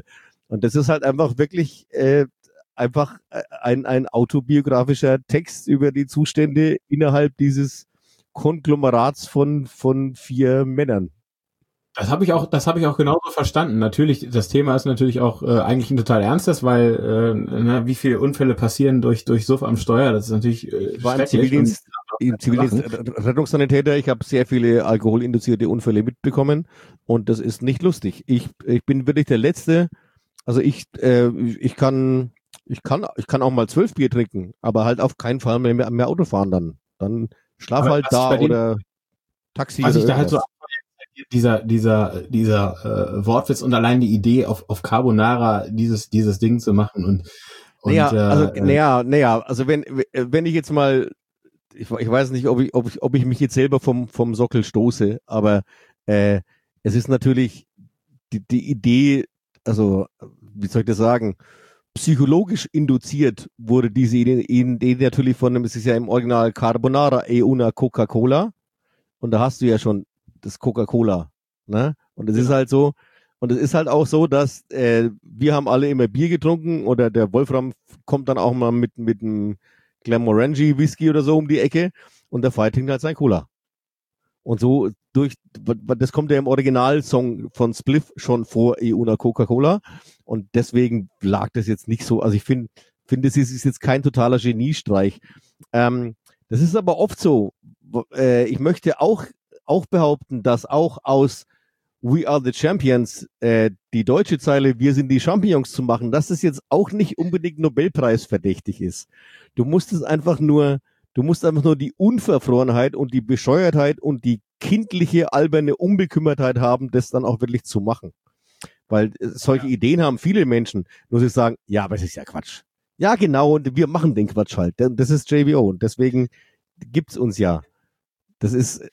Speaker 4: und das ist halt einfach wirklich äh, einfach ein, ein autobiografischer Text über die Zustände innerhalb dieses Konglomerats von, von vier Männern.
Speaker 3: Das habe ich auch, das habe ich auch genauso verstanden. Natürlich, das Thema ist natürlich auch äh, eigentlich ein total ernstes, weil äh, na, wie viele Unfälle passieren durch durch Suff am Steuer. Das ist natürlich äh,
Speaker 4: ich war im Zivildienst, im Zivildienst Rettungssanitäter. Ich habe sehr viele alkoholinduzierte Unfälle mitbekommen und das ist nicht lustig. Ich ich bin wirklich der Letzte. Also ich äh, ich kann ich kann ich kann auch mal zwölf Bier trinken, aber halt auf keinen Fall mehr mehr Auto fahren dann. Dann schlaf aber halt da oder Taxi.
Speaker 3: Was
Speaker 4: oder
Speaker 3: ich da halt so dieser dieser dieser äh, Wortwitz und allein die Idee auf auf Carbonara dieses dieses Ding zu machen und, und
Speaker 4: naja, also
Speaker 3: äh,
Speaker 4: naja, naja, also wenn wenn ich jetzt mal ich, ich weiß nicht, ob ich ob ich ob ich mich jetzt selber vom vom Sockel stoße, aber äh, es ist natürlich die die Idee, also wie soll ich das sagen, psychologisch induziert wurde diese Idee, Idee natürlich von einem, es ist ja im Original Carbonara e una Coca-Cola und da hast du ja schon das Coca-Cola, ne? Und es ja. ist halt so, und es ist halt auch so, dass äh, wir haben alle immer Bier getrunken oder der Wolfram kommt dann auch mal mit mit einem Glenmorangie Whisky oder so um die Ecke und der Veit trinkt halt sein Cola. Und so durch, das kommt ja im Originalsong von Spliff schon vor E una Coca-Cola und deswegen lag das jetzt nicht so, also ich finde, finde es ist jetzt kein totaler Geniestreich. Ähm, das ist aber oft so, äh, ich möchte auch auch behaupten, dass auch aus We Are the Champions äh, die deutsche Zeile Wir sind die Champions zu machen, dass das jetzt auch nicht unbedingt Nobelpreis verdächtig ist. Du musst es einfach nur, du musst einfach nur die Unverfrorenheit und die Bescheuertheit und die kindliche, alberne Unbekümmertheit haben, das dann auch wirklich zu machen. Weil äh, solche ja. Ideen haben viele Menschen, nur sie sagen, ja, aber es ist ja Quatsch. Ja, genau, und wir machen den Quatsch halt. Das ist J B O und deswegen gibt's uns ja. Das ist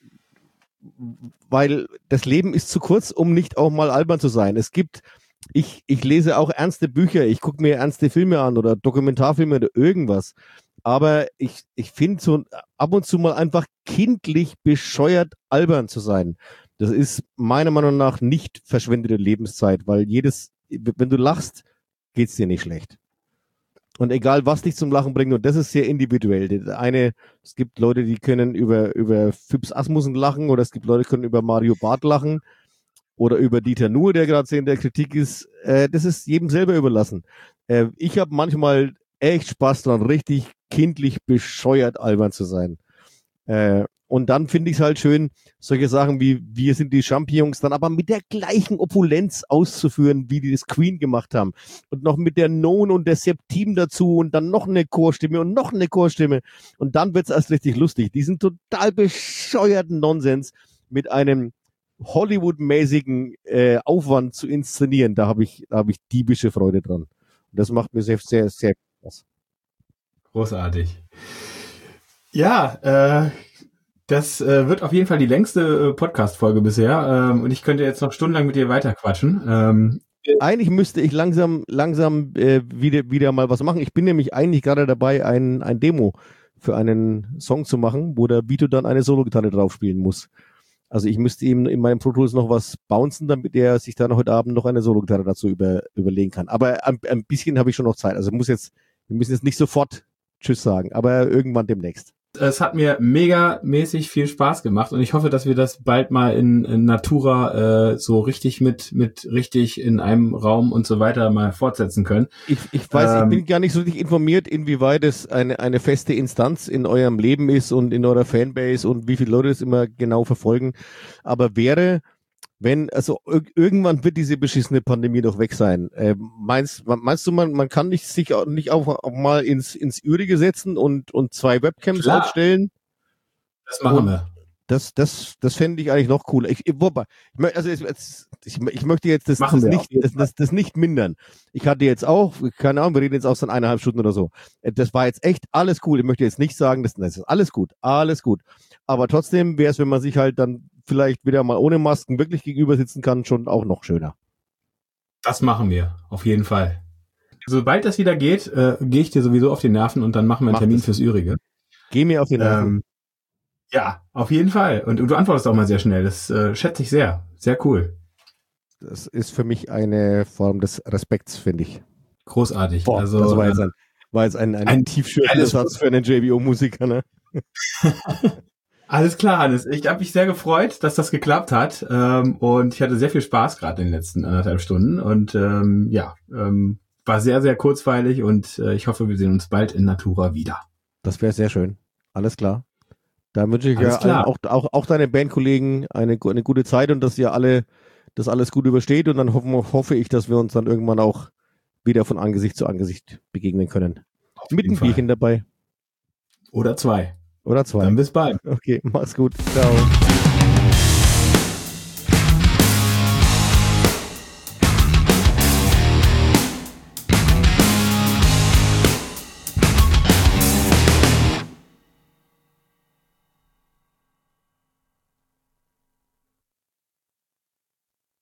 Speaker 4: weil das Leben ist zu kurz, um nicht auch mal albern zu sein. Es gibt, ich, ich lese auch ernste Bücher, ich gucke mir ernste Filme an oder Dokumentarfilme oder irgendwas. Aber ich, ich finde so ab und zu mal einfach kindlich bescheuert albern zu sein. Das ist meiner Meinung nach nicht verschwendete Lebenszeit, weil jedes, wenn du lachst, geht's dir nicht schlecht. Und egal, was dich zum Lachen bringt, und das ist sehr individuell. Der eine, es gibt Leute, die können über, über Phipps Asmussen lachen, oder es gibt Leute, die können über Mario Barth lachen, oder über Dieter Nuhr, der gerade in der Kritik ist. Äh, das ist jedem selber überlassen. Äh, ich habe manchmal echt Spaß dran, richtig kindlich bescheuert albern zu sein. Äh, und dann finde ich es halt schön, solche Sachen wie wir sind die Champions, dann aber mit der gleichen Opulenz auszuführen, wie die das Queen gemacht haben. Und noch mit der Non und der Septim dazu und dann noch eine Chorstimme und noch eine Chorstimme. Und dann wird's erst richtig lustig. Diesen total bescheuerten Nonsens mit einem Hollywood-mäßigen äh, Aufwand zu inszenieren, da habe ich, da habe ich diebische Freude dran. Und das macht mir sehr, sehr, sehr Spaß.
Speaker 3: Großartig. Ja, äh, das äh, wird auf jeden Fall die längste äh, Podcast-Folge bisher. Ähm, und ich könnte jetzt noch stundenlang mit dir weiterquatschen. Ähm,
Speaker 4: eigentlich müsste ich langsam, langsam äh, wieder, wieder mal was machen. Ich bin nämlich eigentlich gerade dabei, ein, ein Demo für einen Song zu machen, wo der Vito dann eine Solo-Gitarre drauf spielen muss. Also ich müsste ihm in meinem Pro Tools noch was bouncen, damit er sich dann heute Abend noch eine Solo-Gitarre dazu über, überlegen kann. Aber ein, ein bisschen habe ich schon noch Zeit. Also muss jetzt, wir müssen jetzt nicht sofort Tschüss sagen. Aber irgendwann demnächst.
Speaker 3: Es hat mir mega mäßig viel Spaß gemacht und ich hoffe, dass wir das bald mal in, in Natura äh, so richtig mit mit richtig in einem Raum und so weiter mal fortsetzen können.
Speaker 4: Ich, ich weiß,
Speaker 3: Ähm,
Speaker 4: ich bin gar nicht so richtig informiert, inwieweit es eine eine feste Instanz in eurem Leben ist und in eurer Fanbase und wie viele Leute es immer genau verfolgen. Aber wäre, wenn, also ir- irgendwann wird diese beschissene Pandemie doch weg sein. Äh, meinst, meinst du, man, man kann nicht sich auch nicht auch, auch mal ins ins Ürige setzen und und zwei Webcams
Speaker 3: Klar.
Speaker 4: aufstellen?
Speaker 3: Das machen
Speaker 4: Und-
Speaker 3: wir.
Speaker 4: Das, das, das fände ich eigentlich noch cooler. Ich, ich, wobei, ich, mö- also jetzt, jetzt, ich, ich möchte jetzt das,
Speaker 3: Machen
Speaker 4: das,
Speaker 3: wir auf
Speaker 4: nicht,
Speaker 3: jeden
Speaker 4: das, das, das nicht mindern. Ich hatte jetzt auch, keine Ahnung, wir reden jetzt auch seit eineinhalb Stunden oder so. Äh, Das war jetzt echt alles cool. Ich möchte jetzt nicht sagen, das, das ist alles gut, alles gut. Aber trotzdem wäre es, wenn man sich halt dann vielleicht wieder mal ohne Masken wirklich gegenüber sitzen kann, schon auch noch schöner.
Speaker 3: Das machen wir, auf jeden Fall. Sobald das wieder geht, äh, gehe ich dir sowieso auf die Nerven und dann machen wir einen
Speaker 4: Mach
Speaker 3: Termin
Speaker 4: das.
Speaker 3: fürs Ürige.
Speaker 4: Geh mir auf den Nerven.
Speaker 3: Ähm, ja, auf jeden Fall. Und du antwortest auch mal sehr schnell. Das äh, schätze ich sehr. Sehr cool.
Speaker 4: Das ist für mich eine Form des Respekts, finde ich.
Speaker 3: Großartig.
Speaker 4: Boah,
Speaker 3: also,
Speaker 4: das war jetzt
Speaker 3: äh,
Speaker 4: ein, war jetzt ein, ein,
Speaker 3: ein
Speaker 4: tiefschürfender
Speaker 3: geiles
Speaker 4: Satz für einen J B O-Musiker, ne?
Speaker 3: alles klar, Hannes. Ich habe mich sehr gefreut, dass das geklappt hat. Ähm, und ich hatte sehr viel Spaß gerade in den letzten anderthalb Stunden. Und ähm, ja, ähm, war sehr, sehr kurzweilig. Und äh, ich hoffe, wir sehen uns bald in Natura wieder.
Speaker 4: Das wäre sehr schön. Alles klar. Dann wünsche ich
Speaker 3: Alles
Speaker 4: ja
Speaker 3: klar.
Speaker 4: allen, auch, auch, auch deinen Bandkollegen eine, gu- eine gute Zeit und dass ihr alle das alles gut übersteht. Und dann hoffen, hoffe ich, dass wir uns dann irgendwann auch wieder von Angesicht zu Angesicht begegnen können.
Speaker 3: Auf
Speaker 4: Mit
Speaker 3: jeden
Speaker 4: einem
Speaker 3: Fall.
Speaker 4: Bierchen dabei.
Speaker 3: Oder zwei.
Speaker 4: Oder zwei.
Speaker 3: Dann bis bald.
Speaker 4: Okay, mach's gut. Ciao.